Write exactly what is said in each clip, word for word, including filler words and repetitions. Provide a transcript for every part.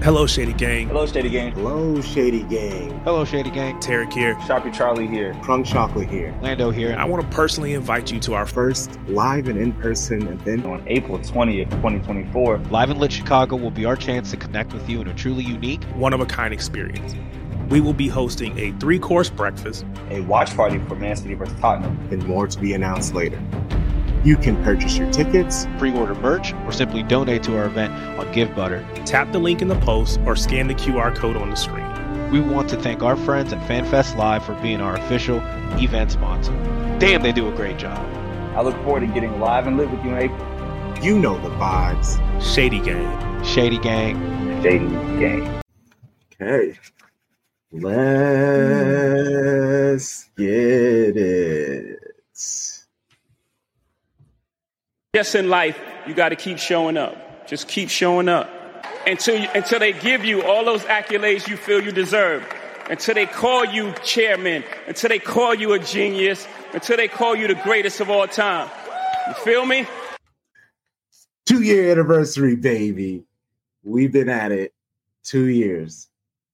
Hello, Shady Gang. Hello, Shady Gang. Hello, Shady Gang. Hello, Shady Gang. Tarek here. Sharpie Charlie here. Crunk Chocolate here. Lando here. I want to personally invite you to our first live and in-person event on April twentieth, twenty twenty-four. Live in Lit Chicago will be our chance to connect with you in a truly unique, one-of-a-kind experience. We will be hosting a three-course breakfast, a watch party for Man City versus Tottenham, and more to be announced later. You can purchase your tickets, pre-order merch, or simply donate to our event on GiveButter. Tap the link in the post or scan the Q R code on the screen. We want to thank our friends at FanFest Live for being our official event sponsor. Damn, they do a great job. I look forward to getting live and lit with you in April. You know the vibes. Shady Gang. Shady Gang. Shady Gang. Okay. Let's get it. Yes, in life, you got to keep showing up. Just keep showing up until you, until they give you all those accolades you feel you deserve, until they call you chairman, until they call you a genius, until they call you the greatest of all time. You feel me? Two-year anniversary, baby. We've been at it two years.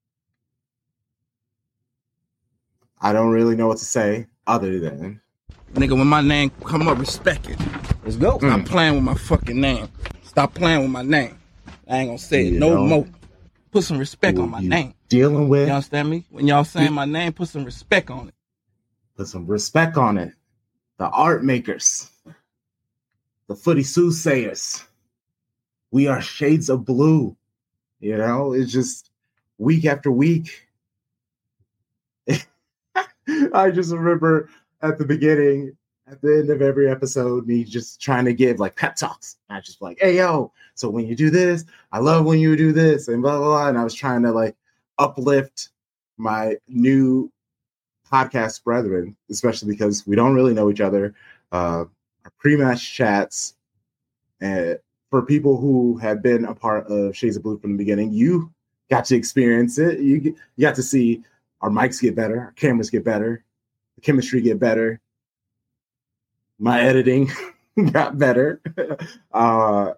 I don't really know what to say other than... Nigga, when my name come up, respect it. Let's go. Stop mm. playing with my fucking name. Stop playing with my name. I ain't gonna say it you no know, more. Put some respect on my name. Dealing with... You understand me? When y'all saying my name, put some respect on it. Put some respect on it. The art makers. The footy soothsayers. We are shades of blue. You know, it's just week after week. I just remember at the beginning, at the end of every episode, me just trying to give like pep talks. I just like, hey, yo, so when you do this, I love when you do this and blah, blah, blah. And I was trying to like uplift my new podcast brethren, especially because we don't really know each other. Uh, our pre-match chats, and for people who have been a part of Shades of Blue from the beginning, you got to experience it. You, you got to see our mics get better, our cameras get better, the chemistry get better. My editing got better. Uh,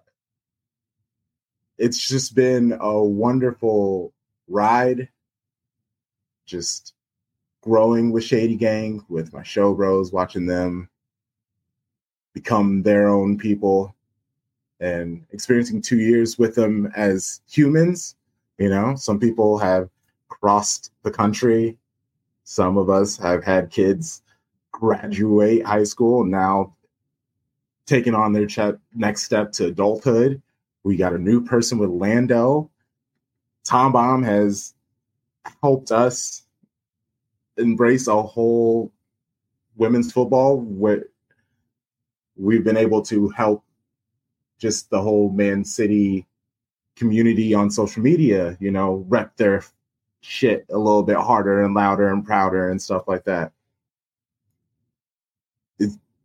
it's just been a wonderful ride. Just growing with Shady Gang, with my show bros, watching them become their own people and experiencing two years with them as humans. You know, some people have crossed the country. Some of us have had kids graduate high school, now taking on their ch- next step to adulthood. We got a new person with Lando. Tom Bomb has helped us embrace a whole women's football where we've been able to help just the whole Man City community on social media, you know, rep their shit a little bit harder and louder and prouder and stuff like that. It,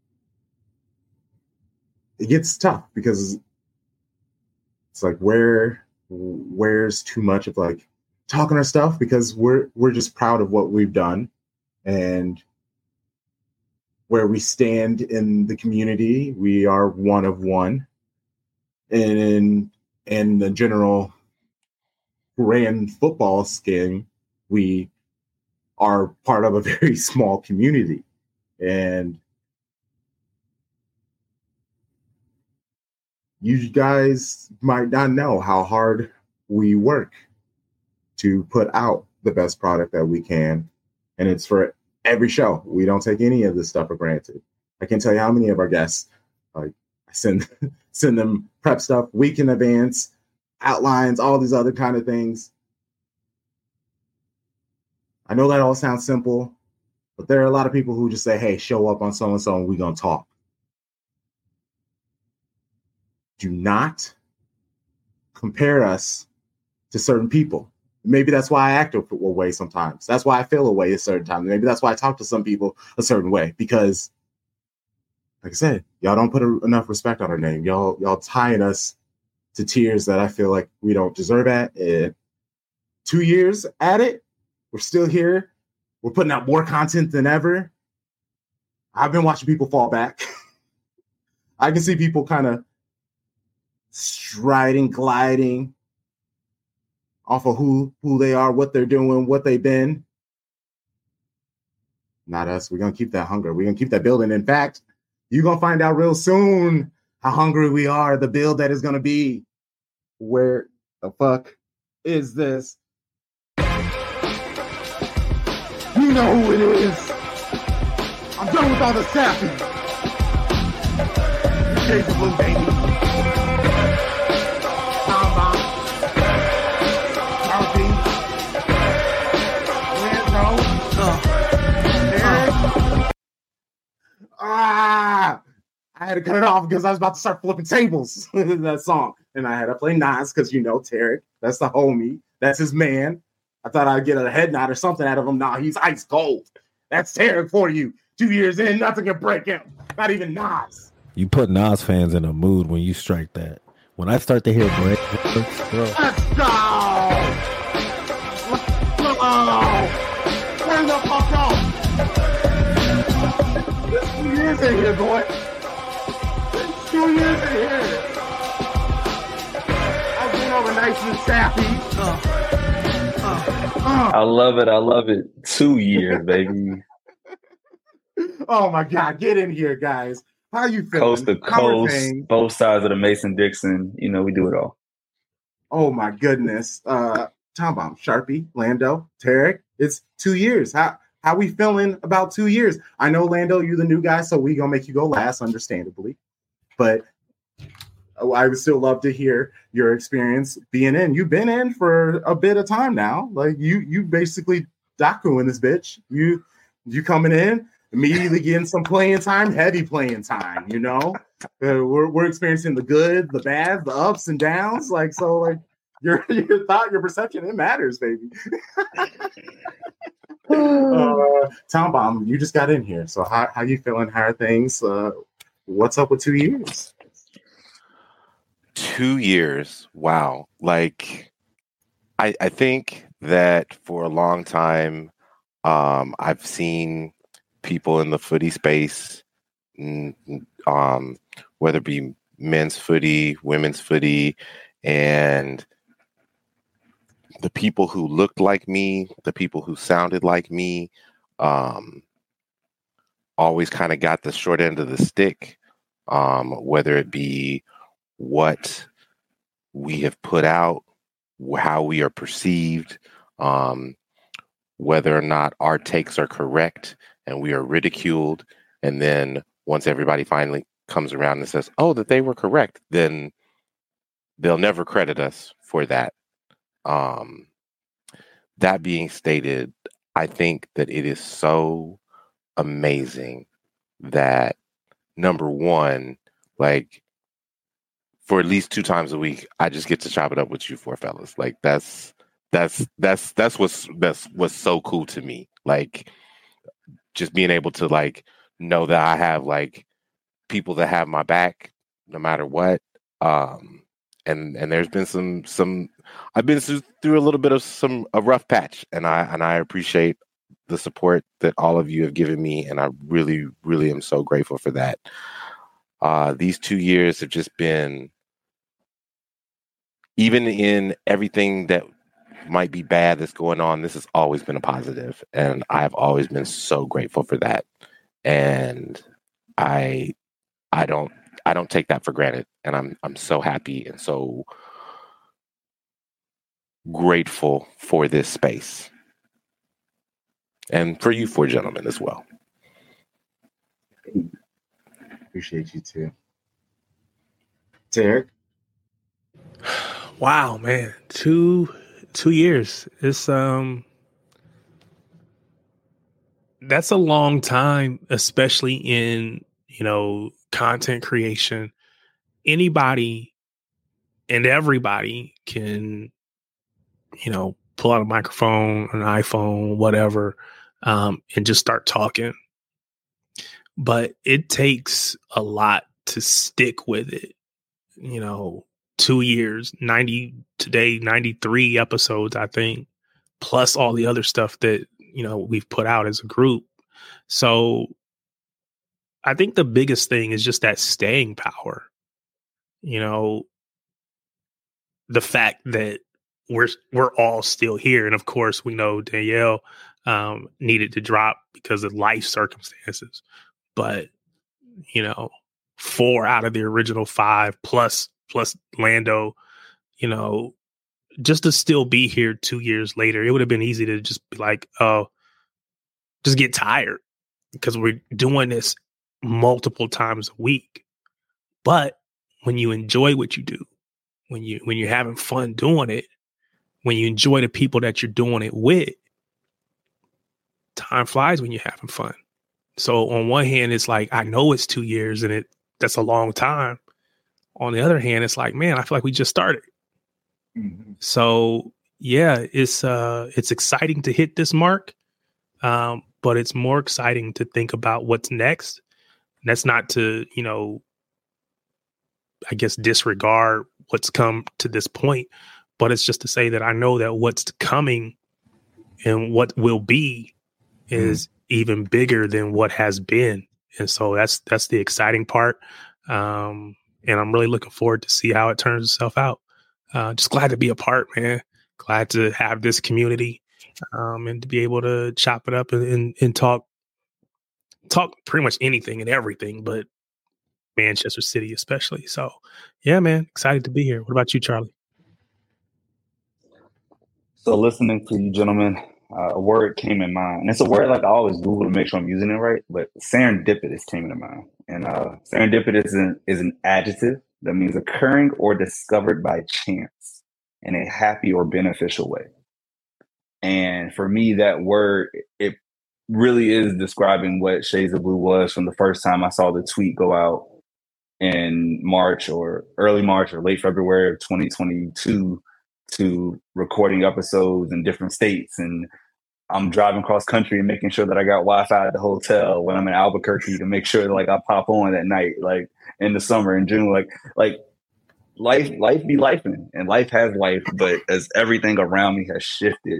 it gets tough because it's like where where's too much of like talking our stuff, because we're we're just proud of what we've done and where we stand in the community. We are one of one, and in in the general grand football scheme, we are part of a very small community. And you guys might not know how hard we work to put out the best product that we can. And it's for every show. We don't take any of this stuff for granted. I can tell you how many of our guests, like, I send send them prep stuff week in advance, outlines, all these other kind of things. I know that all sounds simple, but there are a lot of people who just say, hey, show up on so-and-so and we're going to talk. Do not compare us to certain people. Maybe that's why I act a way sometimes. That's why I feel a way a certain time. Maybe that's why I talk to some people a certain way, because, like I said, y'all don't put a, enough respect on our name. Y'all, y'all tying us to tiers that I feel like we don't deserve at. And two years at it, we're still here. We're putting out more content than ever. I've been watching people fall back. I can see people kind of striding, gliding off of who who they are, what they're doing, what they've been. Not us. We're gonna keep that hunger. We're gonna keep that building. In fact, you're gonna find out real soon how hungry we are. The build that is gonna be. Where the fuck is this? You know who it is. I'm done with all the sappy. Shades of Blue, baby. Tom Bomb. R B. Lando. Uh. Ah! I had to cut it off because I was about to start flipping tables in that song. And I had to play Nas because, you know, Tarek, that's the homie. That's his man. I thought I'd get a head nod or something out of him. Nah, he's ice cold. That's Tarek for you. Two years in, nothing can break him. Not even Nas. You put Nas fans in a mood when you strike that. When I start to hear break, bro. Let's go! Let's go! Turn the fuck off! There's two years in here, boy. There's two years in here. I've been over nice and sappy. Uh, uh, uh. I love it. I love it. Two years, baby. Oh my God. Get in here, guys. How you feeling? Coast to coast, both sides of the Mason-Dixon. You know, we do it all. Oh my goodness. Uh, Tom Bomb, Sharpie, Lando, Tarek. It's two years. How how we feeling about two years? I know, Lando, you're the new guy, so we gonna make you go last, understandably. But I would still love to hear your experience being in. You've been in for a bit of time now. Like you, you basically Daku in this bitch. You, you coming in immediately getting some playing time, heavy playing time. You know, uh, we're we're experiencing the good, the bad, the ups and downs. Like so, like your your thought, your perception, it matters, baby. uh, Tom Bomb, you just got in here. So how how you feeling? How are things? Uh, what's up with two years? Two years. Wow. Like, I, I think that for a long time, um, I've seen people in the footy space, um, whether it be men's footy, women's footy, and the people who looked like me, the people who sounded like me, um, always kind of got the short end of the stick, um, whether it be what we have put out, how we are perceived, um, whether or not our takes are correct, and we are ridiculed. And then once everybody finally comes around and says, oh, that they were correct, then they'll never credit us for that. Um, that being stated, I think that it is so amazing that, number one, like, for at least two times a week, I just get to chop it up with you four fellas. Like that's that's that's that's what's that's what's so cool to me. Like just being able to like know that I have like people that have my back no matter what. Um, and and there's been some some I've been through a little bit of some a rough patch, and I and I appreciate the support that all of you have given me, and I really really am so grateful for that. Uh, these two years have just been, even in everything that might be bad that's going on, this has always been a positive, and I've always been so grateful for that. And I, I don't, I don't take that for granted, and I'm, I'm so happy and so grateful for this space, and for you four gentlemen as well. Appreciate you too, Tarek. Wow, man, two two years. It's um, that's a long time, especially in you know content creation. Anybody and everybody can, you know, pull out a microphone, an iPhone, whatever, um, and just start talking. But it takes a lot to stick with it. You know, two years, ninety today, ninety-three episodes, I think, plus all the other stuff that, you know, we've put out as a group. So I think the biggest thing is just that staying power. You know, the fact that we're we're all still here. And of course, we know Danielle um, needed to drop because of life circumstances. But, you know, four out of the original five plus plus Lando, you know, just to still be here two years later, it would have been easy to just be like, oh, just get tired because we're doing this multiple times a week. But when you enjoy what you do, when you when you're having fun doing it, when you enjoy the people that you're doing it with, time flies when you're having fun. So on one hand, it's like, I know it's two years and it that's a long time. On the other hand, it's like, man, I feel like we just started. Mm-hmm. So yeah, it's uh it's exciting to hit this mark. Um, but it's more exciting to think about what's next. And that's not to, you know, I guess disregard what's come to this point, but it's just to say that I know that what's coming and what will be is mm. even bigger than what has been. And so that's, that's the exciting part. Um, and I'm really looking forward to see how it turns itself out. Uh, just glad to be a part, man. Glad to have this community, um, and to be able to chop it up and, and, and talk, talk pretty much anything and everything, but Manchester City especially. So yeah, man, excited to be here. What about you, Charlie? So listening to you gentlemen, uh, a word came in mind, and it's a word like I always Google to make sure I'm using it right, but serendipitous came into mind. And uh, serendipitous is an, is an adjective that means occurring or discovered by chance in a happy or beneficial way. And for me, that word, it really is describing what Shades of Blue was from the first time I saw the tweet go out in March or early March or late February of twenty twenty-two to recording episodes in different states. And I'm driving cross country and making sure that I got Wi-Fi at the hotel when I'm in Albuquerque to make sure that, like, I pop on at night, like in the summer in June, like, like life, life be lifing, and life has life. But as everything around me has shifted,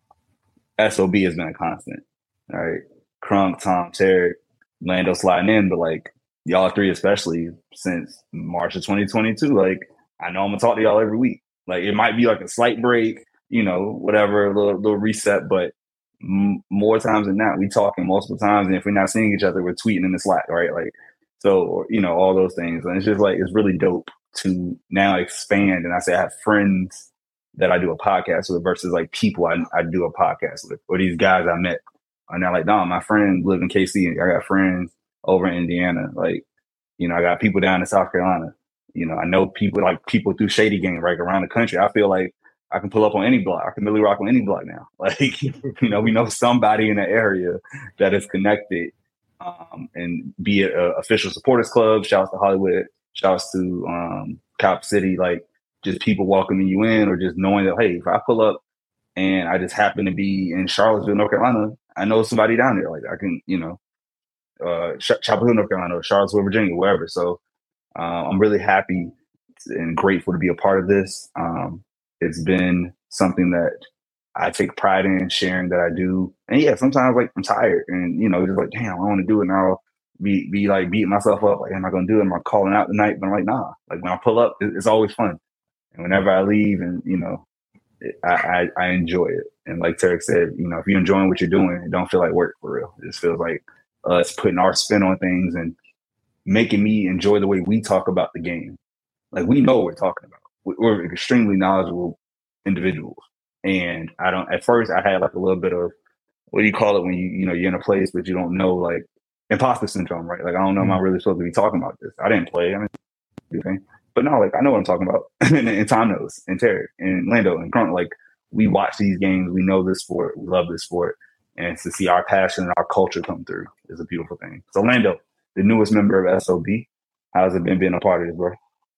S O B has been a constant. All right. Crunk, Tom, Tarek, Lando sliding in, but like y'all three, especially since March of twenty twenty-two, like I know I'm gonna talk to y'all every week. Like it might be like a slight break, you know, whatever, a little, little reset, but m- more times than not, we talking multiple times. And if we're not seeing each other, we're tweeting in the Slack, right? Like, so, you know, all those things. And it's just like, it's really dope to now expand. And I say I have friends that I do a podcast with versus like people I, I do a podcast with, or these guys I met. And they're like, no, my friends live in K C. I got friends over in Indiana. Like, you know, I got people down in South Carolina. You know, I know people like people through Shady Gang, right, around the country. I feel like I can pull up on any block. I can really rock on any block now. Like, you know, we know somebody in the area that is connected, um, and be it a official supporters club. Shouts to Hollywood. Shouts to um, Cop City. Like, just people welcoming you in, or just knowing that, hey, if I pull up and I just happen to be in Charlottesville, North Carolina, I know somebody down there. Like, I can, you know, uh, Chapel Hill, North Carolina, or Charlottesville, Virginia, wherever. So uh, I'm really happy and grateful to be a part of this. Um, it's been something that I take pride in sharing that I do. And yeah, sometimes like I'm tired and, you know, just like, damn, I want to do it now. Be, be like beating myself up. Like, am I going to do it? Am I calling out tonight? But I'm like, nah, like when I pull up, it's always fun. And whenever I leave and, you know, I, I, I enjoy it. And like Tarek said, you know, if you're enjoying what you're doing, it don't feel like work for real. It just feels like us putting our spin on things and making me enjoy the way we talk about the game. Like, we know what we're talking about. We're extremely knowledgeable individuals. And I don't, at first I had like a little bit of, what do you call it when you, you know, you're in a place, but you don't know, like imposter syndrome, right? Like, I don't know, am I really supposed to be talking about this? I didn't play. I didn't do anything. But no, like, I know what I'm talking about. and, and Tom knows, and Terry, and Lando, and Crunk. Like, we watch these games. We know this sport. We love this sport. And to see our passion and our culture come through is a beautiful thing. So, Lando, the newest member of S O B, how's it been being a part of this, bro?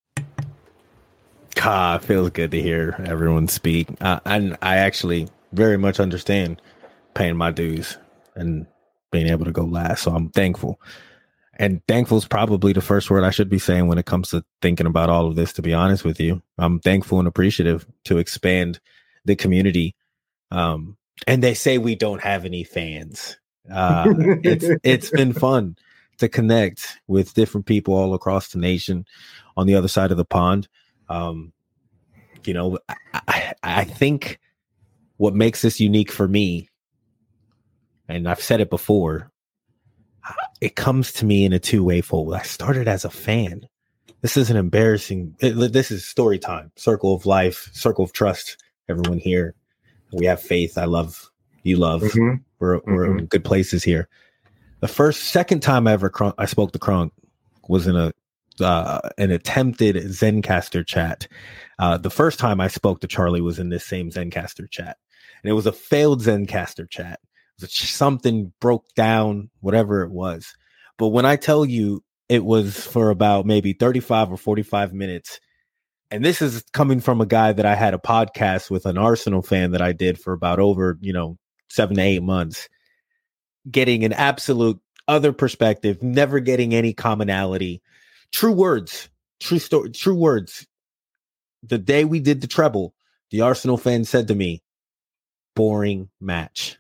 Ah, it feels good to hear everyone speak. Uh, and I actually very much understand paying my dues and being able to go last. So I'm thankful. And thankful is probably the first word I should be saying when it comes to thinking about all of this, to be honest with you. I'm thankful and appreciative to expand the community. Um, and they say we don't have any fans. Uh, it's it's been fun to connect with different people all across the nation on the other side of the pond. Um, you know, I, I think what makes this unique for me, and I've said it before, it comes to me in a two-way fold. I started as a fan. This is an embarrassing, it, this is story time, circle of life, circle of trust, everyone here. We have faith. I love, you love. Mm-hmm. We're, we're mm-hmm. in good places here. The first, second time I ever crunk, I spoke to Crunk was in a uh, an attempted Zencastr chat. Uh, the first time I spoke to Charlie was in this same Zencastr chat, and it was a failed Zencastr chat. It was something broke down, whatever it was. But when I tell you it was for about maybe thirty-five or forty-five minutes, and this is coming from a guy that I had a podcast with, an Arsenal fan that I did for about over, you know, seven to eight months, getting an absolute other perspective, never getting any commonality. True words, true story, true words. The day we did the treble, the Arsenal fan said to me, boring match.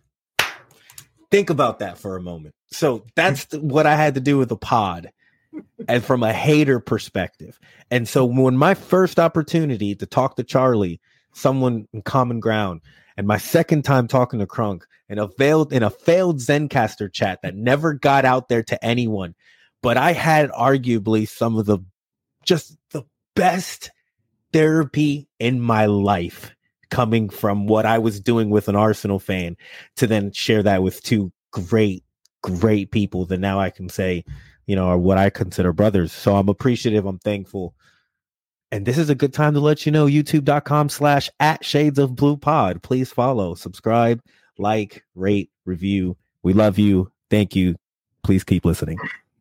Think about that for a moment. So that's the, what I had to do with the pod, and from a hater perspective. And so when my first opportunity to talk to Charlie, someone in common ground, and my second time talking to Crunk in a failed in a failed Zencastr chat that never got out there to anyone, but I had arguably some of the just the best therapy in my life coming from what I was doing with an Arsenal fan, to then share that with two great, great people that now I can say, you know, are what I consider brothers. So I'm appreciative. I'm thankful. And this is a good time to let you know, youtube.com slash at Shades of Blue Pod. Please follow, subscribe, like, rate, review. We love you. Thank you. Please keep listening.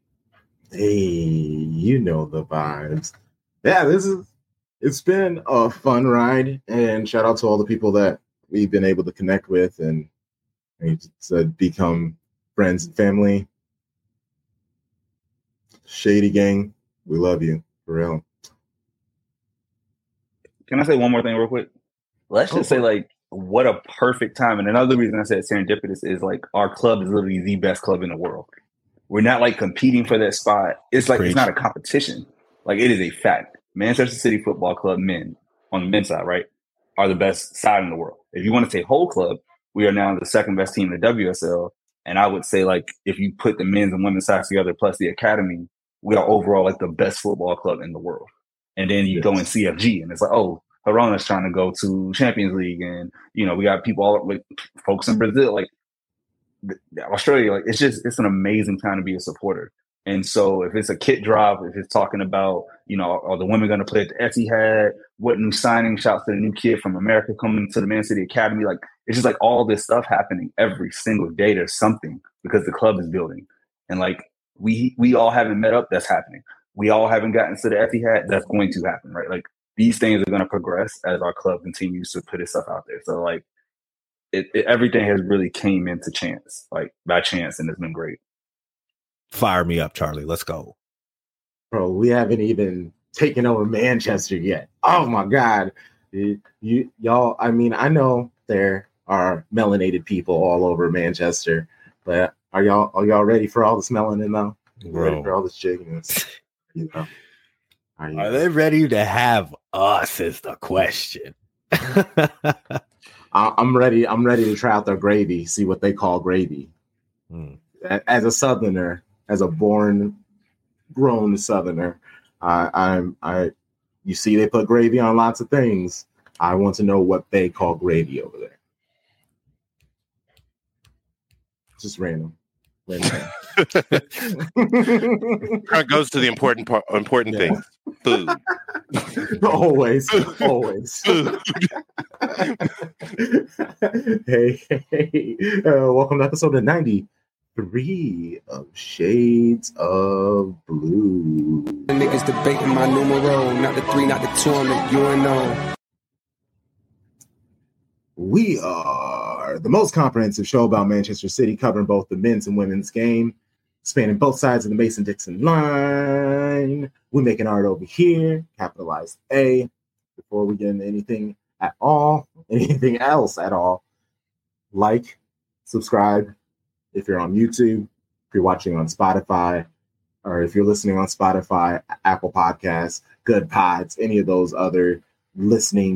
Hey, you know the vibes. Yeah, this is, it's been a fun ride, and shout out to all the people that we've been able to connect with and, and to become friends and family. Shady Gang, we love you, for real. Can I say one more thing real quick? Let's just oh, say, like, what a perfect time. And another reason I said serendipitous is, like, our club is literally the best club in the world. We're not, like, competing for that spot. It's like, Preach. It's not a competition. Like, it is a fact. Manchester City Football Club men, on the men's side, right, are the best side in the world. If you want to say whole club, we are now the second best team in the W S L. And I would say, like, if you put the men's and women's sides together plus the academy, we are overall, like, the best football club in the world. And then you yes. go in C F G, and it's like, oh, Hirona's trying to go to Champions League, and, you know, we got people all like folks in Brazil, like Australia. Like, it's just, it's an amazing time to be a supporter. And so if it's a kit drop, if it's talking about, you know, are the women going to play at the Etihad, what new signing, shouts to the new kid from America coming to the Man City Academy, like, it's just like all this stuff happening every single day. There's something, because the club is building, and like we we all haven't met up. That's happening. We all haven't gotten to the Etihad. That's going to happen, right? Like, these things are going to progress as our club continues to put its stuff out there. So, like, it, it, everything has really came into chance, like by chance, and it's been great. Fire me up, Charlie. Let's go. Bro, we haven't even taken over Manchester yet. Oh, my God. You, you y'all, I mean, I know there are melanated people all over Manchester, but are y'all are y'all ready for all this melanin, though? Ready for all this chickenness? You know? Are, you are they ready to have us is the question. I'm ready. I'm ready to try out their gravy, see what they call gravy. Hmm. As a Southerner, as a born, grown Southerner, I, I'm I. You see, they put gravy on lots of things. I want to know what they call gravy over there. Just random. random. Goes to the important part, important yeah. things. Food. always, always. Food. hey, hey, uh, welcome to episode ninety-three of Shades of Blue. The niggas debating my numero, not the three, not the two on the U N O. We are the most comprehensive show about Manchester City, covering both the men's and women's game, spanning both sides of the Mason-Dixon line. We're making art over here, capitalized A. Before we get into anything at all, anything else at all, like, subscribe if you're on YouTube, if you're watching on Spotify, or if you're listening on Spotify, Apple Podcasts, Good Pods, any of those other listening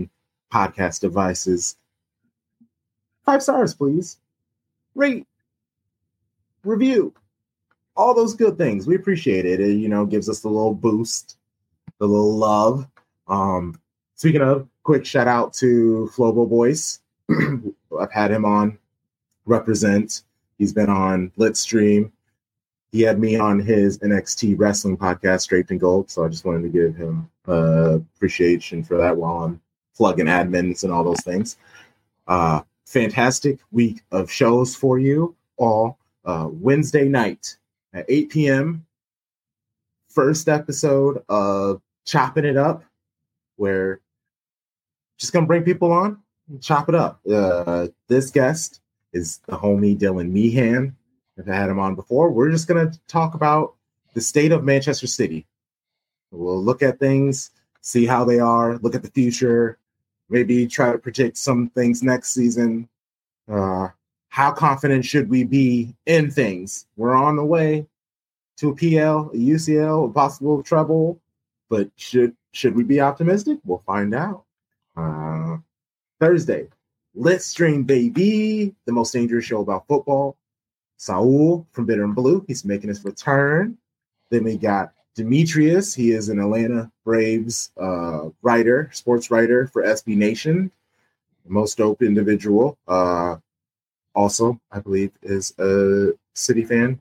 podcast devices. Five stars, please. Rate, review, all those good things. We appreciate it. It, you know, gives us a little boost, a little love. Um, speaking of, quick shout out to Flobo Boyce. I've had him on Represent. He's been on Blitzstream. He had me on his N X T wrestling podcast, Draped in Gold. So I just wanted to give him uh, appreciation for that while I'm plugging admins and all those things. Uh, fantastic week of shows for you all. Uh, Wednesday night at eight p.m. First episode of Chopping It Up, where just going to bring people on and chop it up. Uh, this guest is the homie Dylan Meehan. I've had him on before. We're just going to talk about the state of Manchester City. We'll look at things, see how they are, look at the future, maybe try to predict some things next season. Uh, how confident should we be in things? We're on the way to a P L, a U C L, a possible treble, but should should we be optimistic? We'll find out. Uh, Thursday, Let's Stream Baby, the most dangerous show about football. Saul from Bitter and Blue, he's making his return. Then we got Demetrius. He is an Atlanta Braves uh, writer, sports writer for S B Nation. The most dope individual. Uh, also, I believe, is a City fan.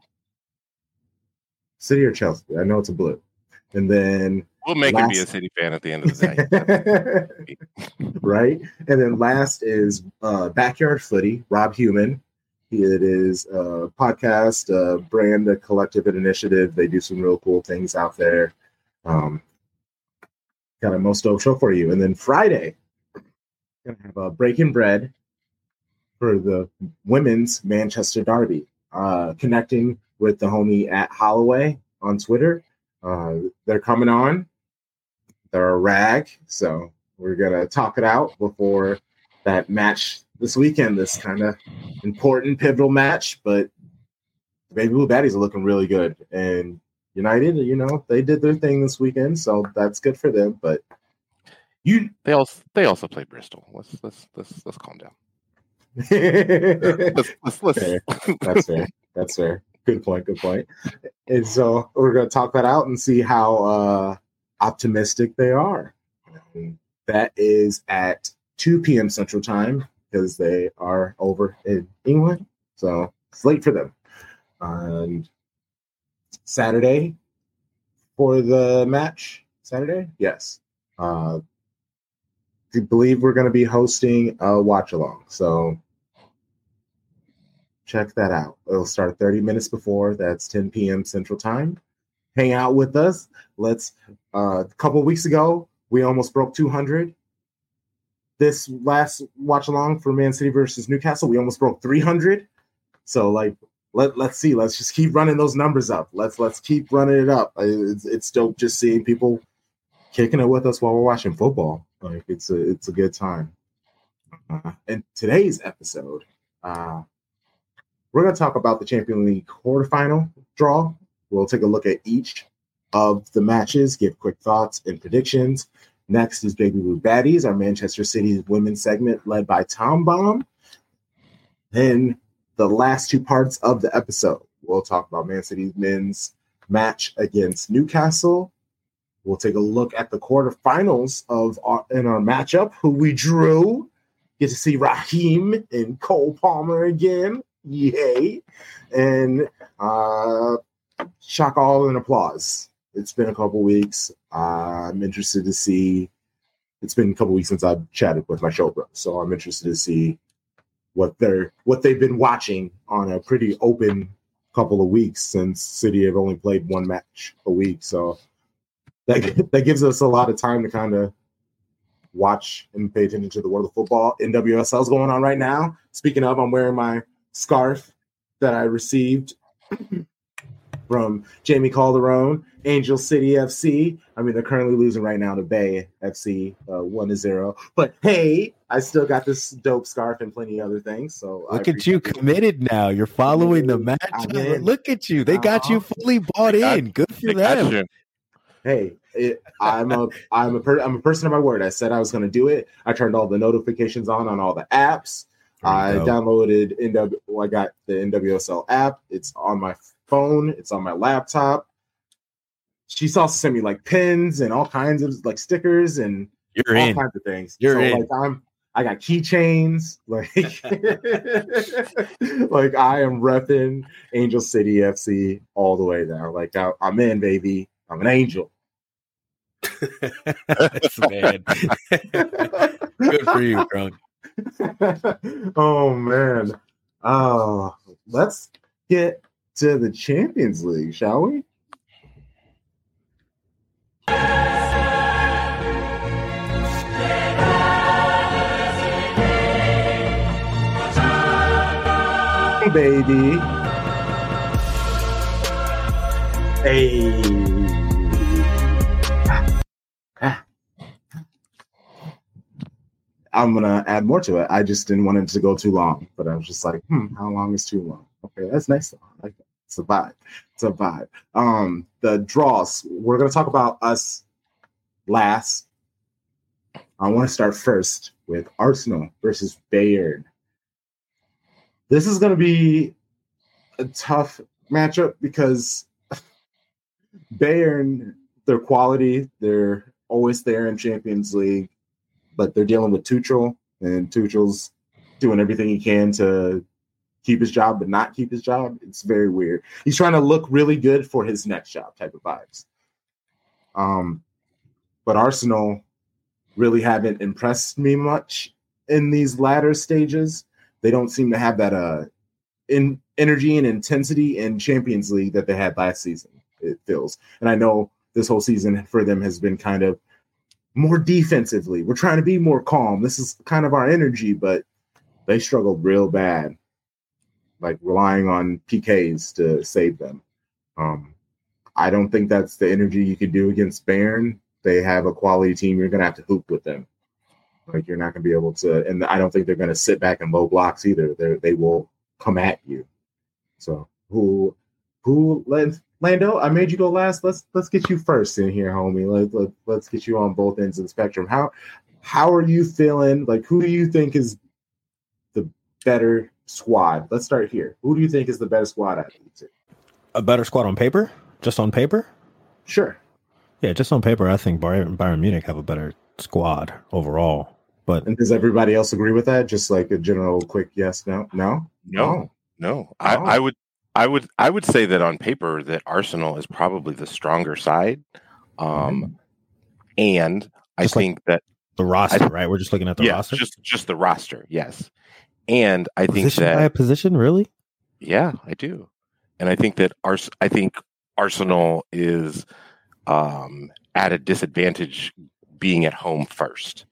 City or Chelsea? I know it's a Blue. And then we'll make last... him be a City fan at the end of the day. Right? And then last is uh, Backyard Footy, Rob Human. It is a podcast, a brand, a collective, an initiative. They do some real cool things out there. Um, got a most dope show for you. And then Friday, going to have a Breaking Bread for the women's Manchester Derby, uh, connecting with the homie at Holloway on Twitter. Uh, they're coming on. They're a rag, so we're going to talk it out before that match this weekend, this kind of important, pivotal match, but the Baby Blue Baddies are looking really good. And United, you know, they did their thing this weekend, so that's good for them. But you, they also they also play Bristol. Let's let's let's let's calm down. let's, let's, let's. Fair. That's fair. That's fair. Good point. Good point. And so we're going to talk that out and see how uh, optimistic they are. And that is at two p.m. Central Time, because they are over in England, so it's late for them. And Saturday for the match, Saturday? Yes. Uh, I believe we're going to be hosting a watch-along, so check that out. It'll start thirty minutes before. That's ten p.m. Central Time. Hang out with us. Let's, uh, a couple of weeks ago, we almost broke two hundred. This last watch along for Man City versus Newcastle, we almost broke three hundred. So like, let let's see, let's just keep running those numbers up. Let's let's keep running it up. It's, it's dope just seeing people kicking it with us while we're watching football. Like it's a it's a good time. Uh, in today's episode, uh, we're gonna talk about the Champions League quarterfinal draw. We'll take a look at each of the matches, give quick thoughts and predictions. Next is Baby Blue Baddies, our Manchester City women's segment led by Tom Bomb. Then the last two parts of the episode, we'll talk about Man City's men's match against Newcastle. We'll take a look at the quarterfinals of our, in our matchup, who we drew. Get to see Raheem and Cole Palmer again. Yay. And uh, shock all in applause. It's been a couple weeks. Uh, I'm interested to see. It's been a couple weeks since I've chatted with my show bro, so I'm interested to see what they're what they've been watching on a pretty open couple of weeks, since City have only played one match a week. So that that gives us a lot of time to kind of watch and pay attention to the world of football. N W S L is going on right now. Speaking of, I'm wearing my scarf that I received from Jamie Calderon, Angel City F C. I mean, they're currently losing right now to Bay F C, uh, one to zero. But hey, I still got this dope scarf and plenty of other things. So look at you, committed now. You're following the match. Look at you. They got uh-huh. you fully bought in. Good for them. Hey, it, I'm a I'm a per, I'm a person of my word. I said I was going to do it. I turned all the notifications on on all the apps. I go. downloaded N W. Well, I got the N W S L app. It's on my phone. It's on my laptop. She's also sent me like pins and all kinds of like stickers and You're all in. kinds of things. You're so in. like I'm I got keychains. Like like I am repping Angel City F C all the way now. Like I, I'm in, baby. I'm an angel. That's man. Good for you, Crunk. Oh man. Oh, let's get to the Champions League, shall we? Hey, baby. Hey. Ah. I'm gonna add more to it. I just didn't want it to go too long, but I was just like, hmm, how long is too long? Okay, that's nice. I like that. It's a vibe. It's a vibe. Um, the draws. We're gonna talk about us last. I want to start first with Arsenal versus Bayern. This is gonna be a tough matchup because Bayern, their quality, they're always there in Champions League. But they're dealing with Tuchel, and Tuchel's doing everything he can to keep his job, but not keep his job. It's very weird. He's trying to look really good for his next job type of vibes. Um, but Arsenal really haven't impressed me much in these latter stages. They don't seem to have that uh, in energy and intensity in Champions League that they had last season, it feels. And I know this whole season for them has been kind of more defensively. We're trying to be more calm. This is kind of our energy, but they struggled real bad, like relying on P Ks to save them. Um, I don't think that's the energy you could do against Bayern. They have a quality team. You're going to have to hoop with them. Like, you're not going to be able to, and I don't think they're going to sit back in low blocks either. They they will come at you. So who, who, Lando, I made you go last. Let's let's get you first in here, homie. Let, let, let's get you on both ends of the spectrum. How how are you feeling? Like, who do you think is the better squad? Let's start here. Who do you think is the better squad out of you two? A better squad on paper? Just on paper? Sure. Yeah, just on paper, I think Bayern, Bayern Munich have a better squad overall. But and does everybody else agree with that? Just like a general quick yes, no, no, no, no. I, I would. I would I would say that on paper that Arsenal is probably the stronger side, um, mm-hmm. and I just think like that the roster, I, right? We're just looking at the yeah, roster, just just the roster, yes. And I position think that by a position, really, yeah, I do, and I think that Ars- I think Arsenal is um, at a disadvantage being at home first,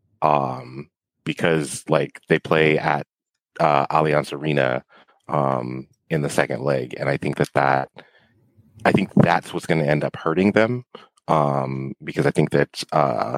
um, because like they play at uh, Allianz Arena. Um, in the second leg, and I think that that I think that's what's going to end up hurting them, um, because I think that uh,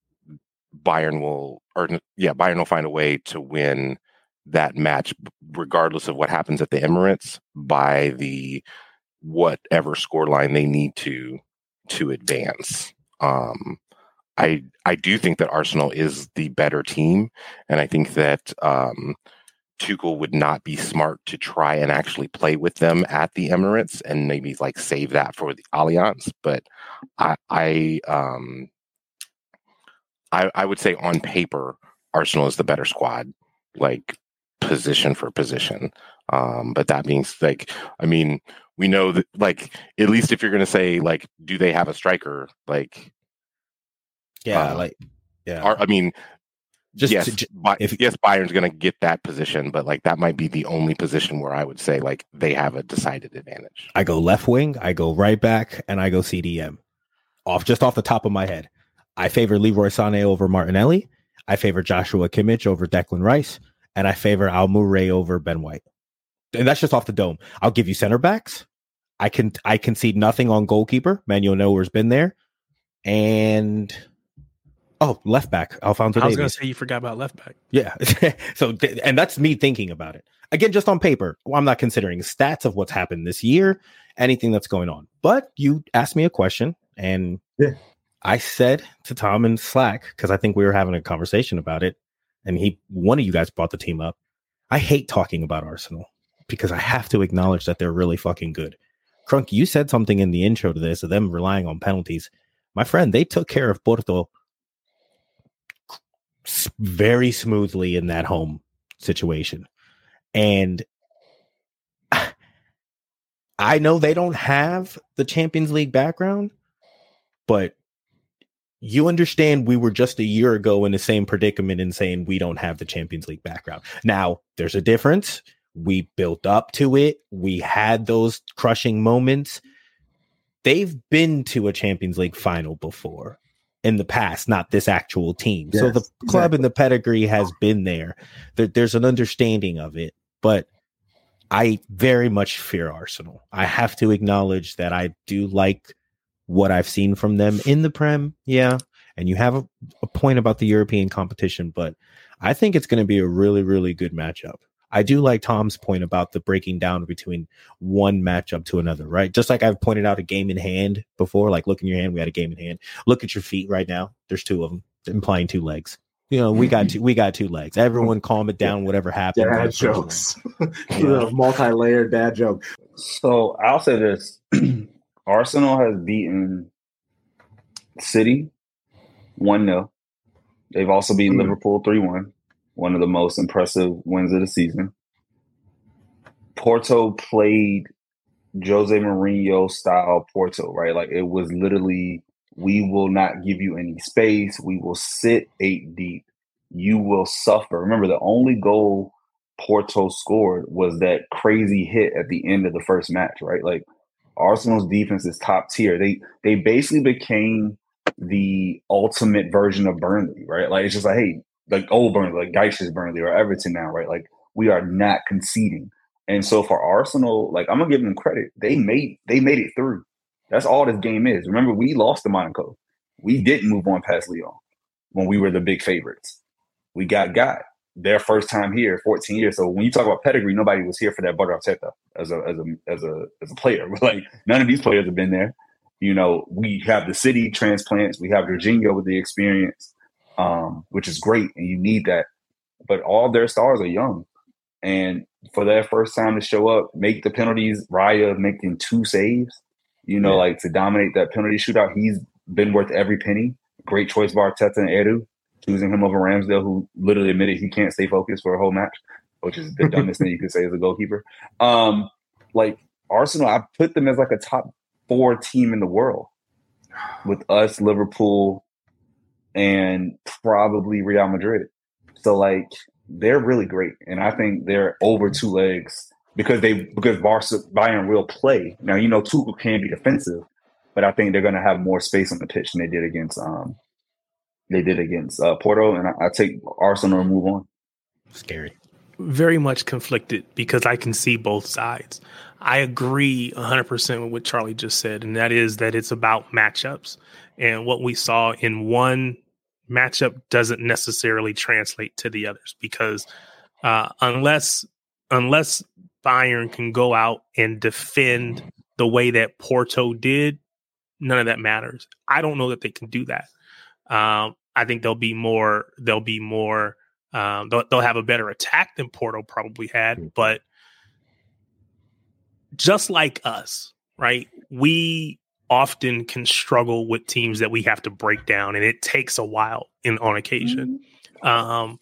Bayern will, or yeah, Bayern will find a way to win that match, regardless of what happens at the Emirates, by the whatever scoreline they need to to advance. Um, I I do think that Arsenal is the better team, and I think that. Um, Tuchel would not be smart to try and actually play with them at the Emirates and maybe like save that for the Allianz. But I, I, um, I, I would say on paper, Arsenal is the better squad, like position for position. Um, but that means like, I mean, we know that like, at least if you're going to say like, do they have a striker? Like, yeah, uh, like, yeah, are, I mean, Just yes, to, Bi- if, yes, Bayern's going to get that position, but like that might be the only position where I would say like they have a decided advantage. I go left wing, I go right back, and I go C D M. Off just off the top of my head, I favor Leroy Sané over Martinelli. I favor Joshua Kimmich over Declan Rice, and I favor Al Murray over Ben White. And that's just off the dome. I'll give you center backs. I can I concede nothing on goalkeeper. Manuel Neuer's been there, and. Oh, left back, Alphonso I was Davies. going to say you forgot about left back. Yeah. so, and that's me thinking about it. Again, just on paper. Well, I'm not considering stats of what's happened this year, anything that's going on. But you asked me a question, and yeah. I said to Tom in Slack, because I think we were having a conversation about it, and he, one of you guys brought the team up. I hate talking about Arsenal because I have to acknowledge that they're really fucking good. Crunk, you said something in the intro to this of them relying on penalties. My friend, they took care of Porto very smoothly in that home situation. And I know they don't have the Champions League background, but you understand we were just a year ago in the same predicament and saying we don't have the Champions League background. Now, there's a difference. We built up to it. We had those crushing moments. They've been to a Champions League final before in the past, not this actual team. Yes, so the club exactly. and the pedigree has been there. there. There's an understanding of it, but I very much fear Arsenal. I have to acknowledge that I do like what I've seen from them in the Prem. Yeah. And you have a, a point about the European competition, but I think it's going to be a really, really good matchup. I do like Tom's point about the breaking down between one matchup to another, right? Just like I've pointed out a game in hand before, like look in your hand, we had a game in hand. Look at your feet right now. There's two of them, implying two legs. You know, we got two, we got two legs. Everyone calm it down, whatever happened. Dad jokes. Yeah. Multi-layered dad joke. So I'll say this. Arsenal has beaten City one nil. They've also beaten mm-hmm. Liverpool three one. One of the most impressive wins of the season. Porto played Jose Mourinho style Porto, right? Like it was literally, we will not give you any space. We will sit eight deep. You will suffer. Remember, the only goal Porto scored was that crazy hit at the end of the first match, right? Like Arsenal's defense is top tier. They they basically became the ultimate version of Burnley, right? Like it's just like, hey, like old Burnley, like Geish's Burnley or Everton now, right? Like we are not conceding. And so for Arsenal, like I'm gonna give them credit. They made they made it through. That's all this game is. Remember, we lost to Monaco. We didn't move on past Lyon when we were the big favorites. We got got their first time here, fourteen years. So when you talk about pedigree, nobody was here for that Butter Arteta as a as a as a as a player. Like none of these players have been there. You know, we have the City transplants. We have Jorginho with the experience. Um, which is great, and you need that. But all their stars are young. And for their first time to show up, make the penalties, Raya making two saves, you know, yeah. like to dominate that penalty shootout, he's been worth every penny. Great choice by Arteta and Edu, choosing him over Ramsdale, who literally admitted he can't stay focused for a whole match, which is the dumbest thing you could say as a goalkeeper. Um, like Arsenal, I put them as like a top four team in the world with us, Liverpool, and probably Real Madrid. So like they're really great. And I think they're over two legs because they because Barca, Bayern will play. Now, you know, Tuchel can be defensive, but I think they're gonna have more space on the pitch than they did against um they did against uh, Porto. And I, I take Arsenal and move on. Scary. Very much conflicted because I can see both sides. I agree one hundred percent with what Charlie just said, and that is that it's about matchups. And what we saw in one matchup doesn't necessarily translate to the others because uh, unless unless Bayern can go out and defend the way that Porto did, none of that matters. I don't know that they can do that. Um, I think they'll be more. They'll be more. Um, they'll, they'll have a better attack than Porto probably had, but just like us, right? We often can struggle with teams that we have to break down, and it takes a while in on occasion. Mm-hmm. Um,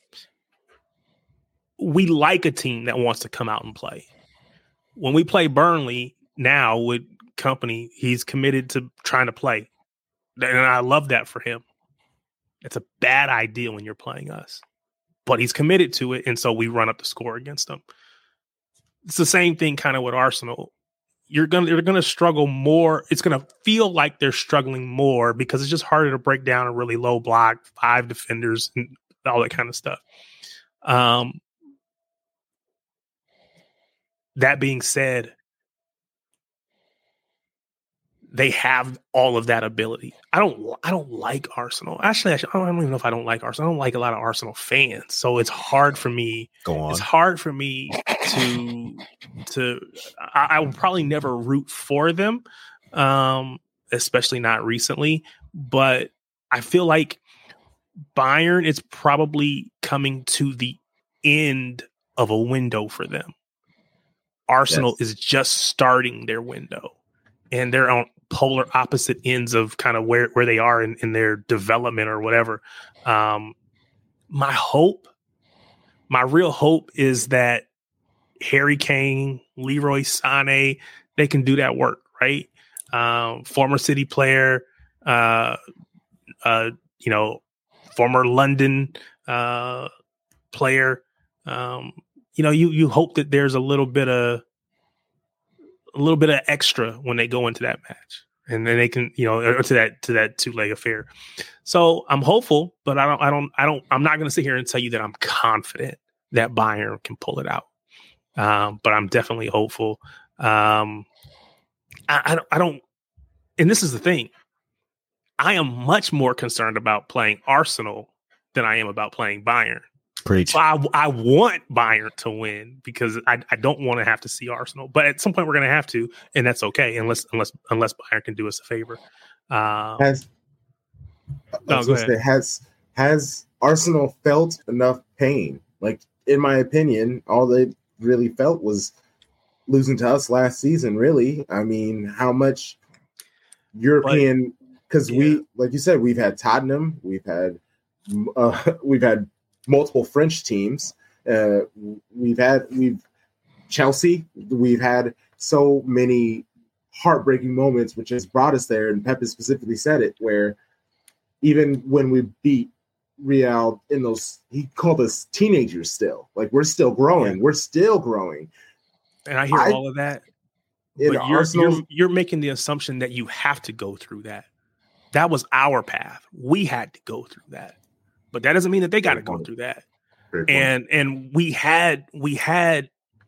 we like a team that wants to come out and play. When we play Burnley now with Company, he's committed to trying to play, and I love that for him. It's a bad idea when you're playing us, but he's committed to it, and so we run up the score against them. It's the same thing kind of with Arsenal. You're gonna they're gonna struggle more. It's gonna feel like they're struggling more because it's just harder to break down a really low block, five defenders, and all that kind of stuff. Um, that being said, they have all of that ability. I don't. I don't like Arsenal. Actually, I don't even know if I don't like Arsenal. I don't like a lot of Arsenal fans, so it's hard for me. Go on. It's hard for me to to. I, I will probably never root for them, um, especially not recently. but I feel like Bayern is probably coming to the end of a window for them. Arsenal yes. is just starting their window, and they're on polar opposite ends of kind of where, where they are in, in their development or whatever. Um, my hope, my real hope is that Harry Kane, Leroy Sané, they can do that work, right? Um, former City player, uh, uh, you know, former London uh, player. Um, you know, you you hope that there's a little bit of a little bit of extra when they go into that match, and then they can, you know, or to that to that two leg affair. So I'm hopeful, but I don't, I don't, I don't. I'm not going to sit here and tell you that I'm confident that Bayern can pull it out. Um, but I'm definitely hopeful. Um, I, I don't, I don't, and this is the thing. I am much more concerned about playing Arsenal than I am about playing Bayern. Preach. So I, I want Bayern to win because I, I don't want to have to see Arsenal. But at some point we're going to have to, and that's okay, unless unless unless Bayern can do us a favor. Um, has no, go ahead. Say, has has Arsenal felt enough pain? Like, in my opinion, all they really felt was losing to us last season. Really, I mean, how much European? Because yeah. we, like you said, we've had Tottenham, we've had uh, we've had. multiple French teams. Uh, we've had we've Chelsea. We've had so many heartbreaking moments, which has brought us there. And Pepe specifically said it, where even when we beat Real in those, he called us teenagers. Still, like we're still growing. Yeah. We're still growing. And I hear I, all of that. But you're, you're you're making the assumption that you have to go through that. That was our path. We had to go through that. But that doesn't mean that they got to go through that. And and we had we had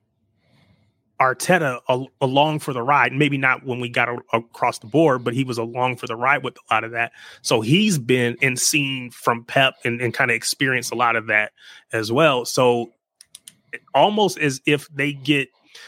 Arteta a, along for the ride. Maybe not when we got a, across the board, but he was along for the ride with a lot of that. So he's been and seen from Pep and, and kind of experienced a lot of that as well. So almost as if they get.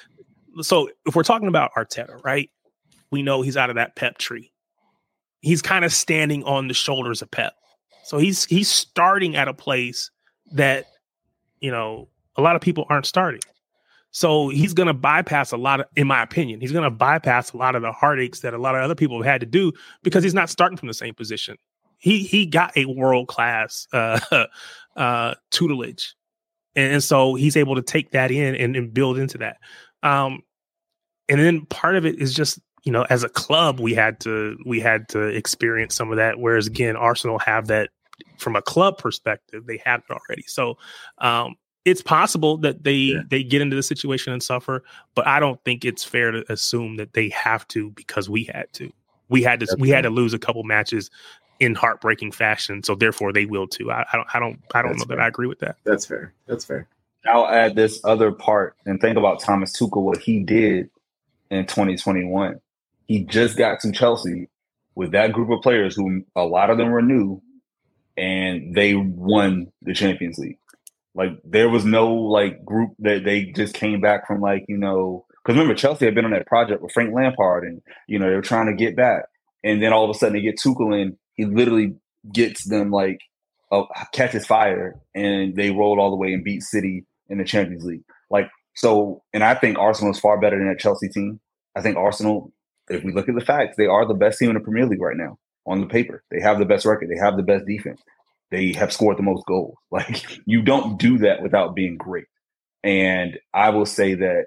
So if we're talking about Arteta, right? We know he's out of that Pep tree. He's kind of standing on the shoulders of Pep. So he's he's starting at a place that, you know, a lot of people aren't starting. So he's going to bypass a lot of, in my opinion, he's going to bypass a lot of the heartaches that a lot of other people have had to do because he's not starting from the same position. He he got a world-class uh, uh, tutelage. And, and so he's able to take that in and, and build into that. Um, and then part of it is just, you know, as a club, we had to we had to experience some of that. Whereas, again, Arsenal have that from a club perspective. They have it already. So um, it's possible that they yeah. they get into the situation and suffer. But I don't think it's fair to assume that they have to because we had to. We had to. That's we right. had to lose a couple matches in heartbreaking fashion. So therefore, they will too. I, I don't. I don't. I don't That's know fair. that I agree with that. That's fair. That's fair. I'll add this other part and think about Thomas Tuchel, what he did in twenty twenty-one. He just got to Chelsea with that group of players who a lot of them were new, and they won the Champions League. Like there was no like group that they just came back from, like, you know, because remember Chelsea had been on that project with Frank Lampard and, you know, they were trying to get back. And then all of a sudden they get Tuchel in, he literally gets them like uh, catches fire and they rolled all the way and beat City in the Champions League. Like, so, and I think Arsenal is far better than that Chelsea team. I think Arsenal, if we look at the facts, they are the best team in the Premier League right now on the paper. They have the best record. They have the best defense. They have scored the most goals. Like, you don't do that without being great. And I will say that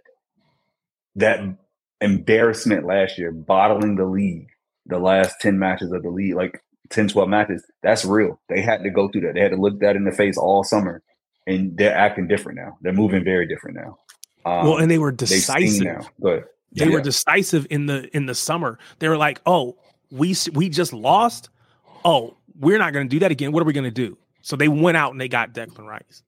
that embarrassment last year, bottling the league, the last ten matches of the league, like ten, twelve matches, that's real. They had to go through that. They had to look that in the face all summer. And they're acting different now. They're moving very different now. Um, well, and they were decisive. Now. Go ahead. They yeah. were decisive in the in the summer. They were like, "Oh, we we just lost. Oh, we're not going to do that again. What are we going to do?" So they went out and they got Declan Rice.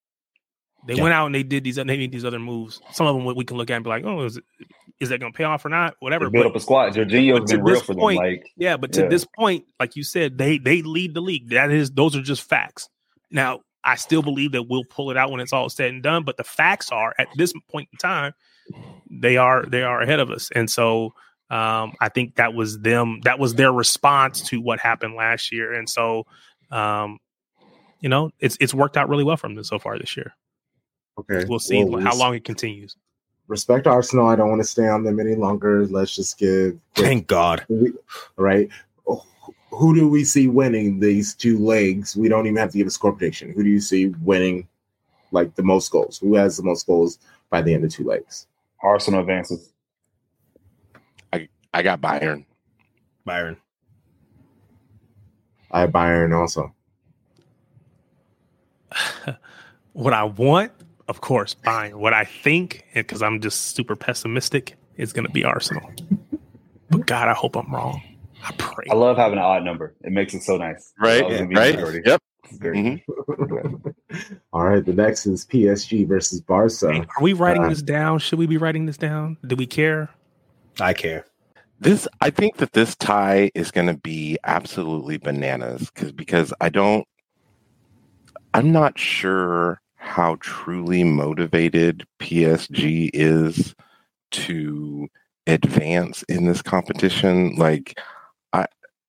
They yeah. went out and they did these they made these other moves. Some of them we can look at and be like, "Oh, is it, is that going to pay off or not?" Whatever. They build but, up a squad. Jorginho's been real for point, them. Like, yeah, but to yeah. this point, like you said, they they lead the league. That is, those are just facts. Now, I still believe that we'll pull it out when it's all said and done. But the facts are, at this point in time, they are they are ahead of us. And so Um, I think that was them. That was their response to what happened last year, and so, um, you know, it's it's worked out really well for them so far this year. Okay, we'll see well, how res- long it continues. Respect Arsenal. I don't want to stay on them any longer. Let's just give. Thank God. Right. Who do we see winning these two legs? We don't even have to give a score prediction. Who do you see winning, like the most goals? Who has the most goals by the end of two legs? Arsenal advances. I I got Bayern. Bayern. I have Bayern also. What I want, of course, Bayern. What I think, because I'm just super pessimistic, is going to be Arsenal. But God, I hope I'm wrong. I pray. I love having an odd number. It makes it so nice. Right. Right. Yep. Mm-hmm. All right. The next is P S G versus Barca. Hey, are we writing uh, this down? Should we be writing this down? Do we care? I care. This, I think that this tie is going to be absolutely bananas because because I don't, I'm not sure how truly motivated P S G is to advance in this competition. Like, I,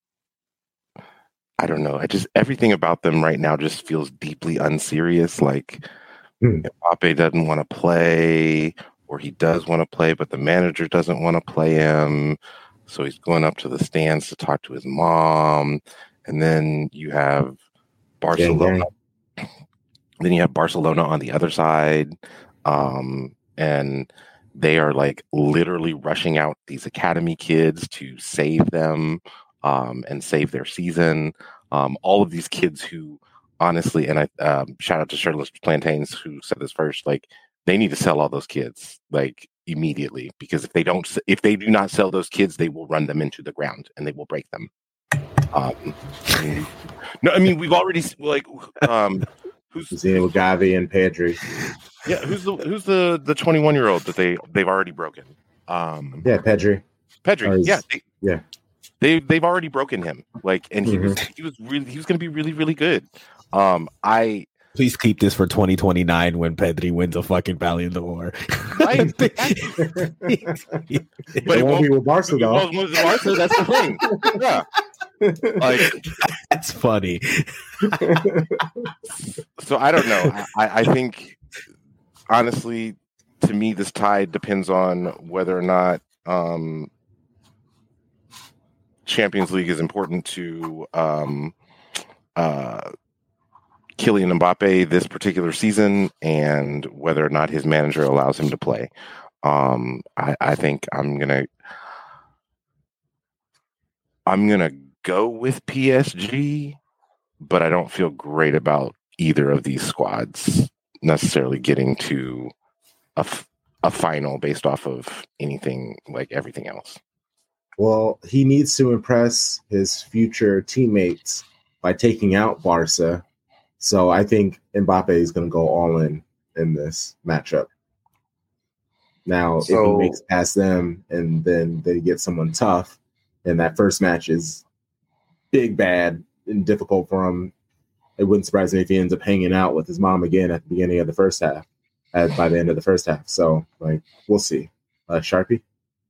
I don't know. I just everything about them right now just feels deeply unserious. Like, hmm. Mbappe doesn't want to play, or he does want to play, but the manager doesn't want to play him. So he's going up to the stands to talk to his mom. And then you have Barcelona. Gang, gang. Then you have Barcelona on the other side. Um, and they are like literally rushing out these academy kids to save them um, and save their season. Um, all of these kids who honestly, and I um, shout out to Shirtless Plantains who said this first, like, they need to sell all those kids like immediately, because if they don't, if they do not sell those kids, they will run them into the ground and they will break them. Um, I mean, no, I mean we've already like um, who's Zeno Gavi and Pedri. Yeah, who's the who's the the twenty-one year old that they they've already broken? Um, yeah, Pedri. Pedri. His, yeah, they, yeah. They they've already broken him. Like, and he mm-hmm. was he was really he was going to be really really good. Um, I. Please keep this for twenty twenty-nine when Pedri wins a fucking Ballon d'Or. Right. But it, it won't be with Barca, though. Well, with Barca, that's the thing. Yeah. Like, that's funny. So I don't know. I, I think, honestly, to me, this tie depends on whether or not um, Champions League is important to um, uh, Kylian Mbappe this particular season, and whether or not his manager allows him to play. Um, I, I think I'm gonna I'm gonna go with P S G, but I don't feel great about either of these squads necessarily getting to a, a final based off of anything like everything else. Well, he needs to impress his future teammates by taking out Barca. So I think Mbappe is going to go all in in this matchup. Now, so, if he makes past them and then they get someone tough, and that first match is big, bad, and difficult for him, it wouldn't surprise me if he ends up hanging out with his mom again at the beginning of the first half, at, by the end of the first half. So, like, we'll see. Uh, Sharpie?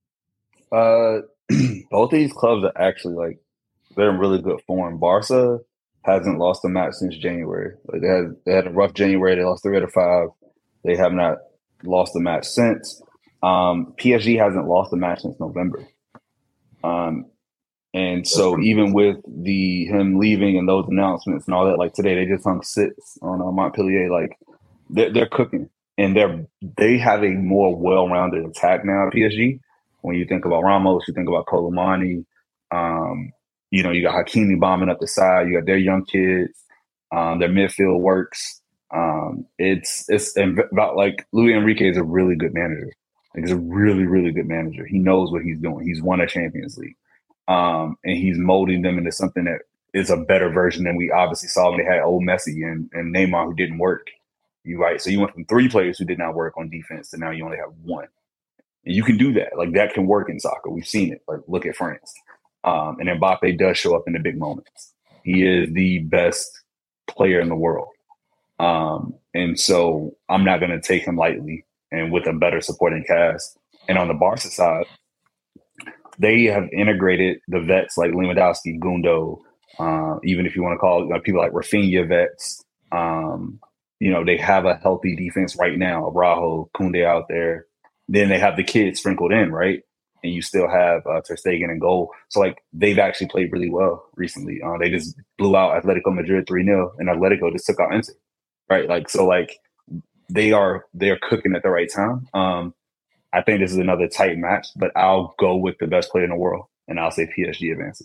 Uh, both of these clubs are actually, like, they're in really good form. Barca hasn't lost a match since January. Like they had they had a rough January. They lost three out of five. They have not lost a match since. Um, P S G hasn't lost a match since November. Um, and so even with the him leaving and those announcements and all that, like today they just hung six on uh, Montpellier. Like they're, they're cooking, and they're they have a more well-rounded attack now at P S G. When you think about Ramos, you think about Colomani. Um, You know, you got Hakimi bombing up the side. You got their young kids. Um, their midfield works. Um, it's it's about like Luis Enrique is a really good manager. Like he's a really really good manager. He knows what he's doing. He's won a Champions League, um, and he's molding them into something that is a better version than we obviously saw when they had old Messi and, and Neymar who didn't work. You right. So you went from three players who did not work on defense to now you only have one. And you can do that. Like that can work in soccer. We've seen it. Like look at France. Um, and Mbappe does show up in the big moments. He is the best player in the world. Um, and so I'm not going to take him lightly and with a better supporting cast. And on the Barca side, they have integrated the vets like Lewandowski, Gundo, uh, even if you want to call it like people like Rafinha vets. Um, you know, they have a healthy defense right now. Araujo, Koundé out there. Then they have the kids sprinkled in, right? And you still have uh, Ter Stegen in goal. So, like, they've actually played really well recently. Uh, they just blew out Atletico Madrid three nil, and Atletico just took out Inter, right? Like, so, like, they are they're cooking at the right time. Um, I think this is another tight match, but I'll go with the best player in the world, and I'll say P S G advances.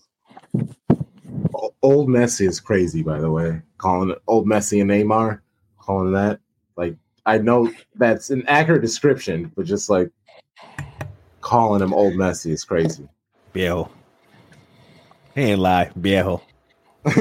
Old Messi is crazy, by the way. Calling it old Messi and Neymar, calling that. Like, I know that's an accurate description, but just like calling him old Messi is crazy. Viejo. He ain't lie, viejo. He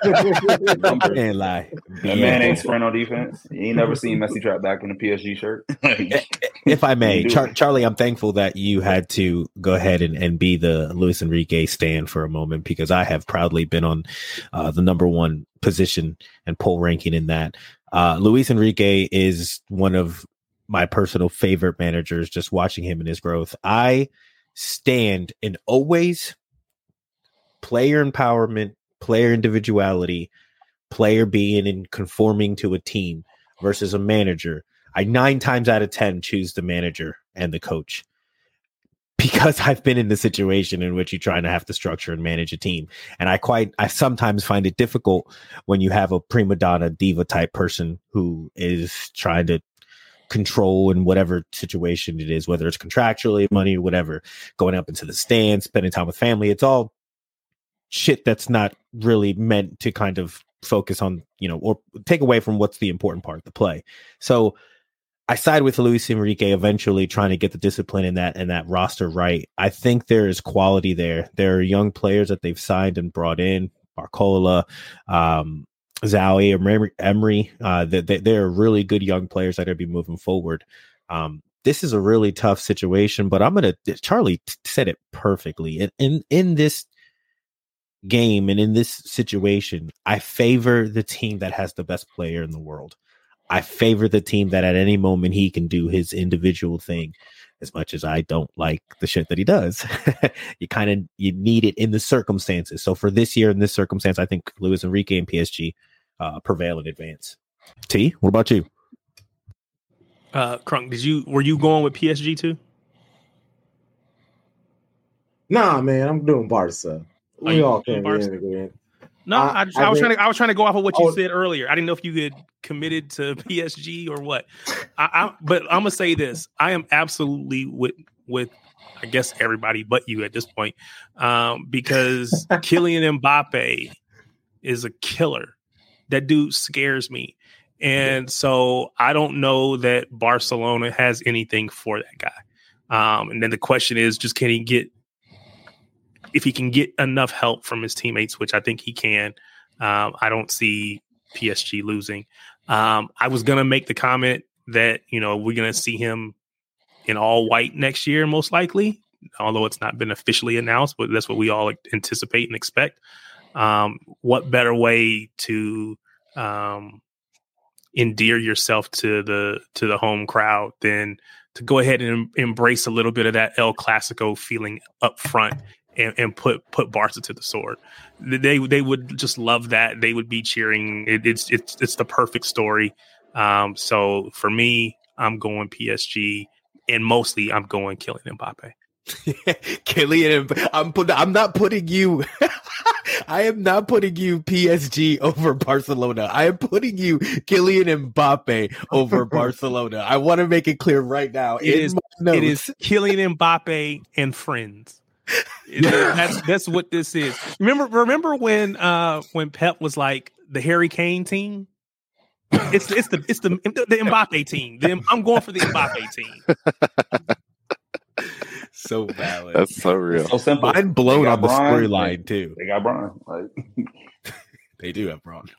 ain't lie. That man ain't sprint on defense. You ain't never seen Messi drop back in a P S G shirt. If I may, Char- Charlie, I'm thankful that you had to go ahead and, and be the Luis Enrique stand for a moment, because I have proudly been on uh, the number one position and poll ranking in that. Uh, Luis Enrique is one of my personal favorite managers, just watching him and his growth. I stand in always player empowerment, player individuality, player being and conforming to a team versus a manager. I nine times out of ten choose the manager and the coach, because I've been in the situation in which you're trying to have to structure and manage a team. And I quite, I sometimes find it difficult when you have a prima donna diva type person who is trying to control in whatever situation it is, whether it's contractually, money, or whatever, going up into the stands, spending time with family. It's all shit that's not really meant to kind of focus on, you know, or take away from what's the important part of the play. So I side with Luis Enrique eventually trying to get the discipline in that and that roster right. I think there is quality there. There are young players that they've signed and brought in, Barcola, um, Zawi, Emery. Emery uh, they, they, they're really good young players that are be moving forward. Um, this is a really tough situation, but I'm going to, Charlie t- said it perfectly. In, in, in this game and in this situation, I favor the team that has the best player in the world. I favor the team that at any moment he can do his individual thing, as much as I don't like the shit that he does. You kind of, you need it in the circumstances. So for this year, in this circumstance, I think Luis Enrique and P S G uh, prevail in advance. T, what about you? Uh, Crunk, did you, were you going with P S G too? Nah, man, I'm doing Barca. We you all doing can't Barca? be in agreement. No, I- I, just, I I was think- trying to I was trying to go off of what you Oh. said earlier. I didn't know if you had committed to P S G or what. I, I but I'm gonna say this: I am absolutely with with I guess everybody but you at this point, um, because Kylian Mbappe is a killer. That dude scares me, and so I don't know that Barcelona has anything for that guy. Um, and then the question is, just can he get? If he can get enough help from his teammates, which I think he can, um, I don't see P S G losing. Um, I was going to make the comment that, you know, we're going to see him in all white next year, most likely, although it's not been officially announced, but that's what we all anticipate and expect. Um, what better way to um, endear yourself to the to the home crowd than to go ahead and em- embrace a little bit of that El Clasico feeling up front and, and put put Barca to the sword. They they would just love that. They would be cheering. It, it's it's it's the perfect story. Um, so for me, I'm going P S G, and mostly I'm going Kylian Mbappe. Kylian, I'm put, I'm not putting you. I am not putting you P S G over Barcelona. I am putting you Kylian Mbappe over Barcelona. I want to make it clear right now. It is it is Kylian Mbappe and friends. It is, that's that's what this is. Remember remember when uh when Pep was like the Harry Kane team? It's it's the it's the the Mbappe team. The, I'm going for the Mbappe team. So valid. That's so real. So simple. Mind blown They got on the Bron, storyline like, too. They got Bron. Like They do have Bron.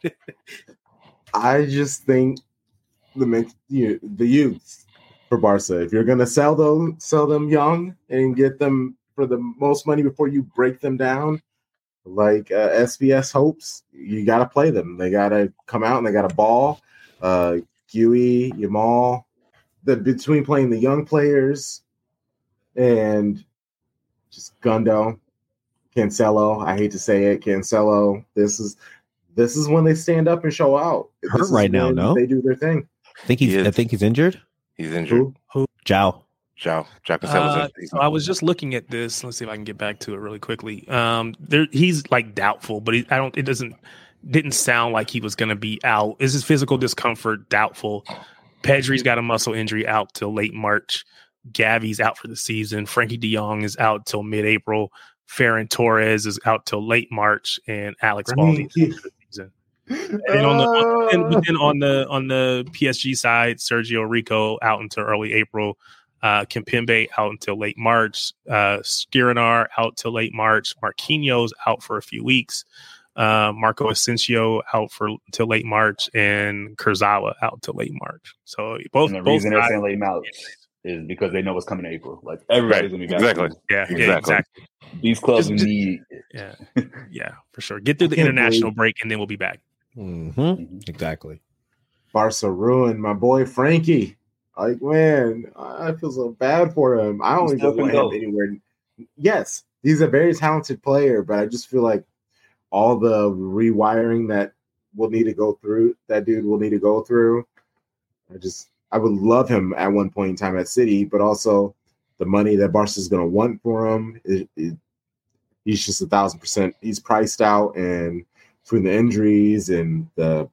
I just think the men- you the youth for Barca. If you're gonna sell them, sell them young and get them for the most money before you break them down, like uh, S V S hopes. You got to play them. They got to come out and they got to ball. Uh, Guy, Yamal. The between playing the young players and just Gundo, Cancelo. I hate to say it, Cancelo. This is this is when they stand up and show out. Hurt This is right now, when no? They do their thing. I think he's. He is. I think he's injured. He's injured. Who? Who? Zhao. Zhao. Zhao Cancelo's Uh, injured. so I was just looking at this. Let's see if I can get back to it really quickly. Um, there he's like doubtful, but he, I don't. It doesn't didn't sound like he was going to be out. Is his physical discomfort doubtful? Pedri's got a muscle injury out till late March. Gavi's out for the season. Frankie De Jong is out till mid-April. Ferran Torres is out till late March, and Alex Baldi is out for the season. And then on the on, and then on the on the P S G side, Sergio Rico out until early April. Uh, Kimpembe out until late March. Uh, Skriniar out till late March. Marquinhos out for a few weeks. Uh, Marco Asensio out for till late March, and Kurzawa out till late March. So both. And the both reason they're sides- saying late March is because they know it's coming in April. Like everybody's Right. gonna be back. Exactly. Yeah, Exactly. yeah, exactly. These clubs Just- just- need. Yeah, yeah, for sure. Get through the I can't international believe- break, and then we'll be back. Mm-hmm. Exactly. Barca ruined my boy Frankie. Like, man, I feel so bad for him. I don't He even still can want go. him anywhere. Yes, he's a very talented player, but I just feel like all the rewiring that will need to go through, that dude will need to go through. I just, I would love him at one point in time at City, but also the money that Barca is going to want for him, it, it, he's just a thousand percent. He's priced out, and between the injuries and the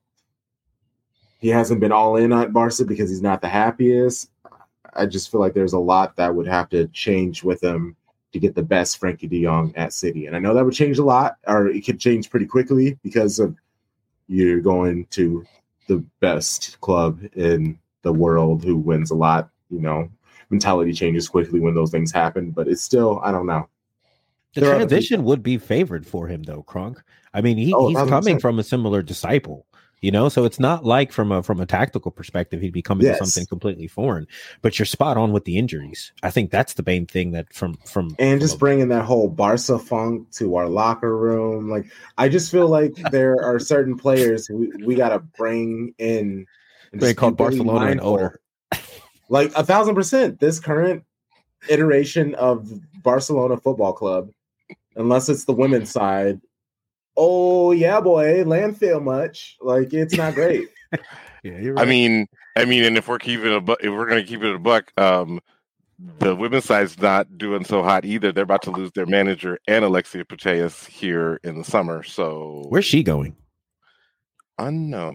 he hasn't been all in at Barca because he's not the happiest. I just feel like there's a lot that would have to change with him to get the best Frankie De Jong at City. And I know that would change a lot, or it could change pretty quickly because of you're going to the best club in the world who wins a lot. You know, mentality changes quickly when those things happen, but it's still, I don't know. The There are other transition would be favored for him, though, Kronk. I mean, he, Oh, he's one hundred coming percent. from a similar disciple, you know, so it's not like from a from a tactical perspective he'd be coming Yes. to something completely foreign. But you're spot on with the injuries. I think that's the main thing that from from And from just a- bringing that whole Barca funk to our locker room. Like, I just feel like there are certain players we, we got to bring in. And they just call be really Barcelona and mindful. odor. Like, a thousand percent. This current iteration of Barcelona Football Club, unless it's the women's side, oh, yeah, boy, landfill much. Like, it's not great. Yeah, you're I mean, I mean, and if we're keeping a bu- if we're going to keep it a buck, um, the women's side's not doing so hot either. They're about to lose their manager and Alexia Putellas here in the summer. So Where's she going? unknown,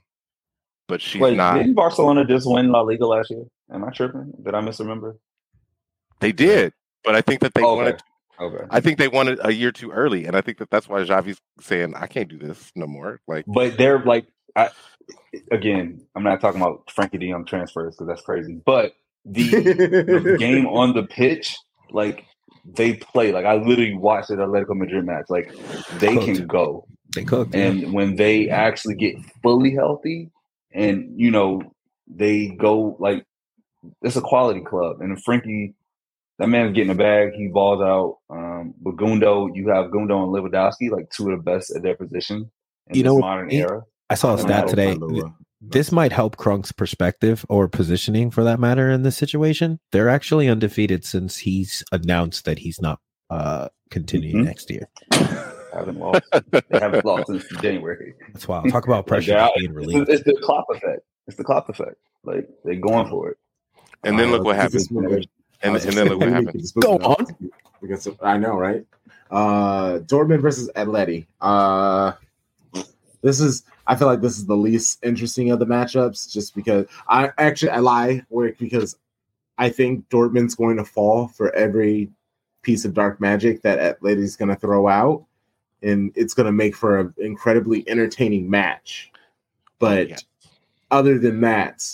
but she's Wait, not. didn't Barcelona just win La Liga last year? Am I tripping? Did I misremember? They did, but I think that they Okay. wanted. Okay. I think they wanted a year too early, and I think that that's why Xavi's saying, "I can't do this no more." Like, But they're like, I, again, I'm not talking about Frankie De Jong transfers because that's crazy. But the, the game on the pitch, like they play. Like I literally watched the Atletico Madrid match. Like they Cooked. can go, They cooked. yeah. and when they actually get fully healthy, and you know they go like it's a quality club. And Frankie, that man's getting a bag. He balls out. Um, with Gundo, you have Gundo and Lewandowski, like two of the best at their position in You this know, modern he- era. I saw a I don't stat know. today. Lua. This might help Kronk's perspective or positioning for that matter in this situation. They're actually undefeated since he's announced that he's not uh, continuing Mhm. next year. Haven't lost. They haven't lost since January. That's wild. Talk about Like, pressure they're just out- being it's, relieved. it's the Klopp effect. It's the Klopp effect. Like they're going for it. and then Uh, look what let's happened. just move it. And, I was and just then look what saying, we happened. could just move Go it up. on. Because I know, right? Uh, Dortmund versus Atleti. Uh, this is. I feel like this is the least interesting of the matchups, just because I actually I lie, work because I think Dortmund's going to fall for every piece of dark magic that Atleti's going to throw out, and it's going to make for an incredibly entertaining match. But Yeah. other than that,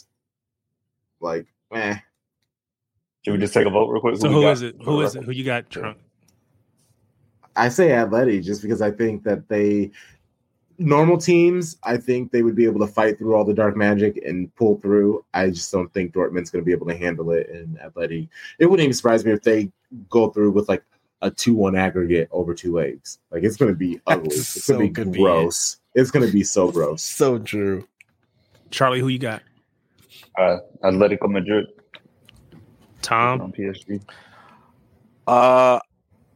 like, eh. Should we just take a vote real quick? So we who got is it? for Who the is it? Who you got, Trump? I say Atleti just because I think that they normal teams, I think they would be able to fight through all the dark magic and pull through. I just don't think Dortmund's going to be able to handle it. And Atleti, it wouldn't even surprise me if they go through with like a two one aggregate over two legs. Like it's going to be ugly. That's It's going so to be convenient. gross. It's going to be so gross. So true. Charlie, who you got? Uh, Atletico Madrid Tom? on P S G. Uh,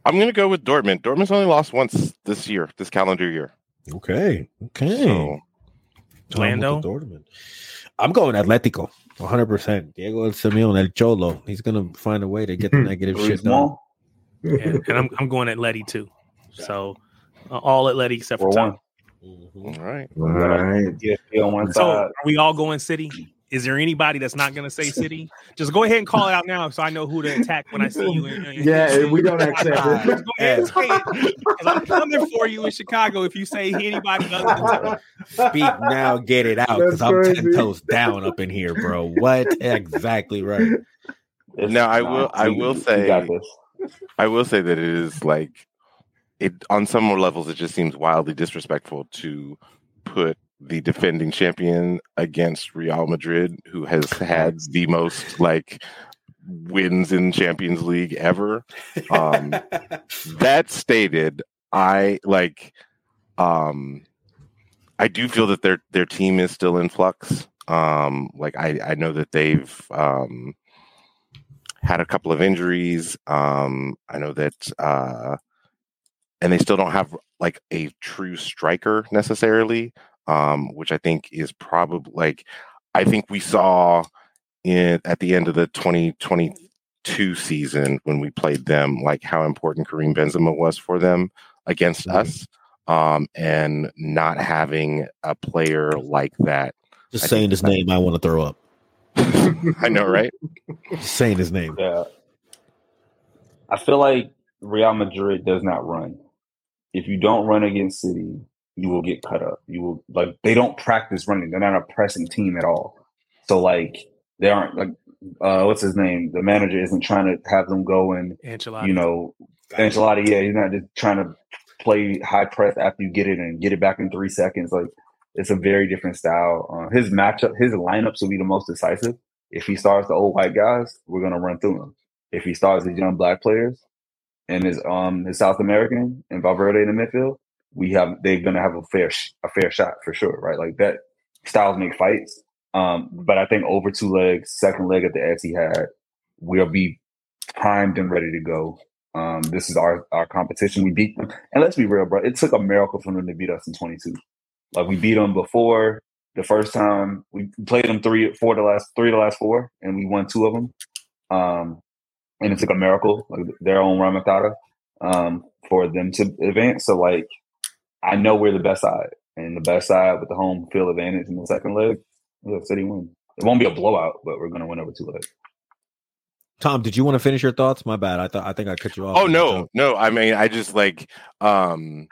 I'm going to go with Dortmund. Dortmund's only lost once this year, this calendar year. Okay. Okay. So, Lando? Dortmund. I'm going Atletico. one hundred percent. Diego Simeone, El Cholo. He's going to find a way to get the negative shit done. Yeah, and I'm I'm going Atleti too. So uh, all Atleti except for Tom. Mm-hmm. All right. All right. Yeah, on one So side. are we all going City? Is there anybody that's not going to say City? Just go ahead and call it out now, so I know who to attack when I see you. In, in, Yeah, in, we don't accept it. Just go ahead and say it, 'cause I'm coming for you in Chicago if you say anybody other than City. Speak now, get it out, because That's I'm crazy. ten toes down up in here, bro. What? Exactly right. Now I will I will say I will say that it is like it on some more levels it just seems wildly disrespectful to put the defending champion against Real Madrid, who has had the most like wins in Champions League ever. Um that stated, I like um I do feel that their their team is still in flux. Um like I, I know that they've um had a couple of injuries. Um, I know that, uh, and they still don't have like a true striker necessarily, um, which I think is probably like, I think we saw in at the end of the twenty twenty-two season when we played them, like how important Karim Benzema was for them against mm-hmm. us, um, and not having a player like that. Just I saying his name, I want to throw up. I know, right? Saying his name. Yeah. I feel like Real Madrid does not run. If you don't run against City, you will get cut up. You will like they don't practice running. They're not a pressing team at all. So like they aren't like uh, what's his name? The manager isn't trying to have them go and Ancelotti. You know, Ancelotti. Yeah, he's not just trying to play high press after you get it and get it back in three seconds. Like. It's a very different style. Uh, his matchup, his lineups will be the most decisive. If he starts the old white guys, we're gonna run through them. If he starts the young black players and his um his South American and Valverde in the midfield, we have they're gonna have a fair sh- a fair shot for sure, right? Like that styles make fights. Um, but I think over two legs, second leg at the Etihad, we'll be primed and ready to go. Um, this is our our competition. We beat them, and let's be real, bro. It took a miracle for them to beat us in twenty-two. Like we beat them before the first time we played them three, four the last three, the last four, and we won two of them. Um, and it took a miracle, like their own remontada, um, for them to advance. So like, I know we're the best side, and the best side with the home field advantage in the second leg, yeah, City win. It won't be a blowout, but we're gonna win over two legs. Tom, did you want to finish your thoughts? My bad. I thought I think I cut you off. Oh no, no. I mean, I just like. Um,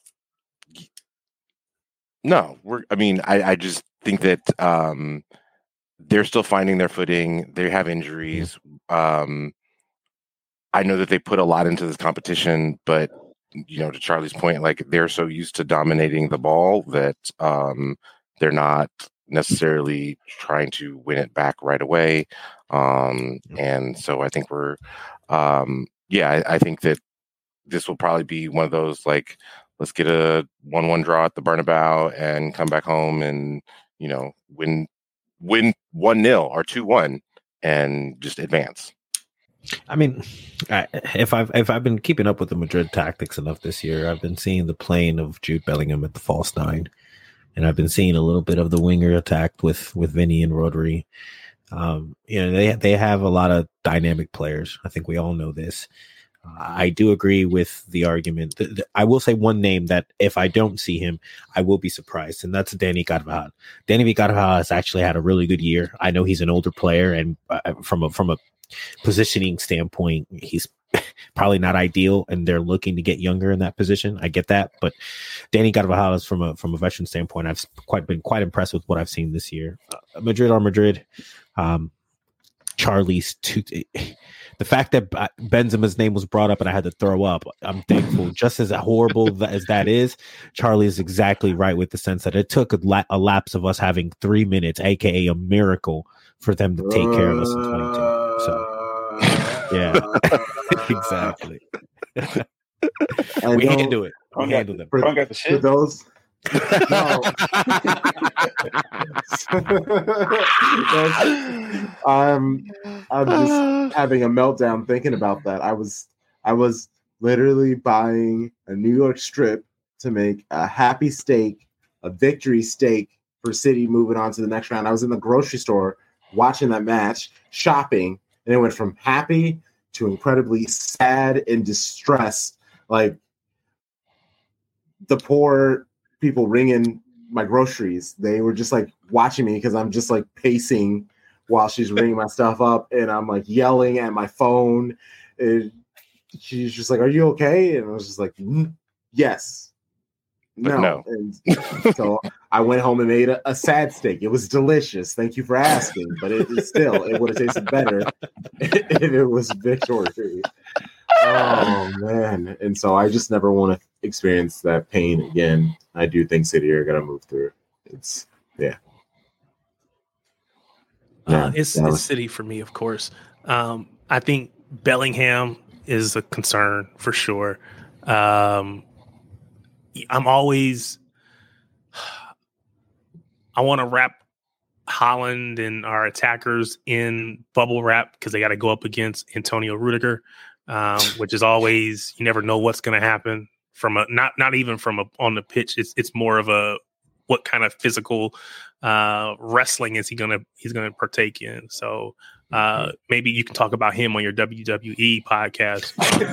No, we're. I mean, I, I just think that um, they're still finding their footing. They have injuries. Um, I know that they put a lot into this competition, but you know, to Charlie's point, like they're so used to dominating the ball that um, they're not necessarily trying to win it back right away. Um, and so I think we're, um, yeah, I, I think that this will probably be one of those like. Let's get a one one draw at the Bernabeu and come back home and, you know, win win one nil or two one and just advance. I mean, I, if I've if I've been keeping up with the Madrid tactics enough this year, I've been seeing the playing of Jude Bellingham at the false nine, and I've been seeing a little bit of the winger attack with with Vinny and Rodri. Um, you know, they they have a lot of dynamic players. I think we all know this. I do agree with the argument. The, the, I will say one name that if I don't see him, I will be surprised, and that's Dani Carvajal. Dani Carvajal has actually had a really good year. I know he's an older player, and uh, from a from a positioning standpoint, he's probably not ideal, and they're looking to get younger in that position. I get that, but Dani Carvajal is from a from a veteran standpoint. I've quite been quite impressed with what I've seen this year. Uh, Madrid or Madrid, um, Charlie's two. The fact that Benzema's name was brought up and I had to throw up, I'm thankful. Just as horrible as that is, Charlie is exactly right with the sense that it took a, la- a lapse of us having three minutes, aka a miracle, for them to take care of us in twenty-two. So, yeah, exactly. We handle it. We handle them. For, got the shit. For those. No. I'm I'm just having a meltdown thinking about that. I was I was literally buying a New York strip to make a happy steak, a victory steak for City moving on to the next round. I was in the grocery store watching that match, shopping, and it went from happy to incredibly sad and distressed. Like the poor people ringing my groceries, they were just like watching me because I'm just like pacing while she's ringing my stuff up, and I'm like yelling at my phone. And she's just like, "Are you okay?" And I was just like, "Yes." No. no. And so I went home and made a, a sad steak. It was delicious. Thank you for asking. But it, it still, it would have tasted better if it was victory. Oh, man. And so I just never want to experience that pain again. I do think City are going to move through. It's, yeah. Uh, it's, it's City for me, of course. Um, I think Bellingham is a concern for sure. Um, I'm always, I want to wrap Haaland and our attackers in bubble wrap because they got to go up against Antonio Rudiger, um, which is always, you never know what's going to happen from a, not, not even from a, on the pitch. It's, it's more of a, what kind of physical uh, wrestling is he going to, he's going to partake in. So uh, maybe you can talk about him on your W W E podcast.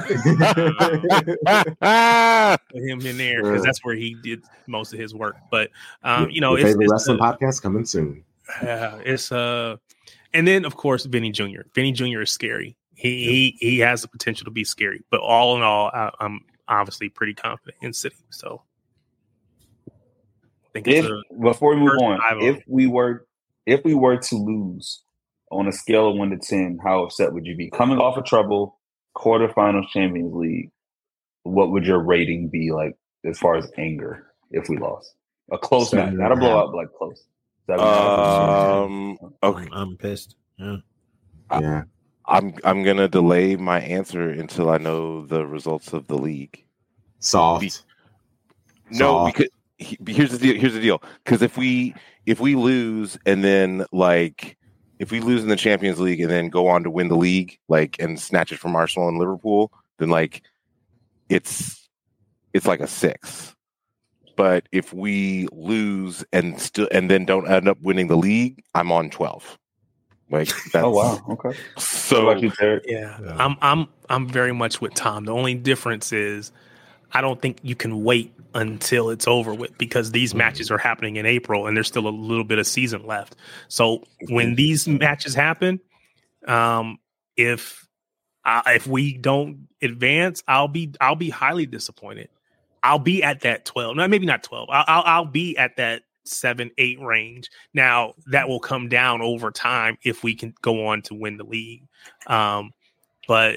Put him in there because that's where he did most of his work. But um, you know, your it's, favorite it's wrestling uh, podcast coming soon. Uh, it's uh, and then of course Vinny Junior Vinny Junior is scary. He he he has the potential to be scary. But all in all, I, I'm obviously pretty confident in City. So I think if, a, before we move on, if we were if we were to lose on a scale of one to ten, how upset would you be? Coming off of trouble, quarterfinals, Champions League, what would your rating be like as far as anger if we lost? A close Seven match, not a blowout, but like close. Um, okay, I'm pissed. Yeah, yeah. I'm I'm gonna delay my answer until I know the results of the league. Soft. Be- no, because he, here's the deal. Here's the deal. Because if we if we lose and then like. If we lose in the Champions League and then go on to win the league, like, and snatch it from Arsenal and Liverpool, then like, it's it's like a six. But if we lose and still and then don't end up winning the league, I'm on twelve. Like, that's, oh wow, okay. So yeah, yeah, I'm I'm I'm very much with Tom. The only difference is I don't think you can wait until it's over with because these mm-hmm. matches are happening in April and there's still a little bit of season left. So when these matches happen, um, if uh, if we don't advance, I'll be I'll be highly disappointed. I'll be at that twelve, no, maybe not twelve. I'll, I'll I'll be at that seven, eight range. Now that will come down over time if we can go on to win the league. Um, but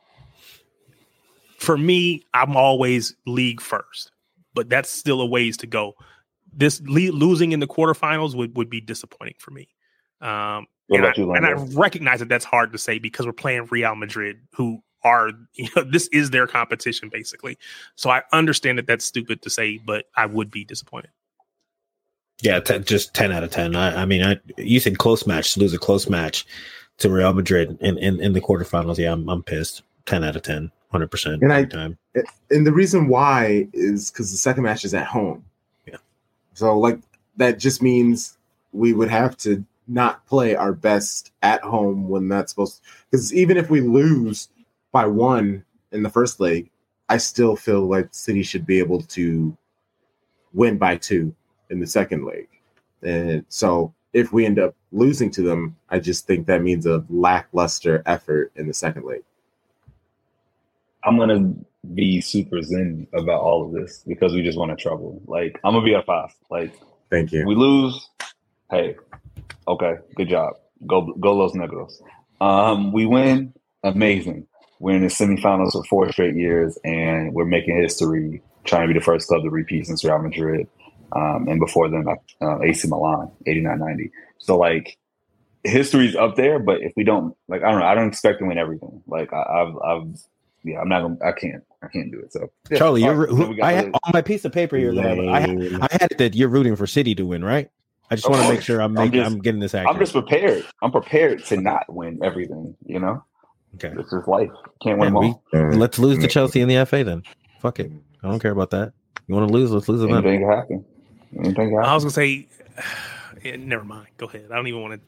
for me, I'm always league first, but that's still a ways to go. This le- losing in the quarterfinals would, would be disappointing for me. Um, and, I, you, and I recognize that that's hard to say because we're playing Real Madrid, who are, you know, this is their competition basically. So I understand that that's stupid to say, but I would be disappointed. Yeah, t- just ten out of ten. I, I mean, I, you said close match, to lose a close match to Real Madrid in, in, in the quarterfinals. Yeah, I'm, I'm pissed. ten out of ten, one hundred percent. And I, time. and the reason why is because the second match is at home. Yeah. So like that just means we would have to not play our best at home when that's supposed to, because even if we lose by one in the first leg, I still feel like City should be able to win by two in the second leg. And so if we end up losing to them, I just think that means a lackluster effort in the second leg. I'm going to be super zen about all of this because we just want to trouble. Like, I'm going to be a five. Like, thank you. We lose. Hey, okay, good job. Go, go Los Negros. Um, we win. Amazing. We're in the semifinals for four straight years, and we're making history, trying to be the first club to repeat since Real Madrid. Um, and before then, uh, A C Milan, eighty-nine ninety. So, like, history's up there, but if we don't, like, I don't know, I don't expect to win everything. Like, I, I've, I've, yeah, I'm not gonna, I can't, I can't do it. So, yeah. Charlie, you're, right, who, I had, on my piece of paper here, I had, I had it that you're rooting for City to win, right? I just want to make sure I'm making, I'm, just, I'm getting this accurate. I'm just prepared. I'm prepared to not win everything, you know? Okay. This is life. Can't win Yeah, them we, all. let's lose to Chelsea in the F A then. Fuck it. I don't care about that. You want to lose? Let's lose to them. Anything can happen. Anything can happen. I was gonna say, yeah, never mind. Go ahead. I don't even want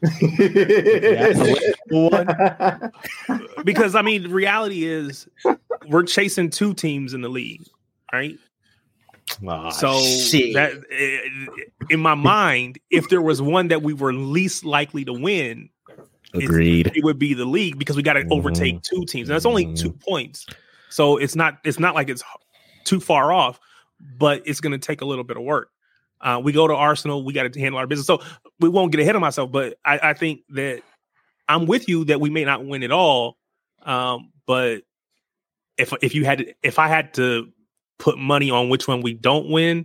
to. Because I mean, the reality is, we're chasing two teams in the league, right? Oh, so shit. that in my mind, if there was one that we were least likely to win, agreed, it would be the league because we got to mm-hmm. overtake two teams, and that's only mm-hmm. two points. So it's not it's not like it's too far off, but it's going to take a little bit of work. Uh, we go to Arsenal, we got to handle our business. So we won't get ahead of myself, but I, I think that I'm with you that we may not win it all. Um, but if if you had to, if I had to put money on which one we don't win,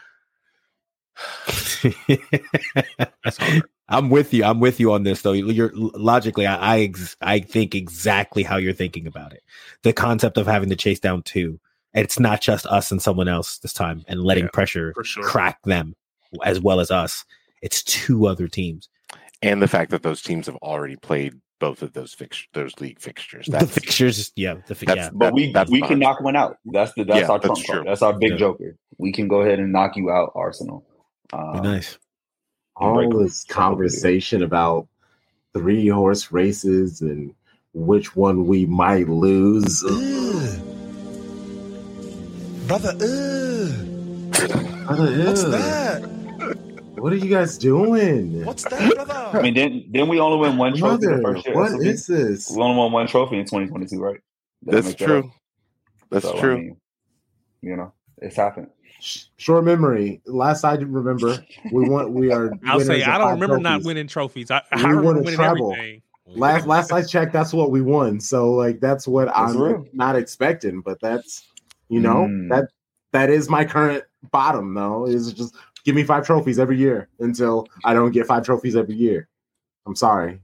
that's hard. I'm with you. I'm with you on this, though. You're logically, I, I, ex, I think exactly how you're thinking about it. The concept of having to chase down two. It's not just us and someone else this time, and letting yeah, pressure sure. crack them as well as us. It's two other teams, and the fact that those teams have already played both of those fix those league fixtures. That's, the fixtures, yeah, the fi- that's, yeah. But we that's we fine. can knock one out. That's the that's yeah, our trump that's card. That's our big yeah. joker. We can go ahead and knock you out, Arsenal. Um, nice. All this conversation about three horse races and which one we might lose. Ugh. Brother, ugh. Brother, ugh. What's that? What are you guys doing? What's that, brother? I mean, didn't, didn't we only win one trophy Brother, the first year? What is this? We only won one trophy in twenty twenty-two, right? Did That's true. That That's so, true. I mean, you know, it's happened. Short memory. Last I remember, we want we are. I'll say I don't remember trophies. not winning trophies. I, I we remember won a winning treble. everything. Last last I checked, that's what we won. So like that's what that's I'm real. not expecting, but that's you know mm. that that is my current bottom though. Is just give me five trophies every year until I don't get five trophies every year. I'm sorry.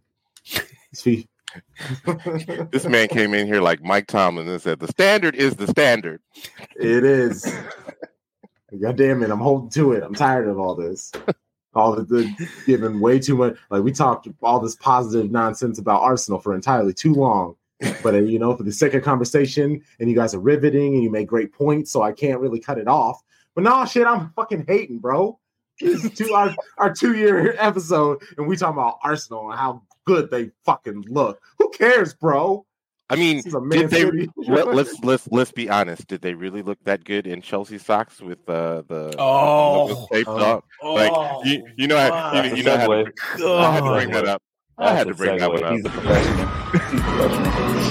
This man came in here like Mike Tomlin and said, "The standard is the standard." It is. God damn it! I'm holding to it. I'm tired of all this. All the, the giving way too much. Like we talked all this positive nonsense about Arsenal for entirely too long. But uh, you know, for the sake of conversation, and you guys are riveting, and you make great points, so I can't really cut it off. But no, shit, I'm fucking hating, bro. This is two, our our two year episode, and we talking about Arsenal and how good they fucking look. Who cares, bro? I mean, did they? let, let's let's let's be honest. Did they really look that good in Chelsea socks with uh, the oh taped oh, up? Like oh, you, you know, I, you, you know, I had, to, oh, I had to bring that up. I had to bring that one up. He's a professional. He's a professional.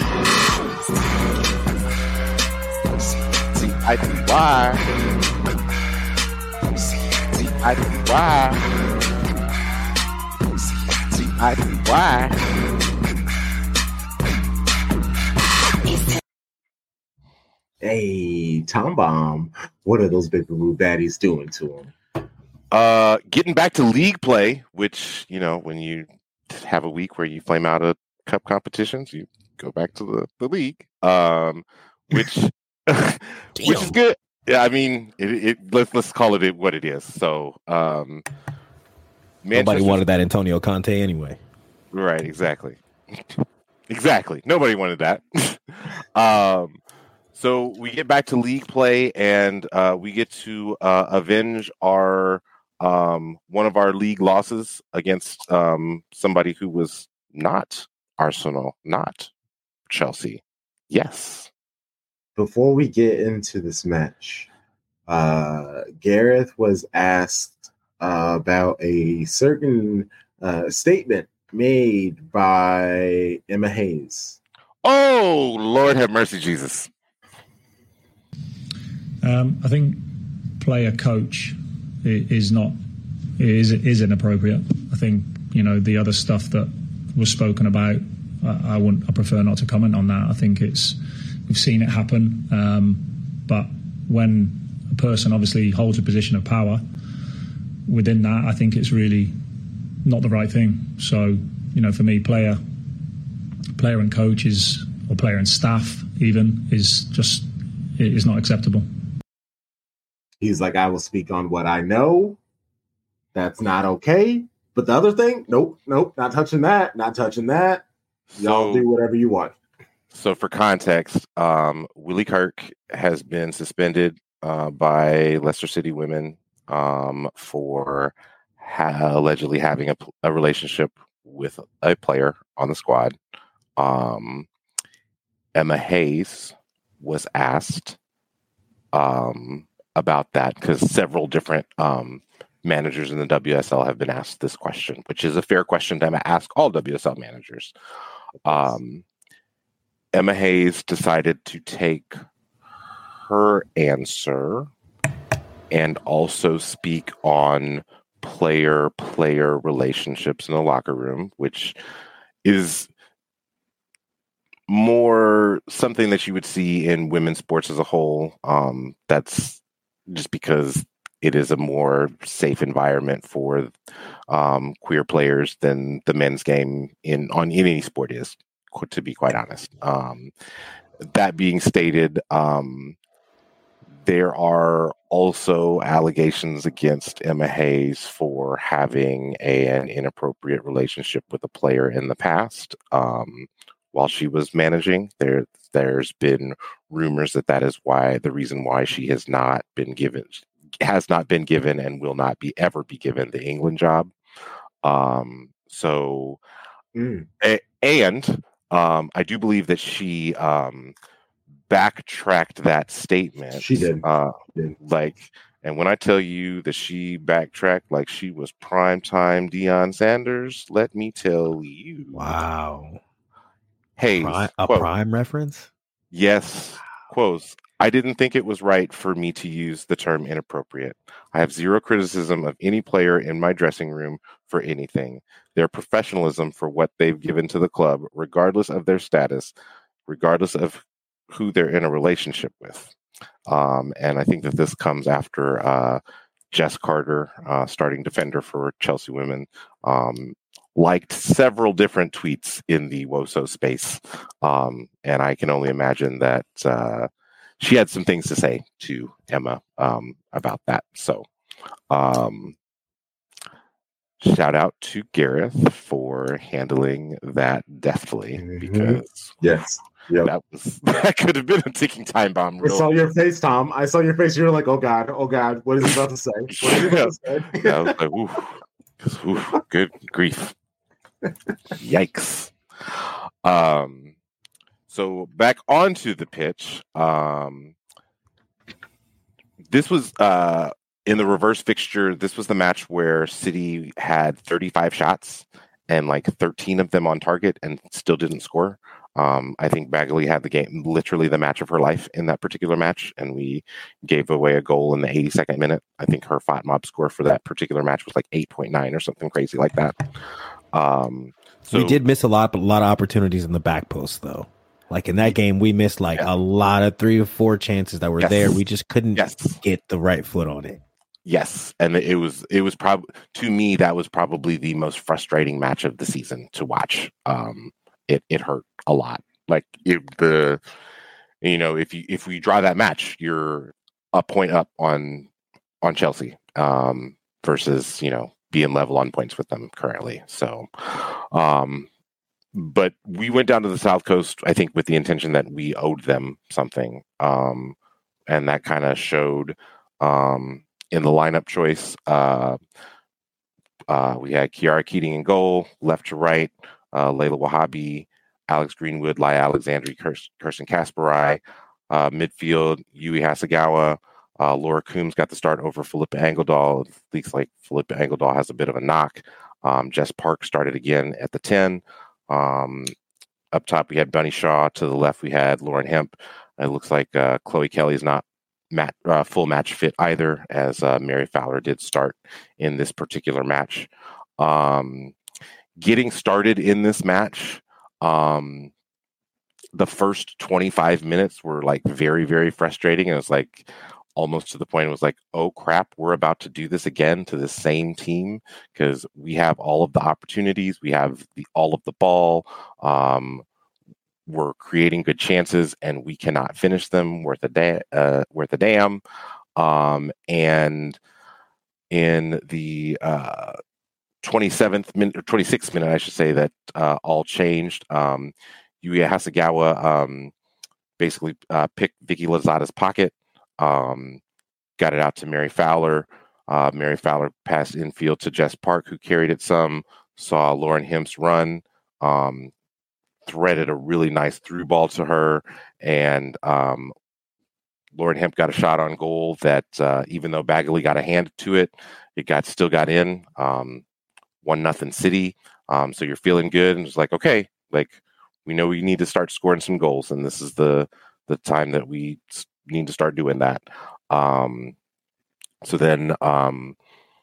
See, I see why. See, I see why. See, I see why. Hey, Tom Bomb, what are those big blue baddies doing to him? Uh, getting back to league play, which, you know, when you have a week where you flame out of cup competitions, you go back to the, the league, um, which which is good. Yeah, I mean, it, it, let's let's call it what it is. So, um, nobody wanted that Antonio Conte anyway. Right, exactly. Exactly. Nobody wanted that. um, so we get back to league play, and uh, we get to uh, avenge our um, one of our league losses against um, somebody who was not Arsenal, not Chelsea. Yes. Before we get into this match, uh, Gareth was asked uh, about a certain uh, statement made by Emma Hayes. Oh, Lord have mercy, Jesus. Um, I think player coach is not is is inappropriate. I think, you know, the other stuff that was spoken about, I, I wouldn't. I prefer not to comment on that. I think it's we've seen it happen, um, but when a person obviously holds a position of power within that, I think it's really not the right thing. So, you know, for me, player, player and coach is, or player and staff even, is just it is not acceptable. He's like, I will speak on what I know. That's not okay. But the other thing, nope, nope, not touching that, not touching that. Y'all so, do whatever you want. so for context, um, Willie Kirk has been suspended uh, by Leicester City Women um, for ha- allegedly having a, a relationship with a player on the squad. Um, Emma Hayes was asked um, about that because several different um, managers in the W S L have been asked this question, which is a fair question to ask all W S L managers. Um, Emma Hayes decided to take her answer and also speak on player-player relationships in the locker room, which is more something that you would see in women's sports as a whole. Um, that's just because it is a more safe environment for um, queer players than the men's game in on in any sport is, to be quite honest. Um, that being stated, um, there are also allegations against Emma Hayes for having a, an inappropriate relationship with a player in the past. Um, while she was managing, there there's been rumors that that is why the reason why she has not been given has not been given and will not be ever be given the England job. Um, so, mm. a, and um, I do believe that she um, backtracked that statement. She did. Uh, she did. Like, and when I tell you that she backtracked like she was primetime Deion Sanders, let me tell you. Wow. Hey, Prime, a quote, prime reference? Yes. Quotes. I didn't think it was right for me to use the term inappropriate. I have zero criticism of any player in my dressing room for anything. Their professionalism for what they've given to the club, regardless of their status, regardless of who they're in a relationship with. Um, and I think that this comes after uh, Jess Carter, uh, starting defender for Chelsea Women, um, liked several different tweets in the WOSO space. Um, and I can only imagine that uh, she had some things to say to Emma um, about that. So um, shout out to Gareth for handling that deftly, mm-hmm. because yes. Yep. That was that could have been a ticking time bomb. I saw your face, Tom. I saw your face. You were like, "Oh God, oh God, what is he about to say? What is he about to say?" I was like, oof, oof, good grief, yikes. Um, so back onto the pitch. Um, this was uh in the reverse fixture. This was the match where City had thirty-five shots and like thirteen of them on target and still didn't score. Um, I think Bagley had the game, literally the match of her life in that particular match, and we gave away a goal in the eighty-second minute. I think her F O T mob score for that particular match was like eight point nine or something crazy like that. Um, so, we did miss a lot, a lot of opportunities in the back post, though. Like in that game, we missed like yeah. a lot of three or four chances that were yes. there. We just couldn't yes. get the right foot on it. Yes, and it was it was probably to me that was probably the most frustrating match of the season to watch. Um, it it hurt a lot. Like if the you know if you if we draw that match, you're a point up on on Chelsea um, versus you know being level on points with them currently. So, um, but we went down to the South Coast, I think, with the intention that we owed them something, um, and that kind of showed. Um, In the lineup choice, uh, uh, we had Kiara Keating in goal, left to right, uh, Layla Wahhabi, Alex Greenwood, Laya Alexandri, Kirsten Kasparai, uh, midfield, Yui Hasegawa, uh, Laura Coombs got the start over Philippa Engeldahl. It looks like Philippa Engeldahl has a bit of a knock. Um, Jess Park started again at the ten. Um, up top, we had Bunny Shaw. To the left, we had Lauren Hemp. It looks like uh, Chloe Kelly is not Mat, uh, full match fit either, as uh, Mary Fowler did start in this particular match. Um, getting started in this match, um, the first twenty-five minutes were like very, very frustrating. It was like almost to the point it was like, oh crap, we're about to do this again to the same team because we have all of the opportunities, we have the all of the ball. Um, We're creating good chances, and we cannot finish them worth a da- uh, worth a damn. Um, and in the uh, twenty-seventh minute or twenty-sixth minute, I should say, that uh, all changed. Um, Yuya Hasegawa um, basically uh, picked Vicky Lozada's pocket, um, got it out to Mary Fowler. Uh, Mary Fowler passed infield to Jess Park, who carried it some, saw Lauren Hemp's run, um, threaded a really nice through ball to her, and um, Lauren Hemp got a shot on goal that uh, even though Bagley got a hand to it, it got still got in. Um, one nothing City. Um, so you're feeling good, and it's like, okay, like we know we need to start scoring some goals, and this is the the time that we need to start doing that. Um, so then um,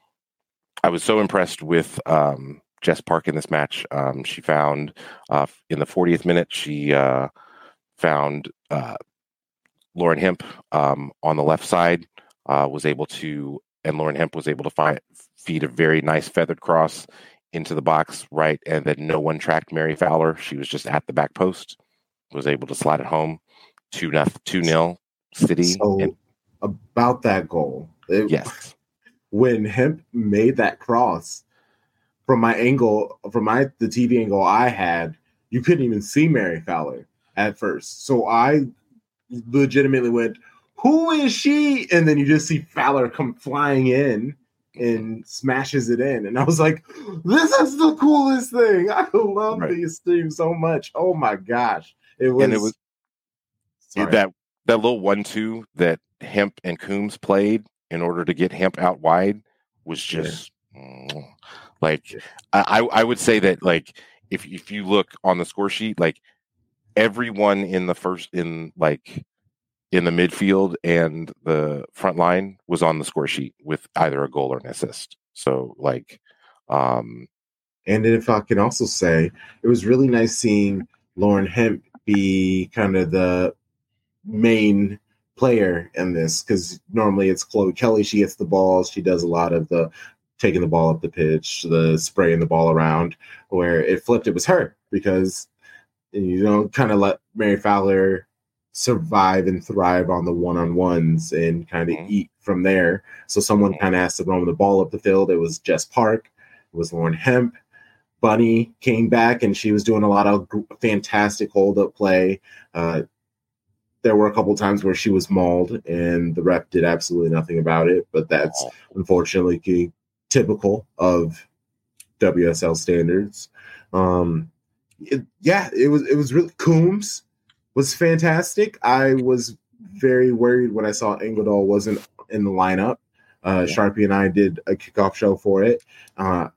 I was so impressed with um, Jess Park in this match. Um, she found uh, in the fortieth minute, she uh, found uh, Lauren Hemp um, on the left side, uh, was able to, and Lauren Hemp was able to find, feed a very nice feathered cross into the box, right, and then no one tracked Mary Fowler. She was just at the back post, was able to slide it home, two nil City. So and, about that goal, it, yes, when Hemp made that cross, from my angle, from my the T V angle I had, you couldn't even see Mary Fowler at first. So I legitimately went, "Who is she?" And then you just see Fowler come flying in and smashes it in, and I was like, "This is the coolest thing! I love right. these streams so much! Oh my gosh!" It was, and it was sorry. that that little one-two that Hemp and Coombs played in order to get Hemp out wide was just yeah. like yeah. I I would say that like if if you look on the score sheet, like everyone in the first in like. in the midfield and the front line was on the score sheet with either a goal or an assist. So like, um, and if I can also say, it was really nice seeing Lauren Hemp be kind of the main player in this, because normally it's Chloe Kelly. She gets the ball. She does a lot of the taking the ball up the pitch, the spraying the ball around. Where it flipped, it was her, because you don't kind of let Mary Fowler survive and thrive on the one-on-ones and kind of mm-hmm. eat from there. So someone kind of has to run the ball up the field. It was Jess Park. It was Lauren Hemp. Bunny came back, and she was doing a lot of fantastic hold-up play. Uh, there were a couple times where she was mauled, and the ref did absolutely nothing about it. But that's oh. unfortunately typical of W S L standards. Um, it, yeah, it was it was really Coombs was fantastic. I was very worried when I saw Engdahl wasn't in the lineup. Uh, yeah. Sharpie and I did a kickoff show for it. Uh,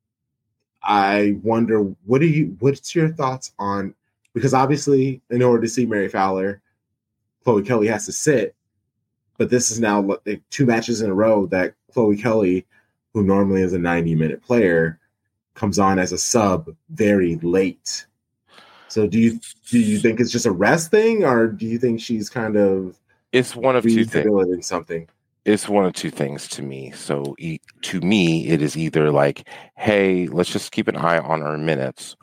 I wonder, what do you? What's your thoughts on? Because obviously, in order to see Mary Fowler, Chloe Kelly has to sit. But this is now like two matches in a row that Chloe Kelly, who normally is a ninety-minute player, comes on as a sub very late. So do you do you think it's just a rest thing, or do you think she's kind of it's one of two things? Something. It's one of two things to me. So e- to me, it is either like, hey, let's just keep an eye on our minutes,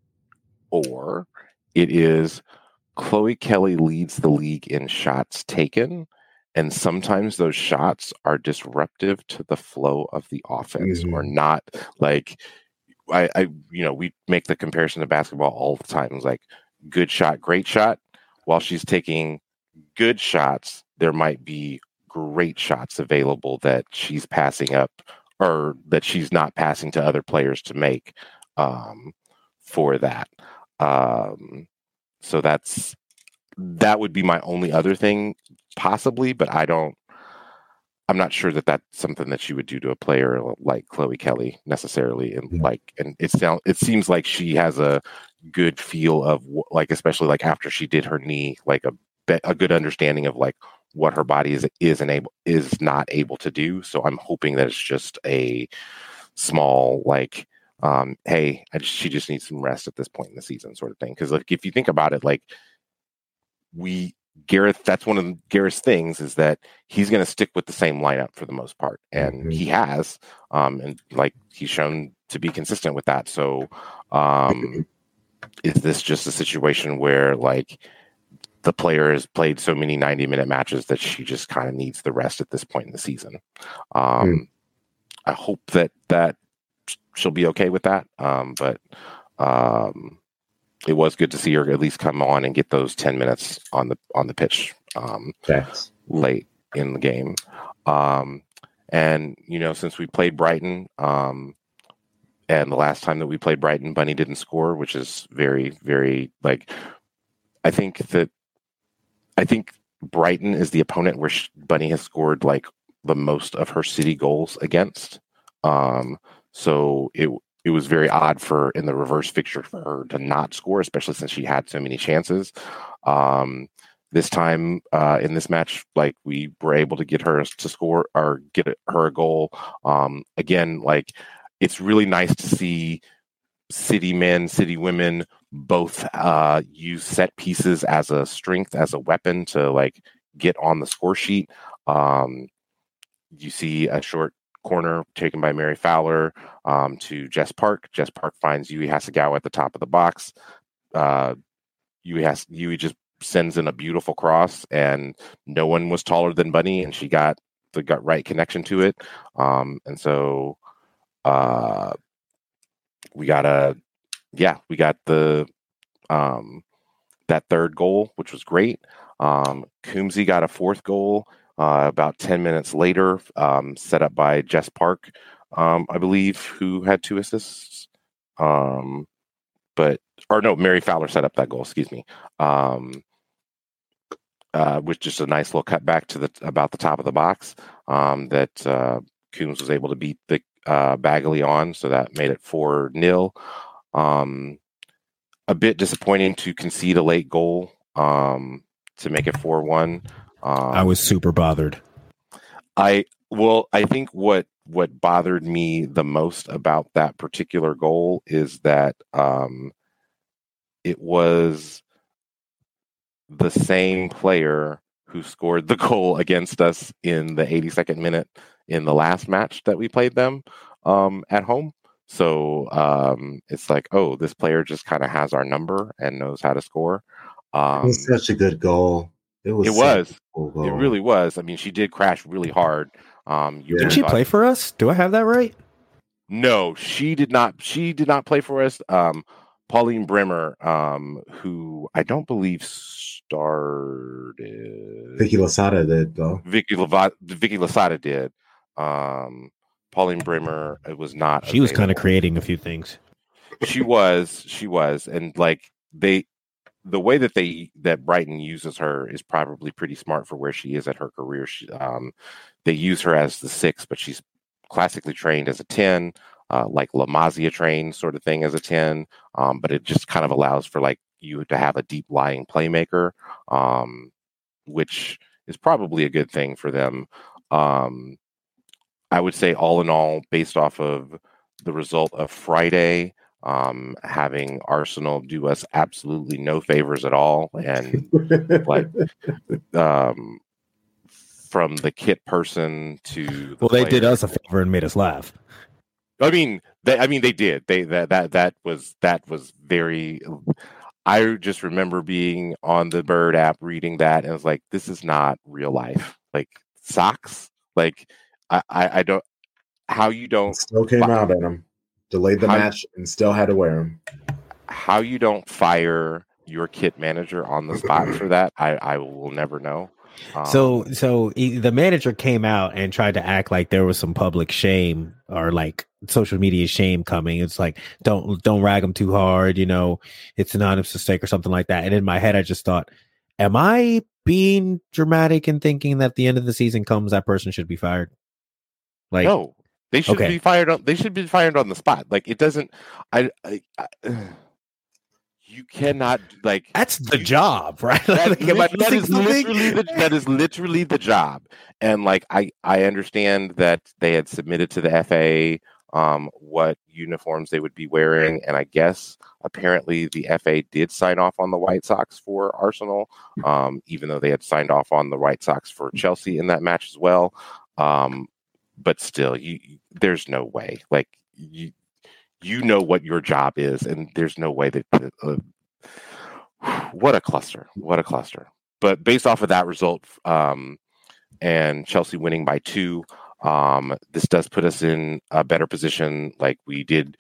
or it is Chloe Kelly leads the league in shots taken, and sometimes those shots are disruptive to the flow of the offense, mm-hmm. or not like. I, I, you know, we make the comparison to basketball all the time. It's like good shot, great shot. While she's taking good shots, there might be great shots available that she's passing up, or that she's not passing to other players to make um, for that. Um, so that's that would be my only other thing, possibly, but I don't. I'm not sure that that's something that she would do to a player like Chloe Kelly necessarily. And yeah. like, and it sounds, it seems like she has a good feel of like, especially like after she did her knee, like a a good understanding of like what her body is is able is not able to do. So I'm hoping that it's just a small like, um, hey, I just, she just needs some rest at this point in the season, sort of thing. Because like if you think about it, like we. Gareth, that's one of Gareth's things is that he's going to stick with the same lineup for the most part, and mm-hmm. he has, um, and like he's shown to be consistent with that. So, um, is this just a situation where like the player has played so many ninety-minute matches that she just kind of needs the rest at this point in the season? Um, mm. I hope that that she'll be okay with that, um, but um, it was good to see her at least come on and get those ten minutes on the on the pitch um, Thanks. late in the game. Um, and you know, since we played Brighton, um, and the last time that we played Brighton, Bunny didn't score, which is very, very like. I think that I think Brighton is the opponent where she, Bunny has scored like the most of her city goals against. Um, so it it was very odd for in the reverse fixture for her to not score, especially since she had so many chances. Um, this time uh, in this match, like we were able to get her to score or get her a goal. Um, again, like it's really nice to see city men, city women both uh, use set pieces as a strength, as a weapon to like get on the score sheet. Um, you see a short corner taken by Mary Fowler um, to Jess Park. Jess Park finds Yui Hasegawa at the top of the box. Uh, Yui, has, Yui just sends in a beautiful cross, and no one was taller than Bunny, and she got the got right connection to it. Um, and so uh, we got a, yeah, we got the um, that third goal, which was great. Um, Coombsy got a fourth goal uh, about ten minutes later, um, set up by Jess Park, um, I believe, who had two assists. Um, but or no, Mary Fowler set up that goal. Excuse me. Um, uh, with just a nice little cut back to the about the top of the box um, that uh, Coombs was able to beat the uh, Bagley on, so that made it four nil. Um, a bit disappointing to concede a late goal um, to make it four one. Um, I was super bothered. I well, I think what what bothered me the most about that particular goal is that um, it was the same player who scored the goal against us in the eighty-second minute in the last match that we played them um, at home. So um, it's like, oh, this player just kind of has our number and knows how to score. Um, it was such a good goal. It was. It was. It really was. I mean, she did crash really hard. Um, you did she play for us? Do I have that right? No, she did not. She did not play for us. Um, Pauline Bremer, um, who I don't believe started. Vicky Losada did, though. Vicky Lava- Vicky Losada did. Um, Pauline Bremer, it was not. She was kind of creating a few things. She was. She was, and like they. The way that they that Brighton uses her is probably pretty smart for where she is at her career. She, um, they use her as the six, but she's classically trained as a ten, uh, like La Masia trained sort of thing as a ten. Um, but it just kind of allows for like you to have a deep lying playmaker, um, which is probably a good thing for them. Um, I would say all in all, based off of the result of Friday. Um, having Arsenal do us absolutely no favors at all, and like um, from the kit person to the well, they player. did us a favor and made us laugh. I mean, they, I mean, they did. They that that that was that was very. I just remember being on the Bird app reading that, and I was like, "This is not real life." Like socks. Like I, I, I don't. How you don't still came buy, out at them. Delayed the how, match and still had to wear them. How you don't fire your kit manager on the spot for that, I, I will never know. Um, so, so he, the manager came out and tried to act like there was some public shame or like social media shame coming. It's like don't don't rag him too hard, you know. It's an honest mistake or something like that. And in my head, I just thought, am I being dramatic and thinking that at the end of the season comes that person should be fired? Like no. They should okay. be fired on. They should be fired on the spot. Like it doesn't. I. I, I you cannot like. That's the you, job, right? That, like, that, that is literally the, that is literally the job. And like I, I understand that they had submitted to the F A um, what uniforms they would be wearing, and I guess apparently the F A did sign off on the White Sox for Arsenal, um, even though they had signed off on the White Sox for Chelsea in that match as well. Um, But still, you there's no way. Like you, you know what your job is, and there's no way that. Uh, what a cluster! What a cluster! But based off of that result, um, and Chelsea winning by two, um, this does put us in a better position. Like we did,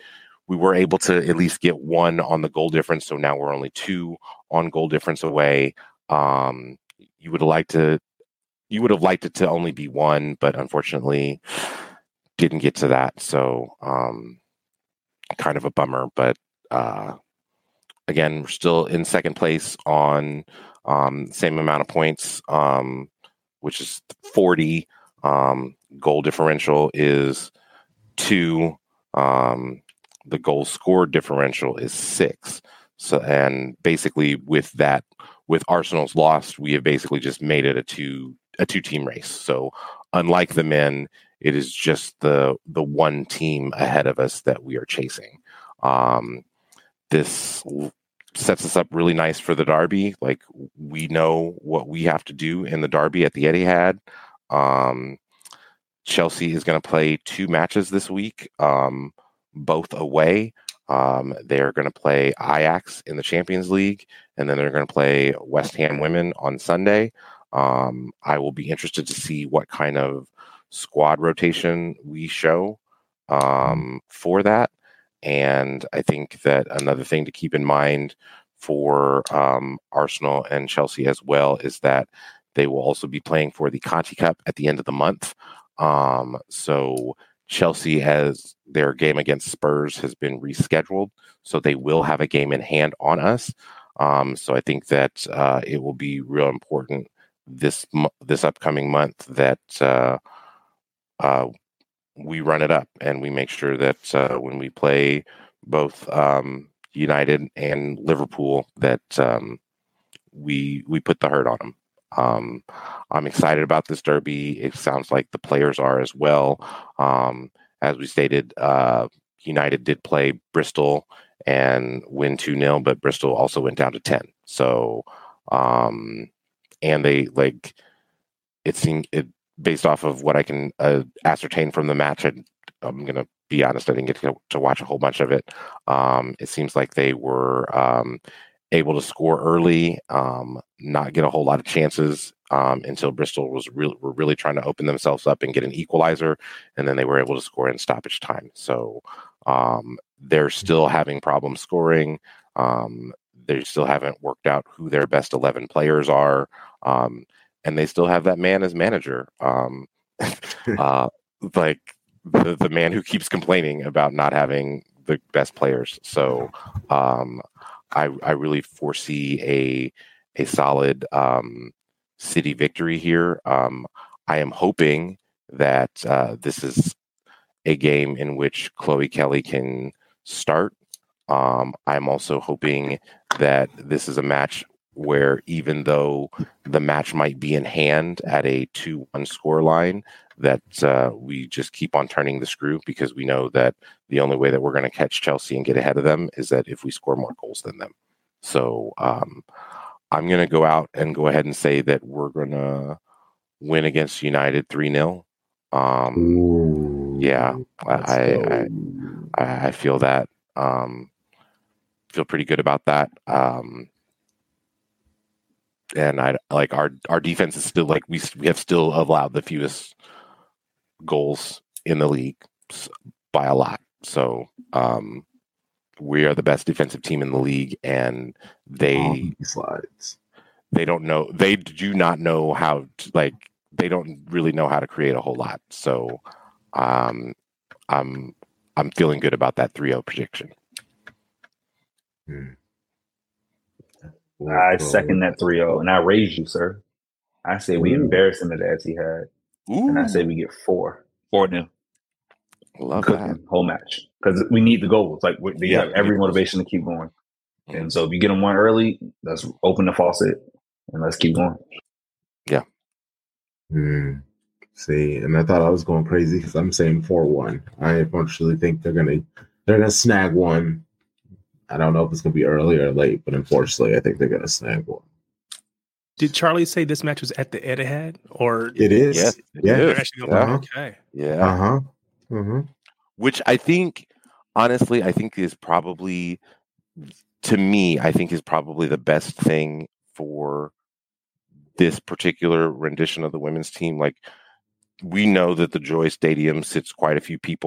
we were able to at least get one on the goal difference. So now we're only two on goal difference away. Um, you would have liked to, you would have liked it to only be one, but unfortunately didn't get to that. So um, kind of a bummer, but uh, again, we're still in second place on um, same amount of points, um, which is forty. Um, goal differential is two. Um, the goal scored differential is six. So, and basically with that, with Arsenal's loss, we have basically just made it a two a two team race. So unlike the men, it is just the the one team ahead of us that we are chasing. Um, this sets us up really nice for the derby. Like, we know what we have to do in the derby at the Etihad. Um, Chelsea is going to play two matches this week, um, both away. Um, they're going to play Ajax in the Champions League, and then they're going to play West Ham Women on Sunday. Um, I will be interested to see what kind of squad rotation we show um, for that. And I think that another thing to keep in mind for um, Arsenal and Chelsea as well is that they will also be playing for the Conti Cup at the end of the month. Um, so Chelsea has their game against Spurs has been rescheduled, so they will have a game in hand on us. Um, so I think that uh, it will be real important this this upcoming month that uh, uh, we run it up and we make sure that uh, when we play both um, United and Liverpool, that um, we we put the hurt on them. Um, I'm excited about this derby. It sounds like the players are as well. Um, as we stated, uh, United did play Bristol and win two nil, but Bristol also went down to ten. So, um, and they like it seemed it based off of what I can uh, ascertain from the match. I, I'm going to be honest, I didn't get to, to watch a whole bunch of it. Um, it seems like they were um, able to score early, um, not get a whole lot of chances um, until Bristol was really were really trying to open themselves up and get an equalizer, and then they were able to score in stoppage time. So um, they're still having problems scoring. Um, they still haven't worked out who their best eleven players are, um, and they still have that man as manager, um, uh, like the the man who keeps complaining about not having the best players. So. Um, I, I really foresee a a solid um, City victory here. Um, I am hoping that uh, this is a game in which Chloe Kelly can start. Um, I'm also hoping that this is a match where, even though the match might be in hand at a two one scoreline, that uh, we just keep on turning the screw, because we know that the only way that we're going to catch Chelsea and get ahead of them is that if we score more goals than them. So um, I'm going to go out and go ahead and say that we're going to win against United three nil. Um, yeah, I, I, I I feel that. Um, feel pretty good about that. Um, and I like our our defense is still like we we have still allowed the fewest goals in the league by a lot. So um, we are the best defensive team in the league, and they slides. They don't know. They do not know how to, like they don't really know how to create a whole lot. So um, I'm I'm feeling good about that three oh prediction. Hmm. I second that three oh, and I raise you, sir. I say we Ooh. embarrass them at the Etihad, and I say we get four. four nil. Love Cooking that. whole match, because we need the goals. Like we, they Yeah, have every motivation to keep going. And so if you get them one early, let's open the faucet and let's keep going. Yeah. Hmm. See, and I thought I was going crazy because I'm saying four one. I unfortunately think they're gonna they're gonna snag one. I don't know if it's gonna be early or late, but unfortunately, I think they're gonna snag one. Did Charlie say this match was at the Etihad, or It is? Yes, it Yeah. they're is. actually going Yeah. okay? Yeah. Uh huh. Mm-hmm. Which I think, honestly, I think is probably, to me, I think is probably the best thing for this particular rendition of the women's team. Like, we know that the Joy Stadium sits quite a few people.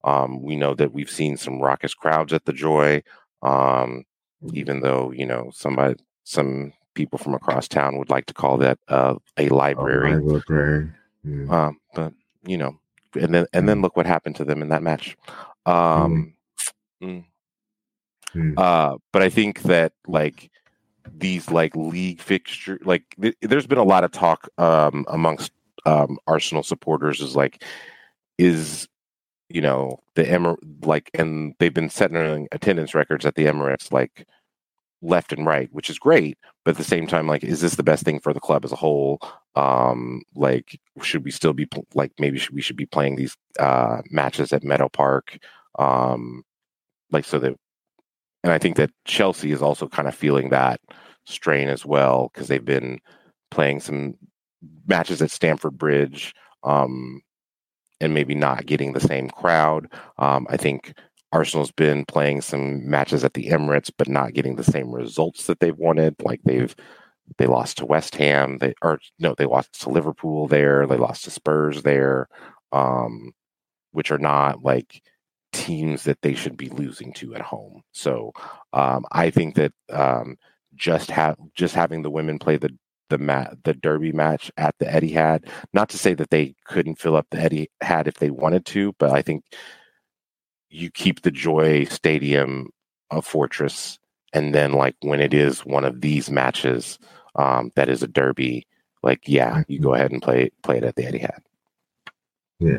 Um, we know that we've seen some raucous crowds at the Joy, um, even though, you know, somebody, some people from across town would like to call that uh, a library. Oh, library. Yeah. Um, but, you know, and then and then look what happened to them in that match. Um, mm. Mm. Uh, but I think that like these like league fixture, like th- there's been a lot of talk um, amongst um, Arsenal supporters is like, is, you know, the Emir like, and they've been setting attendance records at the Emirates like left and right, which is great. But at the same time, like, is this the best thing for the club as a whole? Um, like, should we still be pl- like maybe should, we should be playing these uh, matches at Meadow Park, um, like so that. And I think that Chelsea is also kind of feeling that strain as well because they've been playing some matches at Stamford Bridge um, and maybe not getting the same crowd. Um, I think Arsenal's been playing some matches at the Emirates, but not getting the same results that they've wanted. Like they've they lost to West Ham, they or no, they lost to Liverpool there, they lost to Spurs there, um, which are not like teams that they should be losing to at home. So um, I think that um, just have just having the women play the the mat the derby match at the Etihad, not to say that they couldn't fill up the Etihad if they wanted to, but I think you keep the Joy Stadium a fortress, and then like when it is one of these matches um, that is a derby, like yeah, you go ahead and play play it at the Etihad. Yeah.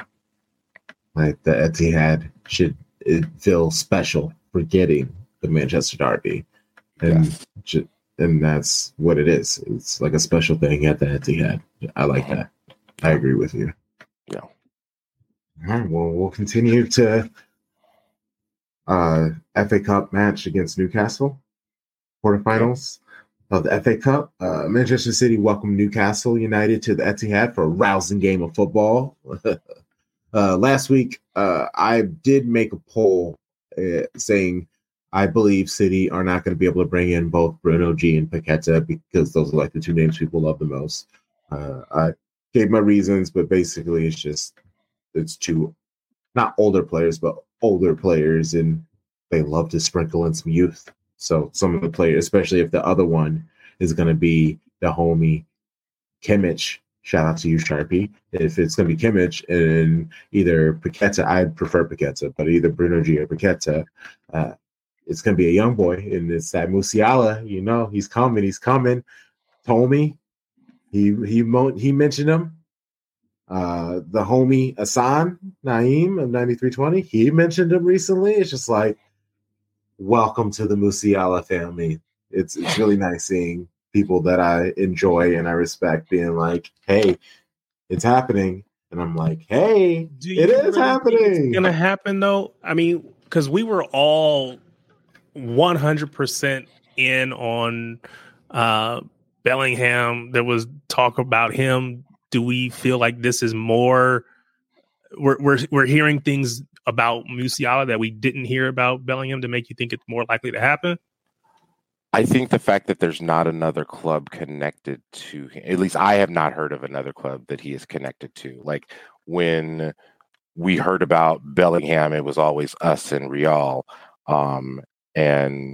Like the Etihad should it feel special for getting the Manchester Derby, and yes. ju- and that's what it is. It's like a special thing at the Etihad. I like mm-hmm. that. I agree with you. Yeah. All right. Well, we'll continue to uh, F A Cup match against Newcastle, quarterfinals yeah. of the F A Cup. Uh, Manchester City welcomed Newcastle United to the Etihad for a rousing game of football. Uh, last week, uh, I did make a poll uh, saying I believe City are not going to be able to bring in both Bruno G and Paqueta because those are like the two names people love the most. Uh, I gave my reasons, but basically it's just it's two, not older players, but older players, and they love to sprinkle in some youth. So some of the players, especially if the other one is going to be the homie Kimmich. Shout out to you, Sharpie. If it's going to be Kimmich and either Paqueta, I'd prefer Paqueta, but either Bruno G or Paqueta, uh, it's going to be a young boy. And it's that Musiala, you know, he's coming, he's coming. Tommy, he he he mentioned him. Uh, the homie Asan Naeem of ninety-three twenty, he mentioned him recently. It's just like, welcome to the Musiala family. It's it's really nice seeing people that I enjoy and I respect being like, hey, it's happening. And I'm like, hey, Do it is really happening. It's going to happen, though? I mean, because we were all one hundred percent in on uh, Bellingham. There was talk about him. Do we feel like this is more? We're, we're, we're hearing things about Musiala that we didn't hear about Bellingham to make you think it's more likely to happen? I think the fact that there's not another club connected to him, at least I have not heard of another club that he is connected to. Like when we heard about Bellingham, it was always us and Real. Um, and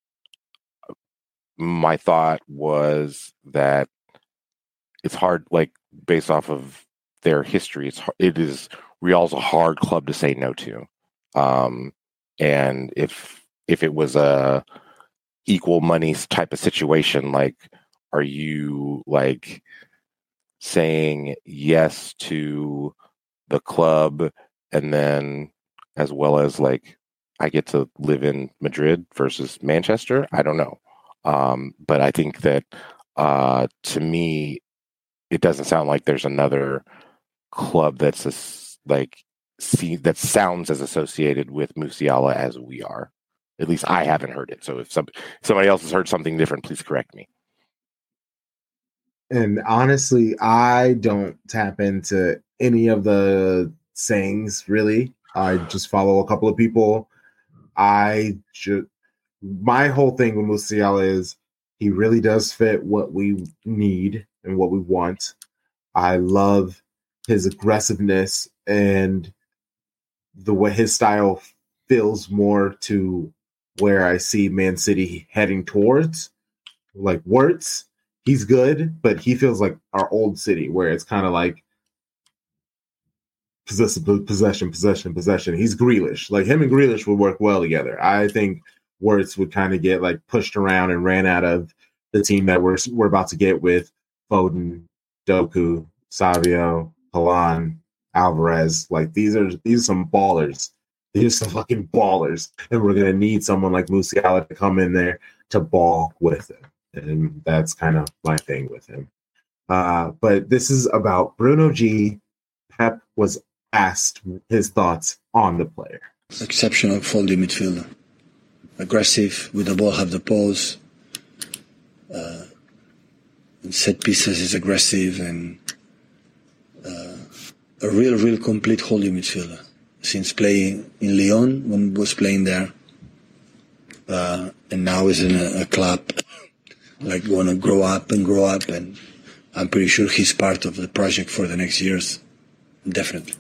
my thought was that it's hard, like based off of their history, it's it is Real's a hard club to say no to. Um, and if if it was a equal money type of situation, like are you like saying yes to the club and then as well as like I get to live in Madrid versus Manchester? I don't know. Um, but I think that uh, to me it doesn't sound like there's another club that's a, like see that sounds as associated with Musiala as we are. At least I haven't heard it. So if some, somebody else has heard something different, please correct me. And honestly, I don't tap into any of the sayings, really. I just follow a couple of people. I just, my whole thing with Musiala is he really does fit what we need and what we want. I love his aggressiveness and the way his style feels more to where I see Man City heading towards. Like Wirtz, he's good, but he feels like our old City, where it's kind of like possession, possession, possession, possession. He's Grealish. Like him and Grealish would work well together. I think Wirtz would kind of get like pushed around and ran out of the team that we're we're about to get with Foden, Doku, Savio, Haaland, Alvarez. Like these are these are some ballers. These are some fucking ballers, and we're gonna need someone like Musiala to come in there to ball with him, and that's kind of my thing with him. Uh, but this is about Bruno G. Pep was asked his thoughts on the player. Exceptional holding midfielder, aggressive with the ball, have the pose. Uh, in set pieces is aggressive and uh, a real, real complete holding midfielder. Since playing in Lyon, when he was playing there, uh, and now is in a, a club, like want to grow up and grow up, and I'm pretty sure he's part of the project for the next years, definitely.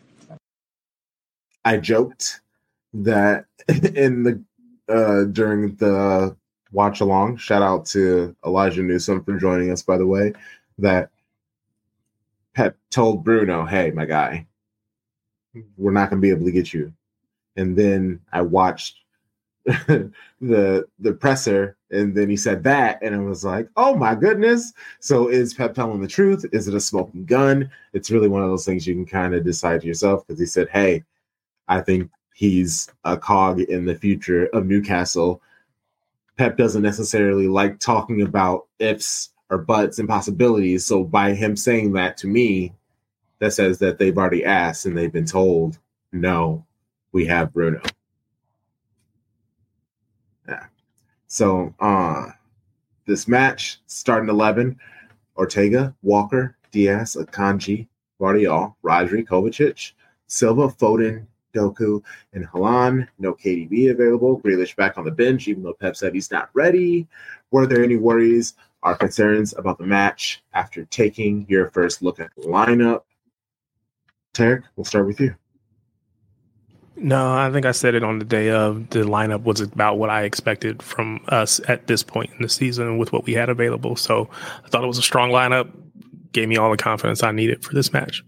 I joked that in the uh, during the watch along, shout out to Elijah Newsom for joining us, by the way, that Pep told Bruno, "Hey, my guy, we're not going to be able to get you." And then I watched the the presser, and then he said that, and I was like, oh my goodness. So is Pep telling the truth? Is it a smoking gun? It's really one of those things you can kind of decide yourself, because he said, hey, I think he's a cog in the future of Newcastle. Pep doesn't necessarily like talking about ifs or buts and possibilities. So by him saying that to me, that says that they've already asked and they've been told, no, we have Bruno. Yeah. So uh, this match, starting eleven, Ortega, Walker, Diaz, Akanji, Guardiola, Rodri, Kovacic, Silva, Foden, Doku, and Haaland. No K D B available. Grealish back on the bench, even though Pep said he's not ready. Were there any worries or concerns about the match after taking your first look at the lineup? Tarek, we'll start with you. No, I think I said it on the day of. The lineup was about what I expected from us at this point in the season with what we had available. So I thought it was a strong lineup. Gave me all the confidence I needed for this match.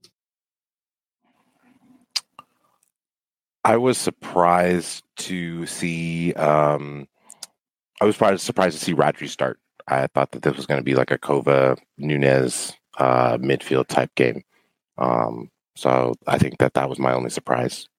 I was surprised to see. Um, I was probably surprised to see Rodri start. I thought that this was going to be like a Kova Nunez uh, midfield type game. Um, so I think that that was my only surprise.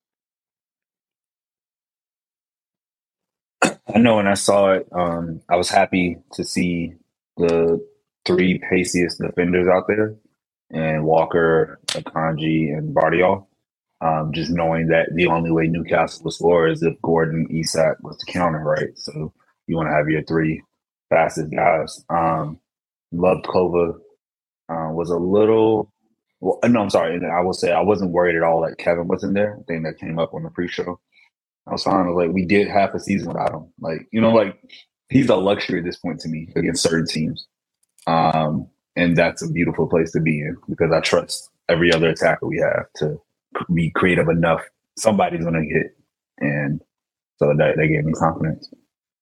I know when I saw it, um, I was happy to see the three paciest defenders out there, and Walker, Akanji, and Bardiol. Um, just knowing that the only way Newcastle will score is if Gordon, Isak was to counter, right? So you want to have your three fastest guys. Um, loved Kova. Uh, was a little... Well, no, I'm sorry. I will say I wasn't worried at all that Kevin wasn't there. I think that came up on the pre-show. I was fine. I was like, we did half a season without him. Like, you know, like he's a luxury at this point to me against certain teams. Um, and that's a beautiful place to be in, because I trust every other attacker we have to be creative enough. Somebody's going to hit. And so that, that gave me confidence.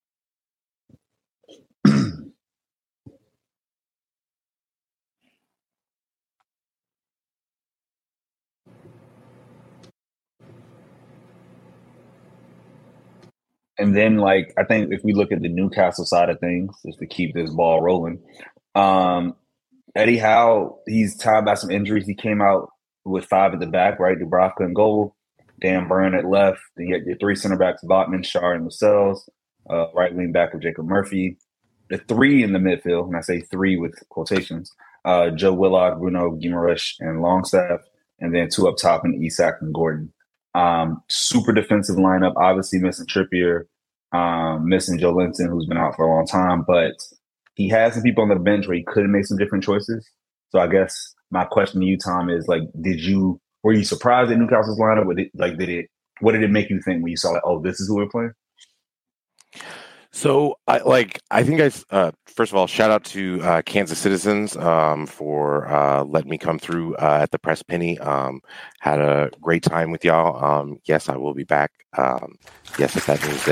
And then, like, I think if we look at the Newcastle side of things, just to keep this ball rolling, um, Eddie Howe, he's tied by some injuries. He came out with five at the back, right? Dubravka in goal, Dan Burn at left. Then you got your three center backs, Botman, Schär, and Lascelles. Uh, right wing back of Jacob Murphy. The three in the midfield, and I say three with quotations, uh, Joe Willock, Bruno Guimaraes, and Longstaff. And then two up top in Isak and Gordon. Um, super defensive lineup, obviously missing Trippier, um, missing Joe Linton, who's been out for a long time, but he has some people on the bench where he could have made some different choices. So I guess my question to you, Tom, is like, did you, were you surprised at Newcastle's lineup? Or did, like, did it, what did it make you think when you saw like, oh, this is who we're playing? So, I like. I think I. Uh, first of all, shout out to uh, Kansas Citizens um, for uh, letting me come through uh, at the Press Penny. Um, had a great time with y'all. Um, yes, I will be back. Um, yes, if that means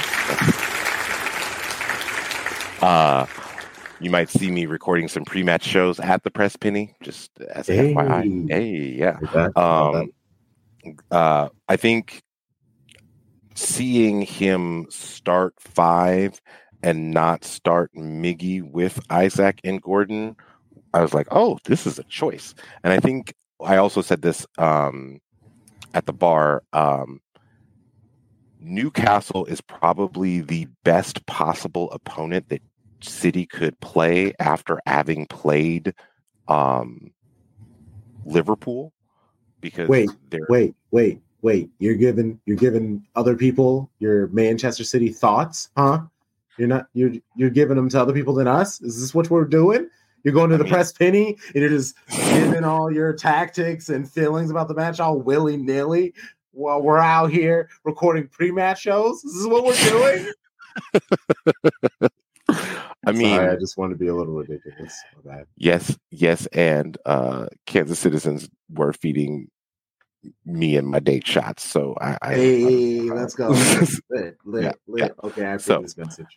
that. Uh, uh, you might see me recording some pre-match shows at the Press Penny. Just as an Hey. F Y I. Hey, yeah. Like that, like Um, uh, I think. Seeing him start five and not start Miggy with Isaac and Gordon, I was like, oh, this is a choice. And I think I also said this um, at the bar. Um, Newcastle is probably the best possible opponent that City could play after having played um, Liverpool. Because wait, they're wait, wait. Wait, you're giving you're giving other people your Manchester City thoughts, huh? You're not you're you're giving them to other people than us. Is this what we're doing? You're going to the I mean, Press Penny and you're just giving all your tactics and feelings about the match all willy nilly while we're out here recording pre-match shows. This is what we're doing. I mean, Sorry, I just want to be a little ridiculous. Okay. Yes, yes, and uh, Kansas Citizens were feeding me and my date shots. So I, I hey, I, let's go. lit, lit, yeah, lit. Yeah. Okay, I so, this message.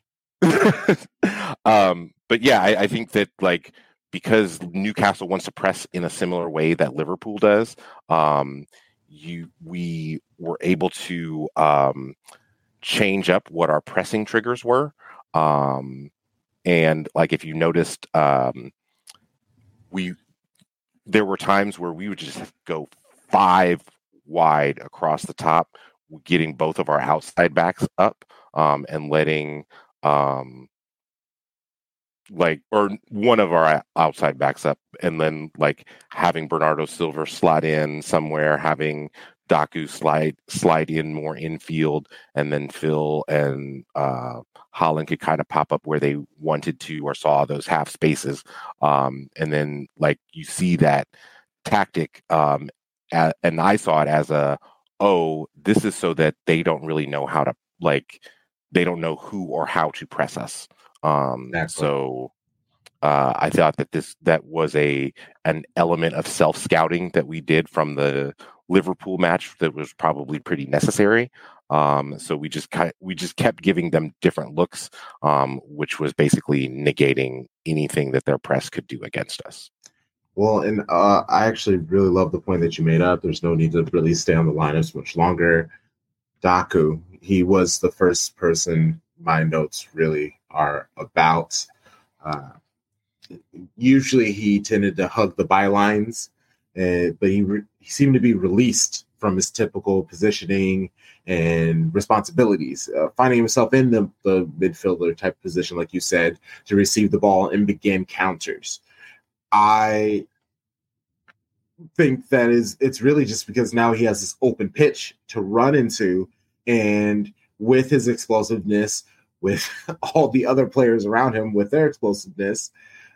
um, but yeah, I, I think that like because Newcastle wants to press in a similar way that Liverpool does, um, you we were able to um, change up what our pressing triggers were. Um, and like if you noticed, um, we there were times where we would just go five wide across the top, getting both of our outside backs up um, and letting um, like or one of our outside backs up, and then like having Bernardo Silva slide in somewhere, having Daku slide slide in more infield, and then Phil and uh, Holland could kind of pop up where they wanted to or saw those half spaces, um, and then like you see that tactic. Um, And I saw it as a, oh, this is so that they don't really know how to, like, they don't know who or how to press us. Um, so uh, I thought that this that was a an element of self scouting that we did from the Liverpool match that was probably pretty necessary. Um, so we just kind we just kept giving them different looks, um, which was basically negating anything that their press could do against us. Well, and uh, I actually really love the point that you made up. There's no need to really stay on the lineups much longer. Daku, he was the first person my notes really are about. Uh, usually he tended to hug the bylines, uh, but he, re- he seemed to be released from his typical positioning and responsibilities, uh, finding himself in the, the midfielder type position, like you said, to receive the ball and begin counters. I think that is it's really just because now he has this open pitch to run into, and with his explosiveness, with all the other players around him with their explosiveness,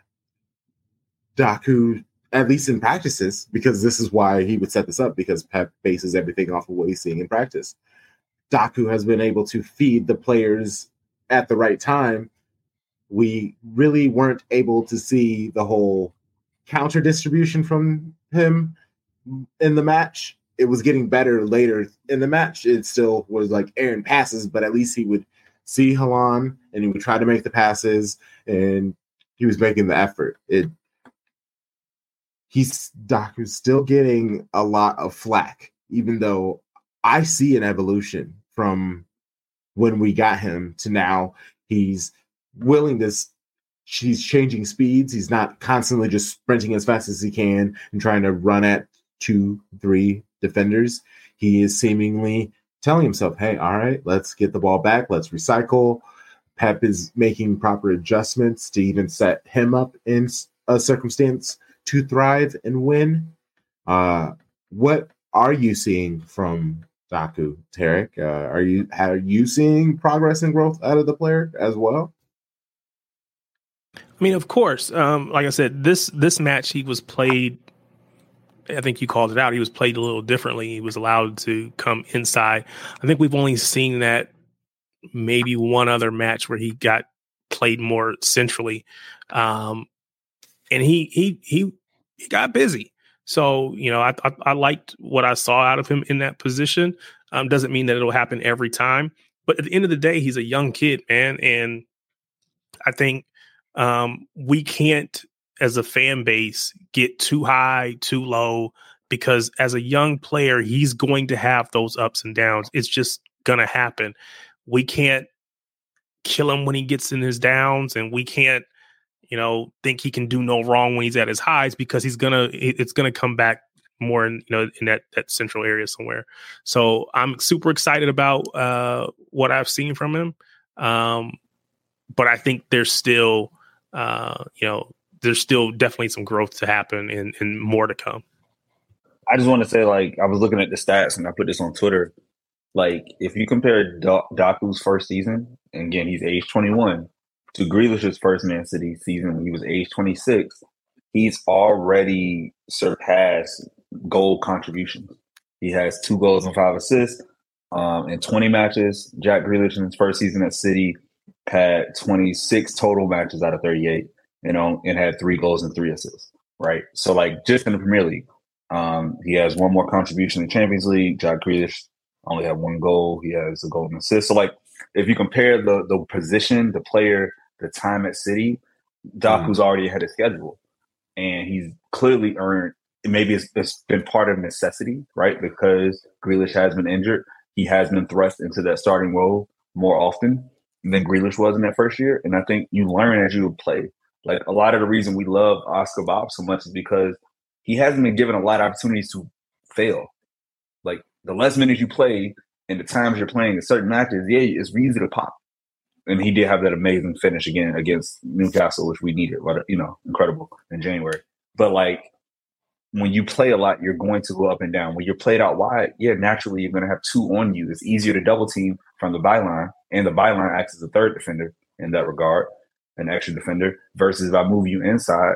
Daku, at least in practices, because this is why he would set this up, because Pep bases everything off of what he's seeing in practice. Daku has been able to feed the players at the right time. We really weren't able to see the whole counter distribution from him in the match. It was getting better later in the match. It still was like Aaron passes, but at least he would see Halan and he would try to make the passes, and he was making the effort. It he's Daku's still getting a lot of flack, even though I see an evolution from when we got him to now. He's willing to He's changing speeds. He's not constantly just sprinting as fast as he can and trying to run at two, three defenders. He is seemingly telling himself, hey, all right, let's get the ball back. Let's recycle. Pep is making proper adjustments to even set him up in a circumstance to thrive and win. Uh, what are you seeing from Daku, Tarek? Uh, are you are you seeing progress and growth out of the player as well? I mean, of course. Um, like I said, this this match he was played. I think you called it out. He was played a little differently. He was allowed to come inside. I think we've only seen that maybe one other match where he got played more centrally. Um, and he, he, he, he got busy. So, you know, I, I, I liked what I saw out of him in that position. Um, doesn't mean that it'll happen every time, but at the end of the day, he's a young kid, man. And I think um, we can't, as a fan base, get too high, too low, because as a young player, he's going to have those ups and downs. It's just going to happen. We can't kill him when he gets in his downs, and we can't, you know, think he can do no wrong when he's at his highs, because he's going to, it's going to come back more in, you know, in that, that central area somewhere. So I'm super excited about uh, what I've seen from him. Um, but I think there's still, uh, you know, there's still definitely some growth to happen and, and more to come. I just want to say, like, I was looking at the stats and I put this on Twitter. Like, if you compare Do- Doku's first season, and again, he's age twenty-one, to Grealish's first Man City season when he was age twenty-six, he's already surpassed goal contributions. He has two goals and five assists um, in twenty matches. Jack Grealish in his first season at City had twenty-six total matches out of thirty-eight, you know, and had three goals and three assists, right? So, like, just in the Premier League, um, he has one more contribution in the Champions League. Jack Grealish only had one goal. He has a goal and assist. So, like, if you compare the the position, the player, the time at City, Doku's mm. already ahead of schedule. And he's clearly earned, maybe it's, it's been part of necessity, right? Because Grealish has been injured. He has been thrust into that starting role more often than Grealish was in that first year. And I think you learn as you play. Like, a lot of the reason we love Oscar Bob so much is because he hasn't been given a lot of opportunities to fail. Like, the less minutes you play and the times you're playing in certain matches, yeah, it's easy to pop. And he did have that amazing finish again against Newcastle, which we needed, but, you know, incredible in January. But, like, when you play a lot, you're going to go up and down. When you're played out wide, yeah, naturally you're going to have two on you. It's easier to double team from the byline, and the byline acts as a third defender in that regard, an extra defender, versus if I move you inside.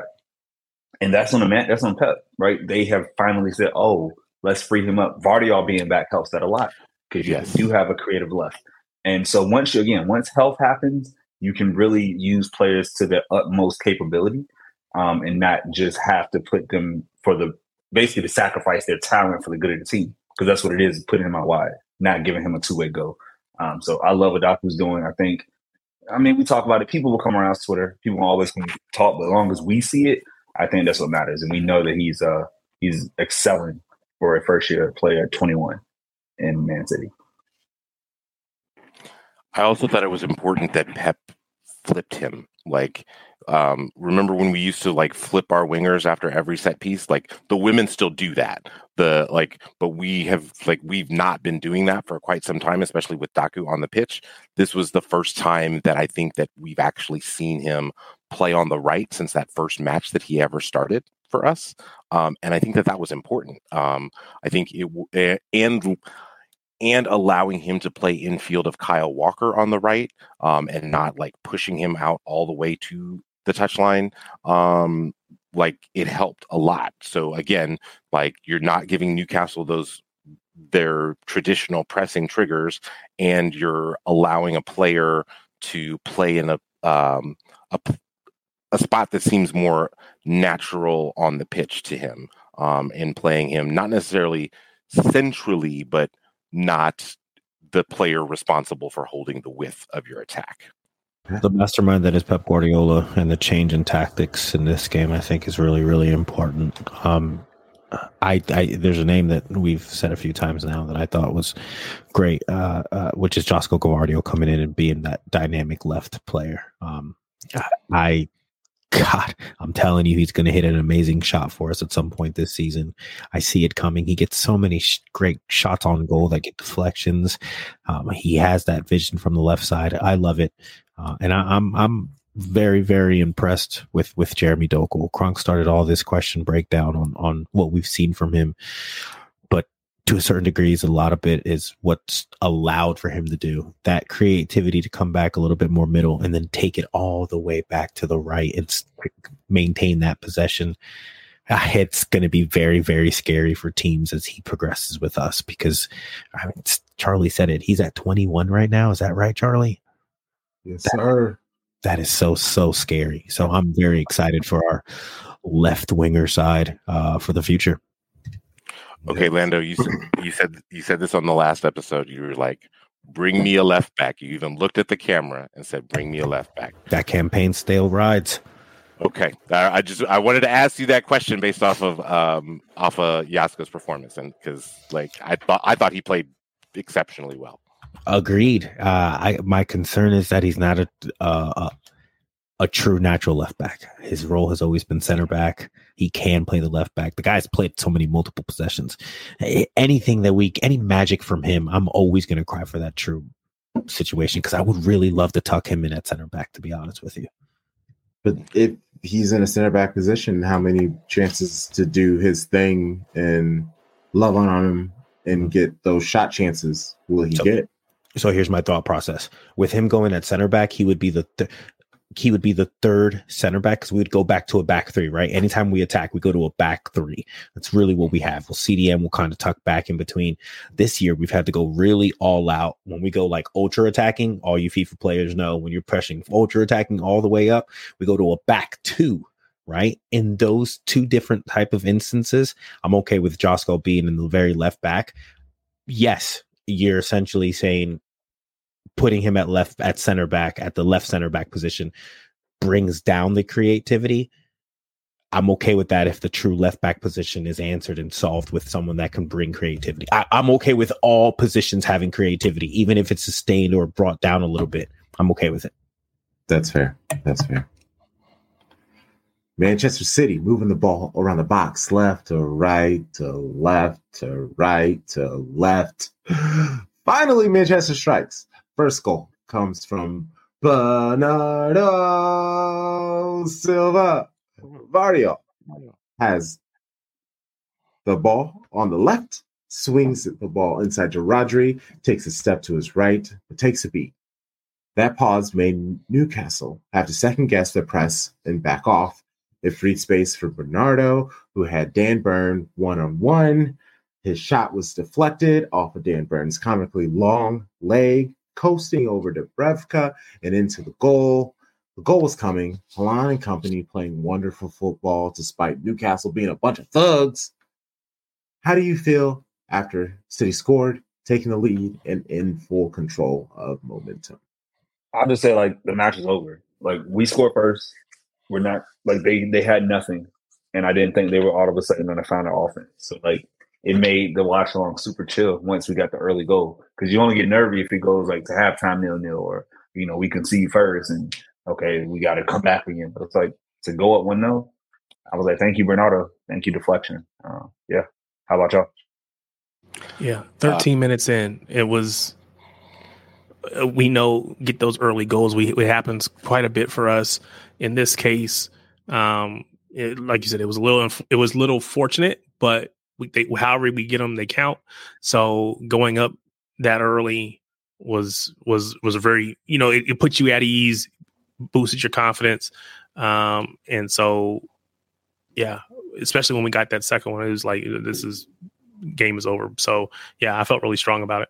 And that's on the man, that's on Pep, right? They have finally said, oh, let's free him up. Vardiol being back helps that a lot, because you yes. do have a creative left. And so once you, again, once health happens, you can really use players to their utmost capability um, and not just have to put them for the, basically to sacrifice their talent for the good of the team. Because that's what it is, putting him out wide, not giving him a two-way go. Um, so I love what Doku's doing. I think, I mean, we talk about it. People will come around Twitter. People will always talk, but as long as we see it, I think that's what matters. And we know that he's uh, he's excelling for a first-year player at twenty-one in Man City. I also thought it was important that Pep flipped him. Like, um, remember when we used to like flip our wingers after every set piece? Like, the women still do that. The like, but we have like we've not been doing that for quite some time, especially with Doku on the pitch. This was the first time that I think that we've actually seen him play on the right since that first match that he ever started for us, um, and I think that that was important. Um, I think it and. and allowing him to play infield of Kyle Walker on the right, um, and not like pushing him out all the way to the touchline, um, like it helped a lot. So again, like you're not giving Newcastle those their traditional pressing triggers, and you're allowing a player to play in a um, a, a spot that seems more natural on the pitch to him, um, and playing him not necessarily centrally, but not the player responsible for holding the width of your attack. The mastermind that is Pep Guardiola, and the change in tactics in this game, I think, is really, really important. Um, I, I there's a name that we've said a few times now that I thought was great, uh, uh, which is Josko Gvardiol coming in and being that dynamic left player. Um, I. God, I'm telling you, he's going to hit an amazing shot for us at some point this season. I see it coming. He gets so many sh- great shots on goal that get deflections. Um, he has that vision from the left side. I love it, uh, and I, I'm I'm very very impressed with with Jeremy Doku. Kronk started all this question breakdown on on what we've seen from him, but to a certain degree, a lot of it is what's allowed for him to do. That creativity to come back a little bit more middle and then take it all the way back to the right and maintain that possession it's going to be very, very scary for teams as he progresses with us because I mean, Charlie said it. He's at twenty-one right now. Is that right, Charlie? Yes, that, sir. That is so, so scary. So I'm very excited for our left winger side uh, for the future. Okay, Lando, you you said you said this on the last episode. You were like, "Bring me a left back." You even looked at the camera and said, "Bring me a left back." That campaign still rides. Okay, I, I just I wanted to ask you that question based off of um off of Yaska's performance, and because like I thought I thought he played exceptionally well. Agreed. Uh, I my concern is that he's not a uh, a, a true natural left back. His role has always been center back. He can play the left back. The guy's played so many multiple possessions. Anything that we any magic from him, I'm always going to cry for that true situation because I would really love to tuck him in at center back. To be honest with you. But if he's in a center back position, how many chances to do his thing and love on him and get those shot chances will he so, get? So here's my thought process. With him going at center back, he would be the th- he would be the third center back because we would go back to a back three, right? Anytime we attack, we go to a back three. That's really what we have. Well, C D M will kind of tuck back in between. This year, we've had to go really all out. When we go like ultra attacking, all you FIFA players know when you're pressing ultra attacking all the way up, we go to a back two, right? In those two different type of instances, I'm okay with Josko being in the very left back. Yes, you're essentially saying putting him at left at center back at the left center back position brings down the creativity. I'm okay with that if the true left back position is answered and solved with someone that can bring creativity. I, I'm okay with all positions having creativity, even if it's sustained or brought down a little bit. I'm okay with it. That's fair. That's fair. Manchester City moving the ball around the box, left to right to left to right to left. Finally, Manchester strikes. First goal comes from Bernardo Silva. Vardio has the ball on the left, swings the ball inside to Rodri, takes a step to his right, but takes a beat. That pause made Newcastle have to second guess their press and back off. It freed space for Bernardo, who had Dan Burn one-on-one. His shot was deflected off of Dan Burn's comically long leg, coasting over to Brevka and into the goal. The goal was coming. Haaland and company playing wonderful football despite Newcastle being a bunch of thugs. How do you feel after City scored, taking the lead, and in full control of momentum? I'll just say, like, the match is over. Like, we scored first. We're not, like, they, they had nothing. And I didn't think they were all of a sudden going to find an offense. So, like, it made the watch along super chill once we got the early goal. Because you only get nervy if it goes like to halftime nil nil or, you know, we concede first and, okay, we got to come back again. But it's like to go up one nil, I was like, thank you, Bernardo. Thank you, deflection. Uh, yeah. How about y'all? Yeah. thirteen uh, minutes in, it was, uh, we know, get those early goals. We It happens quite a bit for us. In this case, um, it, like you said, it was a little, it was little fortunate, but We, they, however we get them, they count. So going up that early was was was a very, you know, it, it puts you at ease, boosted your confidence, um, and so yeah, especially when we got that second one, it was like this is game is over. So yeah, I felt really strong about it.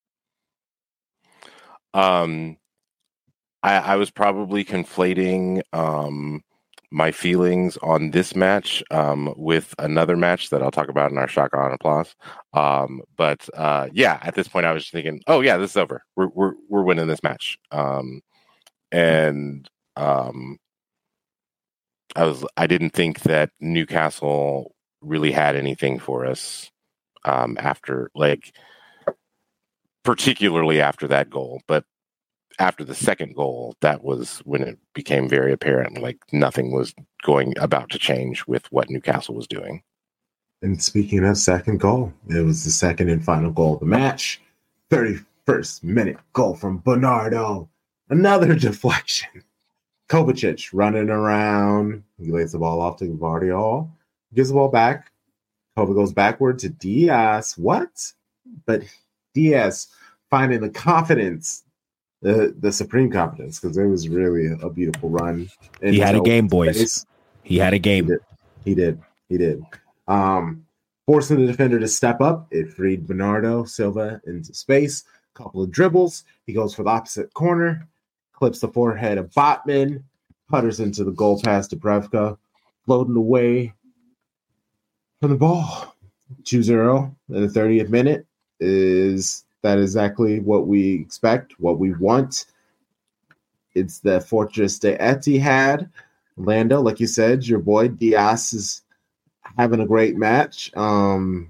Um, I, I was probably conflating um. my feelings on this match um, with another match that I'll talk about in our Shaka on Applause. Um, but uh, yeah, at this point I was just thinking, oh yeah, this is over. We're we're we're winning this match. Um, and um, I was I didn't think that Newcastle really had anything for us um, after, like, particularly after that goal, but after the second goal, that was when it became very apparent, like nothing was going about to change with what Newcastle was doing. And speaking of second goal, it was the second and final goal of the match. thirty-first minute goal from Bernardo. Another deflection. Kovacic running around. He lays the ball off to Gvardiol. Gives the ball back. Kovacic goes backward to Diaz. What? But Diaz finding the confidence, the the supreme confidence, because it was really a beautiful run. He had a game, boys. He had a game. He did. He did. He did. Um, forcing the defender to step up, it freed Bernardo Silva into space. Couple of dribbles. He goes for the opposite corner, clips the forehead of Botman, putters into the goal pass to Brevka, floating away from the ball. two zero in the thirtieth minute. Is that exactly what we expect, what we want? It's the Fortress de Etihad. Lando, like you said, your boy Diaz is having a great match. Um,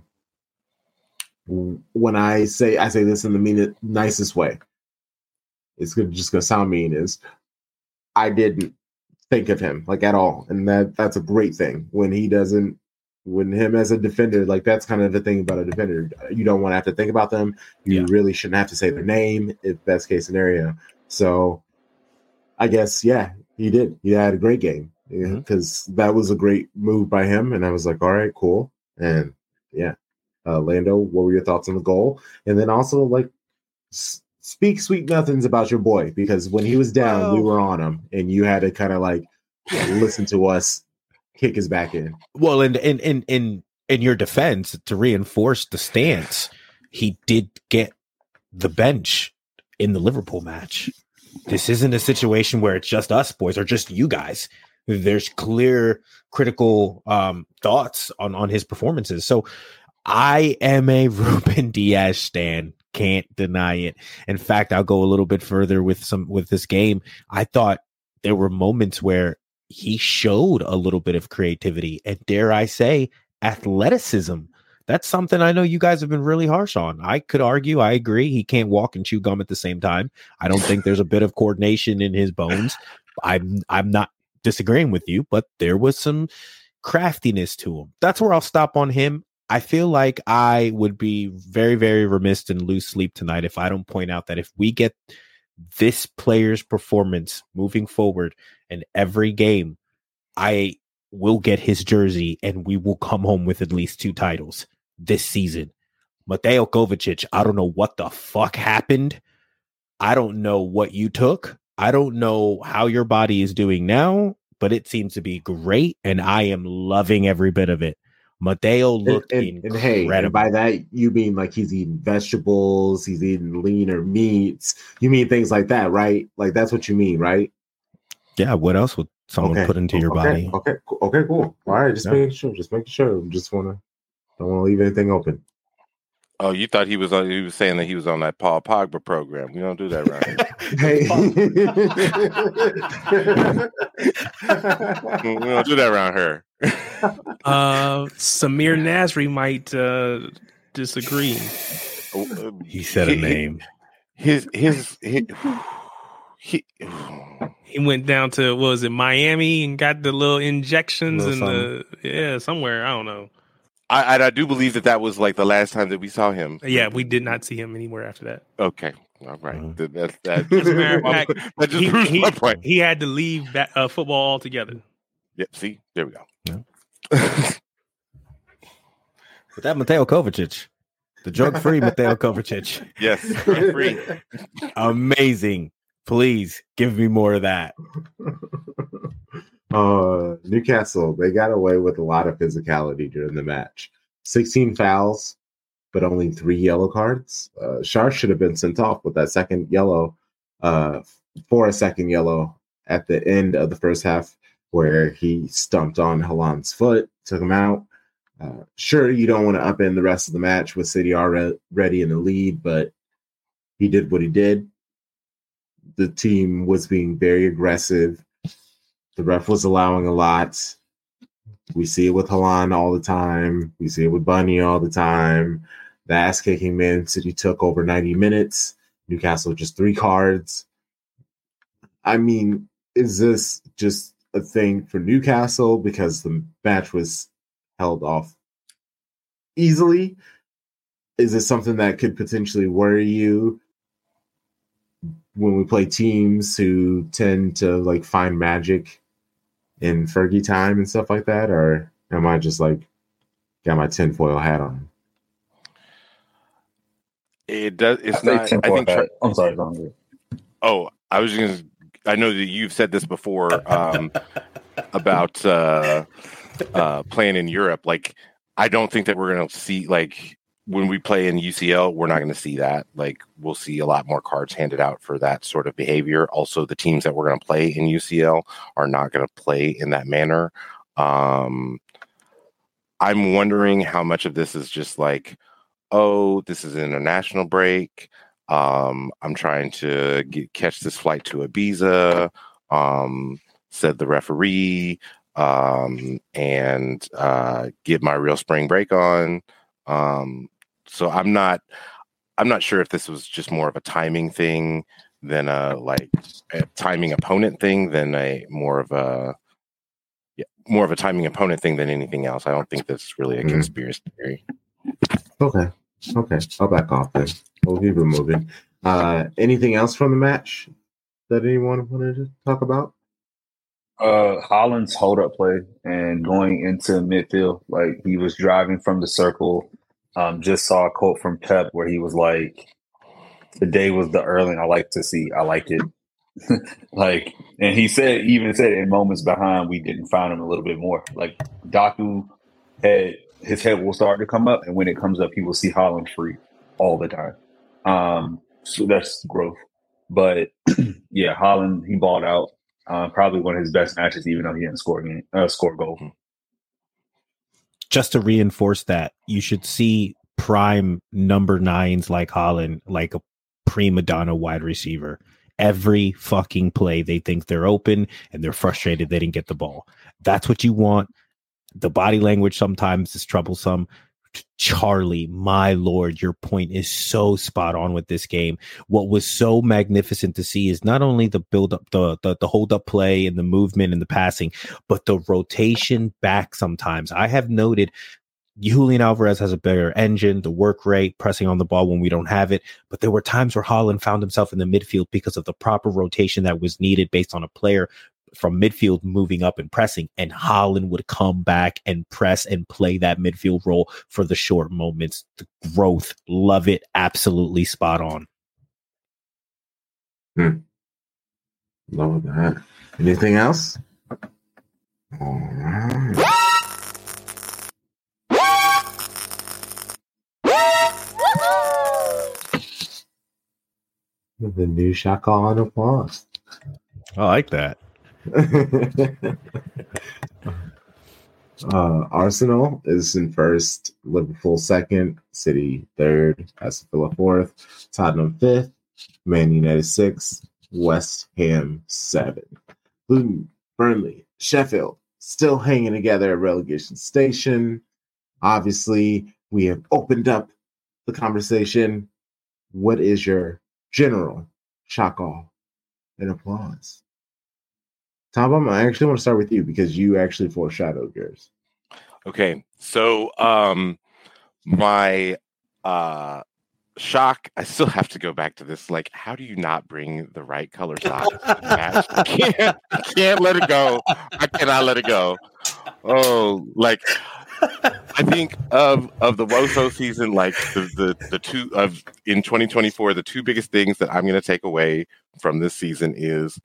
when I say I say this in the mean, nicest way, it's good, just gonna sound mean. Is I didn't think of him like at all, and that that's a great thing when he doesn't. When him as a defender, like that's kind of the thing about a defender. You don't want to have to think about them. You yeah. really shouldn't have to say their name if best case scenario. So I guess, yeah, he did. He had a great game because mm-hmm. that was a great move by him. And I was like, all right, cool. And yeah, uh, Lando, what were your thoughts on the goal? And then also like s- speak sweet nothings about your boy, because when he was down, oh. we were on him and you had to kind of like listen to us kick his back in. Well, in in in in in your defense, to reinforce the stance, he did get the bench in the Liverpool match. This isn't a situation where it's just us boys or just you guys. There's clear critical um, thoughts on on his performances. So I am a Ruben Diaz stan. Can't deny it. In fact, I'll go a little bit further with some with this game. I thought there were moments where he showed a little bit of creativity and, dare I say, athleticism. That's something I know you guys have been really harsh on. I could argue, I agree, he can't walk and chew gum at the same time. I don't think there's a bit of coordination in his bones. I'm I'm not disagreeing with you, but there was some craftiness to him. That's where I'll stop on him. I feel like I would be very, very remiss and lose sleep tonight if I don't point out that if we get this player's performance moving forward in every game, I will get his jersey and we will come home with at least two titles this season. Mateo Kovacic, I don't know what the fuck happened. I don't know what you took. I don't know how your body is doing now, but it seems to be great, and I am loving every bit of it. Mateo looked and, and, incredible. And hey, and by that you mean like he's eating vegetables, he's eating leaner meats. You mean things like that, right? Like that's what you mean, right? Yeah. What else would someone okay. put into your okay. body? Okay. Okay. Cool. All right. Just yeah. making sure. Just making sure. Just wanna don't want to leave anything open. Oh, you thought he was on? He was saying that he was on that Paul Pogba program. We don't do that right. Hey. We don't do that around here. uh, Samir Nasri might uh, disagree. He said a name. His his, his he, he went down to what was it, Miami, and got the little injections and the yeah somewhere I don't know. I, I do believe that that was like the last time that we saw him. Yeah, we did not see him anywhere after that. Okay, all right. Mm-hmm. That, that, As a matter of fact, that just he, proves he, my point. He had to leave that, uh, football altogether. Yep. See, there we go. Yeah. But that Mateo Kovacic, the drug-free Mateo Kovacic. Yes, drug-free. Amazing. Please give me more of that. Uh, Newcastle, they got away with a lot of physicality during the match. sixteen fouls, but only three yellow cards. Uh, Schär should have been sent off with that second yellow, uh, for a second yellow at the end of the first half, where he stumped on Haaland's foot, took him out. Uh, sure, you don't want to upend the rest of the match with City already in the lead, but he did what he did. The team was being very aggressive. The ref was allowing a lot. We see it with Haaland all the time. We see it with Bunny all the time. The ass-kicking Man City took over ninety minutes. Newcastle just three cards. I mean, is this just a thing for Newcastle because the match was held off easily? Is it something that could potentially worry you when we play teams who tend to like find magic in Fergie time and stuff like that? Or am I just like got my tinfoil hat on? It does. It's not. I think. Hat. I'm sorry, Andre. Oh, I was just. I know that you've said this before um, about uh, uh, playing in Europe. Like, I don't think that we're going to see, like, when we play in U C L, we're not going to see that. Like, we'll see a lot more cards handed out for that sort of behavior. Also, the teams that we're going to play in U C L are not going to play in that manner. Um, I'm wondering how much of this is just like, oh, this is an international break. Um, I'm trying to get, catch this flight to Ibiza, um, said the referee, um, and uh, get my real spring break on. Um, so I'm not, I'm not sure if this was just more of a timing thing than a like a timing opponent thing than a more of a yeah, more of a timing opponent thing than anything else. I don't think that's really a mm-hmm. conspiracy theory. Okay, okay, I'll back off then. We'll keep it moving. Uh, anything else from the match that anyone wanted to talk about? Uh, Haaland's hold-up play and going into midfield, like he was driving from the circle. Um, just saw a quote from Pep where he was like, "Today was the Erling I like to see. I like it." Like, and he said, even said in moments behind, we didn't find him a little bit more. Like Doku had his head will start to come up, and when it comes up, he will see Haaland free all the time. Um, so that's growth. But yeah, Haaland, he balled out. Uh, probably one of his best matches, even though he didn't score game, uh, score goal. Just to reinforce that, you should see prime number nines like Haaland, like a prima donna wide receiver. Every fucking play, they think they're open and they're frustrated they didn't get the ball. That's what you want. The body language sometimes is troublesome. Charlie, my lord, your point is so spot on with this game. What was so magnificent to see is not only the build up, the, the, the hold up play and the movement and the passing, but the rotation back sometimes. I have noted Julian Alvarez has a better engine, the work rate, pressing on the ball when we don't have it. But there were times where Haaland found himself in the midfield because of the proper rotation that was needed based on a player from midfield moving up and pressing, and Haaland would come back and press and play that midfield role for the short moments. The growth, love it, absolutely spot on. Hmm. Love that. Anything else? All right. The new Shaka on applause. I like that. uh, Arsenal is in first, Liverpool second, City third, Aston Villa fourth, Tottenham fifth, Man United sixth, West Ham seven. Luton, Burnley, Sheffield still hanging together at relegation station. Obviously, we have opened up the conversation. What is your general shock all and applause? Tom, I actually want to start with you because you actually foreshadowed yours. Okay, so um, my uh, shock, I still have to go back to this. Like, how do you not bring the right color socks to the match? I can't, I can't let it go. I cannot let it go. Oh, like, I think of of the Woso season, like the, the the two of in twenty twenty-four, the two biggest things that I'm going to take away from this season is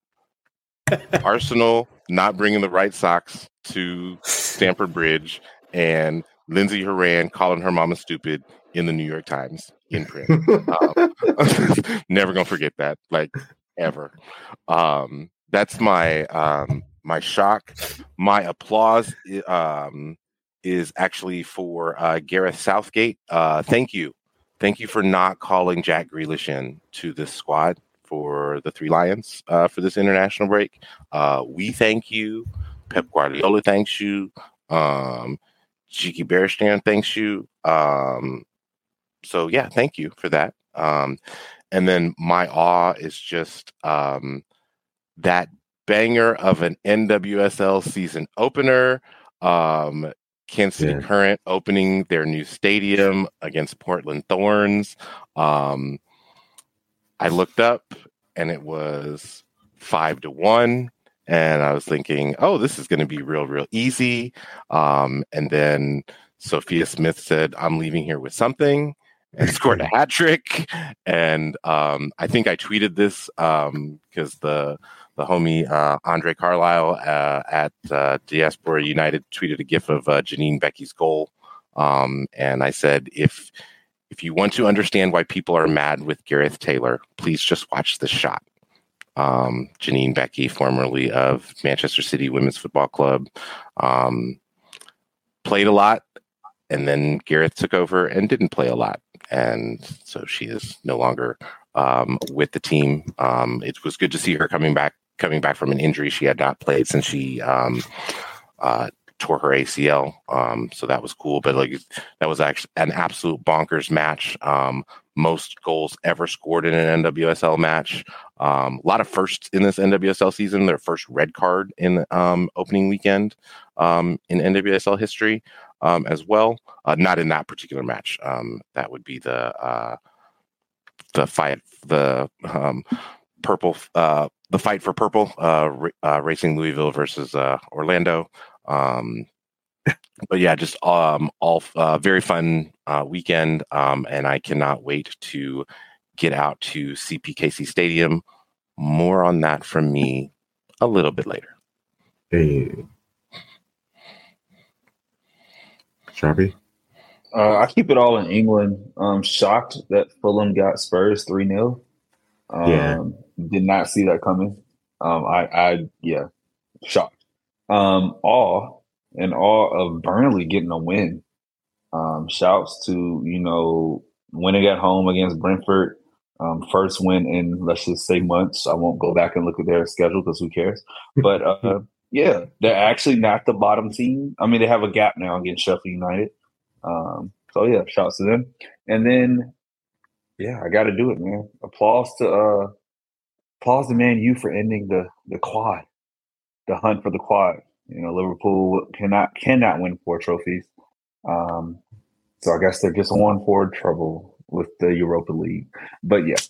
Arsenal not bringing the right socks to Stamford Bridge, and Lindsay Horan calling her mama stupid in the New York Times in print. um, never gonna forget that, like ever. Um, that's my um, my shock. My applause um, is actually for uh, Gareth Southgate. Uh, thank you, thank you for not calling Jack Grealish in to this squad for the Three Lions uh, for this international break. Uh, we thank you. Pep Guardiola thanks you. Um, Jiki Beristain thanks you. Um, so, yeah, thank you for that. Um, and then my awe is just um, that banger of an N W S L season opener. Um, Kansas City yeah. Current opening their new stadium against Portland Thorns. Um, I looked up and it was five to one. And I was thinking, oh, this is going to be real, real easy. Um, and then Sophia Smith said, I'm leaving here with something, and scored a hat trick. And um, I think I tweeted this because um, the, the homie uh, Andre Carlisle uh, at uh, Diaspora United tweeted a gif of uh, Janine Becky's goal. Um, and I said, if if you want to understand why people are mad with Gareth Taylor, please just watch this shot. Um, Janine Becky, formerly of Manchester City Women's Football Club, um, played a lot, and then Gareth took over and didn't play a lot. And so she is no longer um, with the team. Um, it was good to see her coming back, coming back from an injury she had not played since she um, uh, tore her A C L. Um, so that was cool. But like that was actually an absolute bonkers match. Um, most goals ever scored in an N W S L match. Um, a lot of firsts in this N W S L season. Their first red card in um, opening weekend um, in N W S L history um, as well. Uh, not in that particular match. Um, that would be the uh, the fight, the um, purple, uh, the fight for purple, uh, uh, Racing Louisville versus uh, Orlando. Um, but yeah, just um, all uh, very fun uh, weekend, um, and I cannot wait to get out to C P K C Stadium. More on that from me a little bit later. Hey, Sharpie. Uh, I keep it all in England. Um, shocked that Fulham got Spurs three nil. Um, Yeah. Did not see that coming. Um, I, I, yeah, shocked. Um, awe and awe of Burnley getting a win. Um, shouts to, you know, winning at home against Brentford. Um, first win in, let's just say, months. I won't go back and look at their schedule because who cares? But uh, yeah, they're actually not the bottom team. I mean, they have a gap now against Sheffield United. Um, so yeah, shouts to them. And then, yeah, I got to do it, man. Applause to uh, applause to Man U for ending the the quad, the hunt for the quad. You know, Liverpool cannot cannot win four trophies. Um, so I guess they're just on for trouble with the Europa League. But yeah,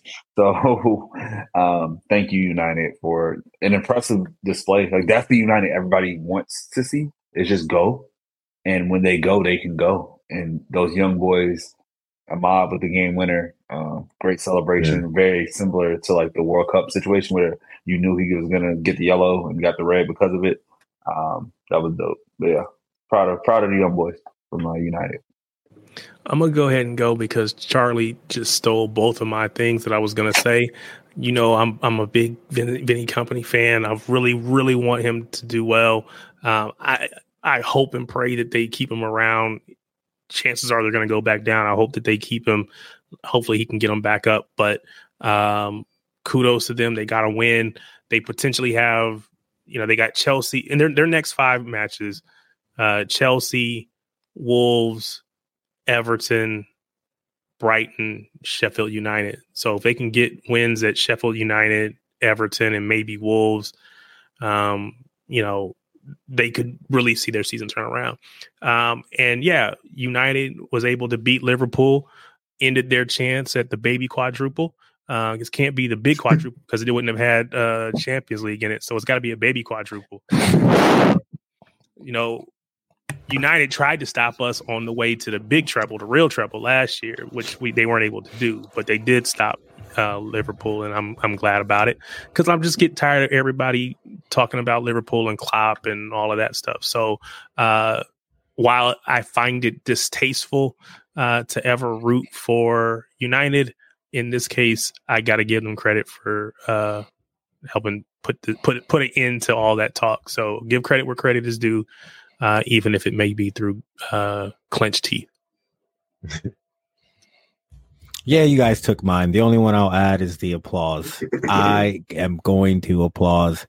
so um, thank you, United, for an impressive display. Like that's the United everybody wants to see. Is just go, and when they go, they can go. And those young boys, Ahmad with the game winner, uh, great celebration. Yeah. Very similar to like the World Cup situation where you knew he was gonna get the yellow and got the red because of it. Um, that was dope. But yeah, proud of proud of the young boys from uh, United. I'm going to go ahead and go because Charlie just stole both of my things that I was going to say. You know, I'm I'm a big Vinny, Vinny Company fan. I really, really want him to do well. Um, I I hope and pray that they keep him around. Chances are they're going to go back down. I hope that they keep him. Hopefully he can get them back up. But um, kudos to them. They got to win. They potentially have, you know, they got Chelsea in their, their next five matches. Uh, Chelsea, Wolves, Everton, Brighton, Sheffield United. So if they can get wins at Sheffield United, Everton, and maybe Wolves, um, you know, they could really see their season turn around. Um, and yeah, United was able to beat Liverpool, ended their chance at the baby quadruple. Uh, this can't be the big quadruple because they wouldn't have had uh, Champions League in it. So it's got to be a baby quadruple. You know, United tried to stop us on the way to the big treble, the real treble last year, which we they weren't able to do, but they did stop uh, Liverpool, and I'm I'm glad about it because I'm just getting tired of everybody talking about Liverpool and Klopp and all of that stuff. So uh, while I find it distasteful uh, to ever root for United, in this case, I got to give them credit for uh, helping put the, put put an end to all that talk. So give credit where credit is due. Uh, even if it may be through uh, clenched teeth. Yeah, you guys took mine. The only one I'll add is the applause. I am going to applause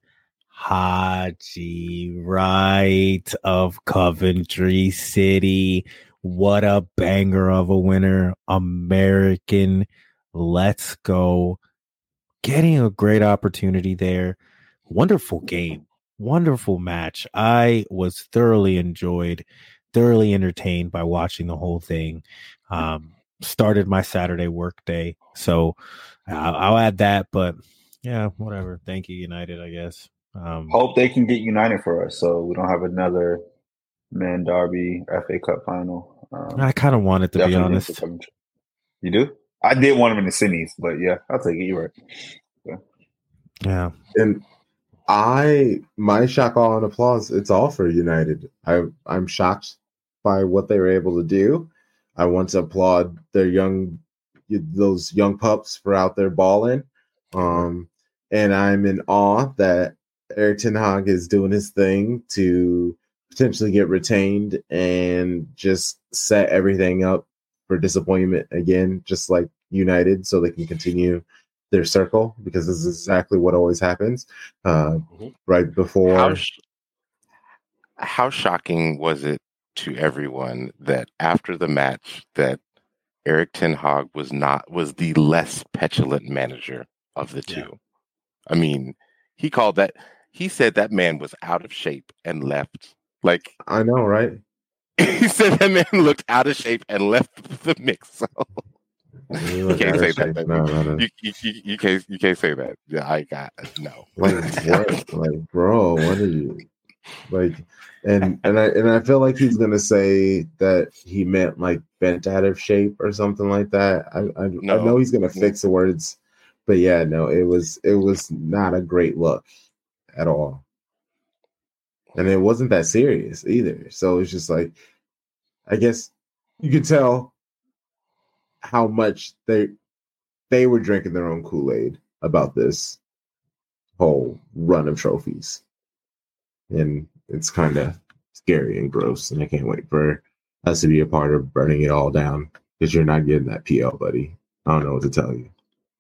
Haji Wright of Coventry City. What a banger of a winner. American. Let's go. Getting a great opportunity there. Wonderful game. Wonderful match. I was thoroughly enjoyed, thoroughly entertained by watching the whole thing. Um, started my Saturday work day. So I'll, I'll add that, but yeah, whatever. Thank you, United, I guess. Um, Hope they can get United for us so we don't have another Man Derby F A Cup final. Um, I kind of want it, to be honest. You do? I did want them in the semis, but yeah, I'll take it. You're right. Yeah. Yeah. And I my shock, awe, and applause. It's all for United. I I'm shocked by what they were able to do. I want to applaud their young those young pups for out there balling. Um, and I'm in awe that Erik ten Hag is doing his thing to potentially get retained and just set everything up for disappointment again, just like United, so they can continue their circle, because this is exactly what always happens. Uh, mm-hmm. Right before. How, sh- how shocking was it to everyone that after the match that Erik ten Hag was not was the less petulant manager of the two? Yeah. I mean, he called that. He said that man was out of shape and left. Like, I know, right? He said that man looked out of shape and left the mix. So. You can't say that. No, no, no. You, you, you, you can't. You can't say that. Yeah, I got no. Like what? Like, bro, what are you like? And and I and I feel like he's gonna say that he meant like bent out of shape or something like that. I I, no. I know he's gonna fix the words, but yeah, no, it was it was not a great look at all, and it wasn't that serious either. So it's just like, I guess you could tell how much they they were drinking their own Kool-Aid about this whole run of trophies. And it's kind of scary and gross, and I can't wait for us to be a part of burning it all down, because you're not getting that P L, buddy. I don't know what to tell you.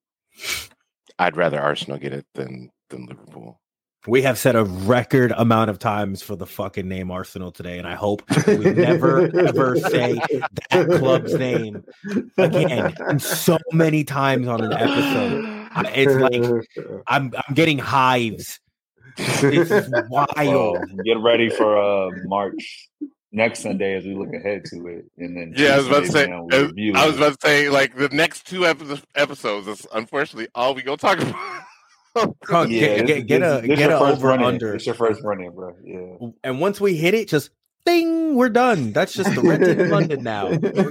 I'd rather Arsenal get it than than Liverpool. We have said a record amount of times for the fucking name Arsenal today, and I hope we never ever say that club's name again. And so many times on an episode, it's like I'm I'm getting hives. It's wild. Well, get ready for uh, March next Sunday as we look ahead to it, and then yeah, I was about to say. As, I was about to say, like the next two episodes, episodes is unfortunately all we gonna talk about. Oh, yeah, get, get, get a this get a over under. It's your first run in, bro. Yeah. And once we hit it, just ding, we're done. That's just the rented in London now.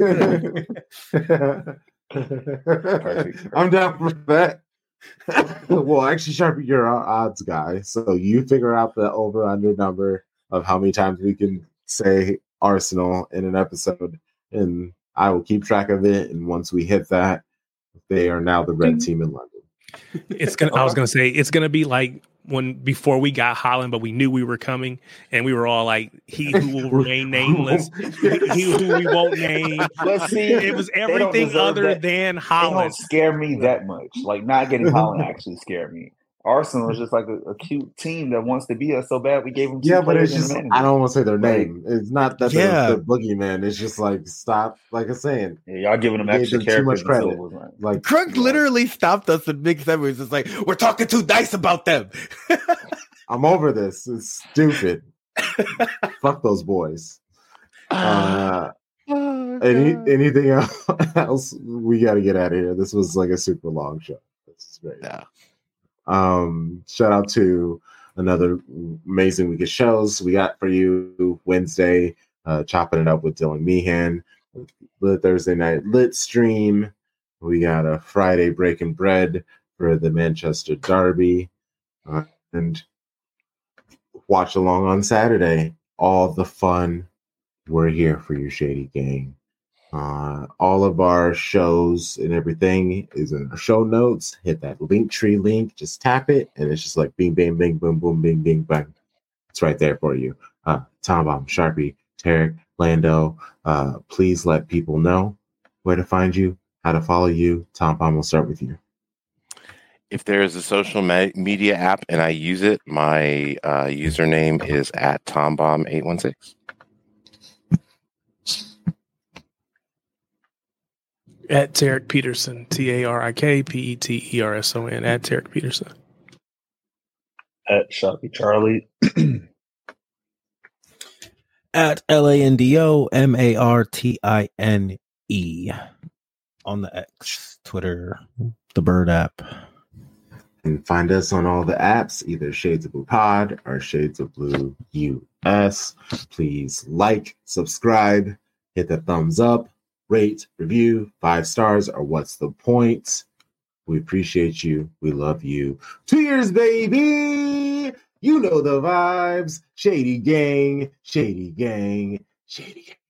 I'm down for that. Well, actually, Sharpie, you're our odds guy, so you figure out the over under number of how many times we can say Arsenal in an episode, and I will keep track of it. And once we hit that, they are now the red team in London. It's gonna. I was gonna say it's gonna be like when before we got Holland, but we knew we were coming, and we were all like, "He who will remain nameless, he who we won't name." Let's see. It was everything other that. than They Holland. don't scare me that much. Like not getting Holland actually scared me. Arsenal is just like a, a cute team that wants to be us so bad. We gave them two yeah, but it's players just in the I don't want to say their name. It's not that Yeah. they're the boogeyman. It's just like stop. Like I'm saying, Yeah, y'all giving them Gave extra them too characters. much credit. and so- like Krug literally stopped us in Big Seven. It's just like, we're talking too nice about them. I'm over this. It's stupid. Fuck those boys. Uh, any anything else? We got to get out of here. This was like a super long show. This is great. Yeah. Um, shout out to another amazing week of shows we got for you. Wednesday, uh, chopping it up with Dylan Meehan. The Thursday night lit stream. We got a Friday breaking bread for the Manchester Derby, uh, and watch along on Saturday. All the fun. We're here for you, Shady Gang. Uh, all of our shows and everything is in our show notes. Hit that link tree link, just tap it, and it's just like bing, bing, bing, boom, boom, bing, bing, bang. It's right there for you. Uh, Tom Bomb, Sharpie, Tarek, Lando. Uh, please let people know where to find you, how to follow you. Tom Bomb, we'll start with you. If there is a social me- media app and I use it, my uh, username is at tombomb eight one six. At Tarek Peterson, T A R I K P E T E R S O N, at Tarek Peterson. At Shoppy Charlie. At L A N D O M A R T I N E on the X, Twitter, the Bird app. And find us on all the apps, either Shades of Blue Pod or Shades of Blue U S. Please like, subscribe, hit the thumbs up, rate, review, five stars, or what's the point? We appreciate you. We love you. Two years, baby! You know the vibes. Shady gang, shady gang, shady gang.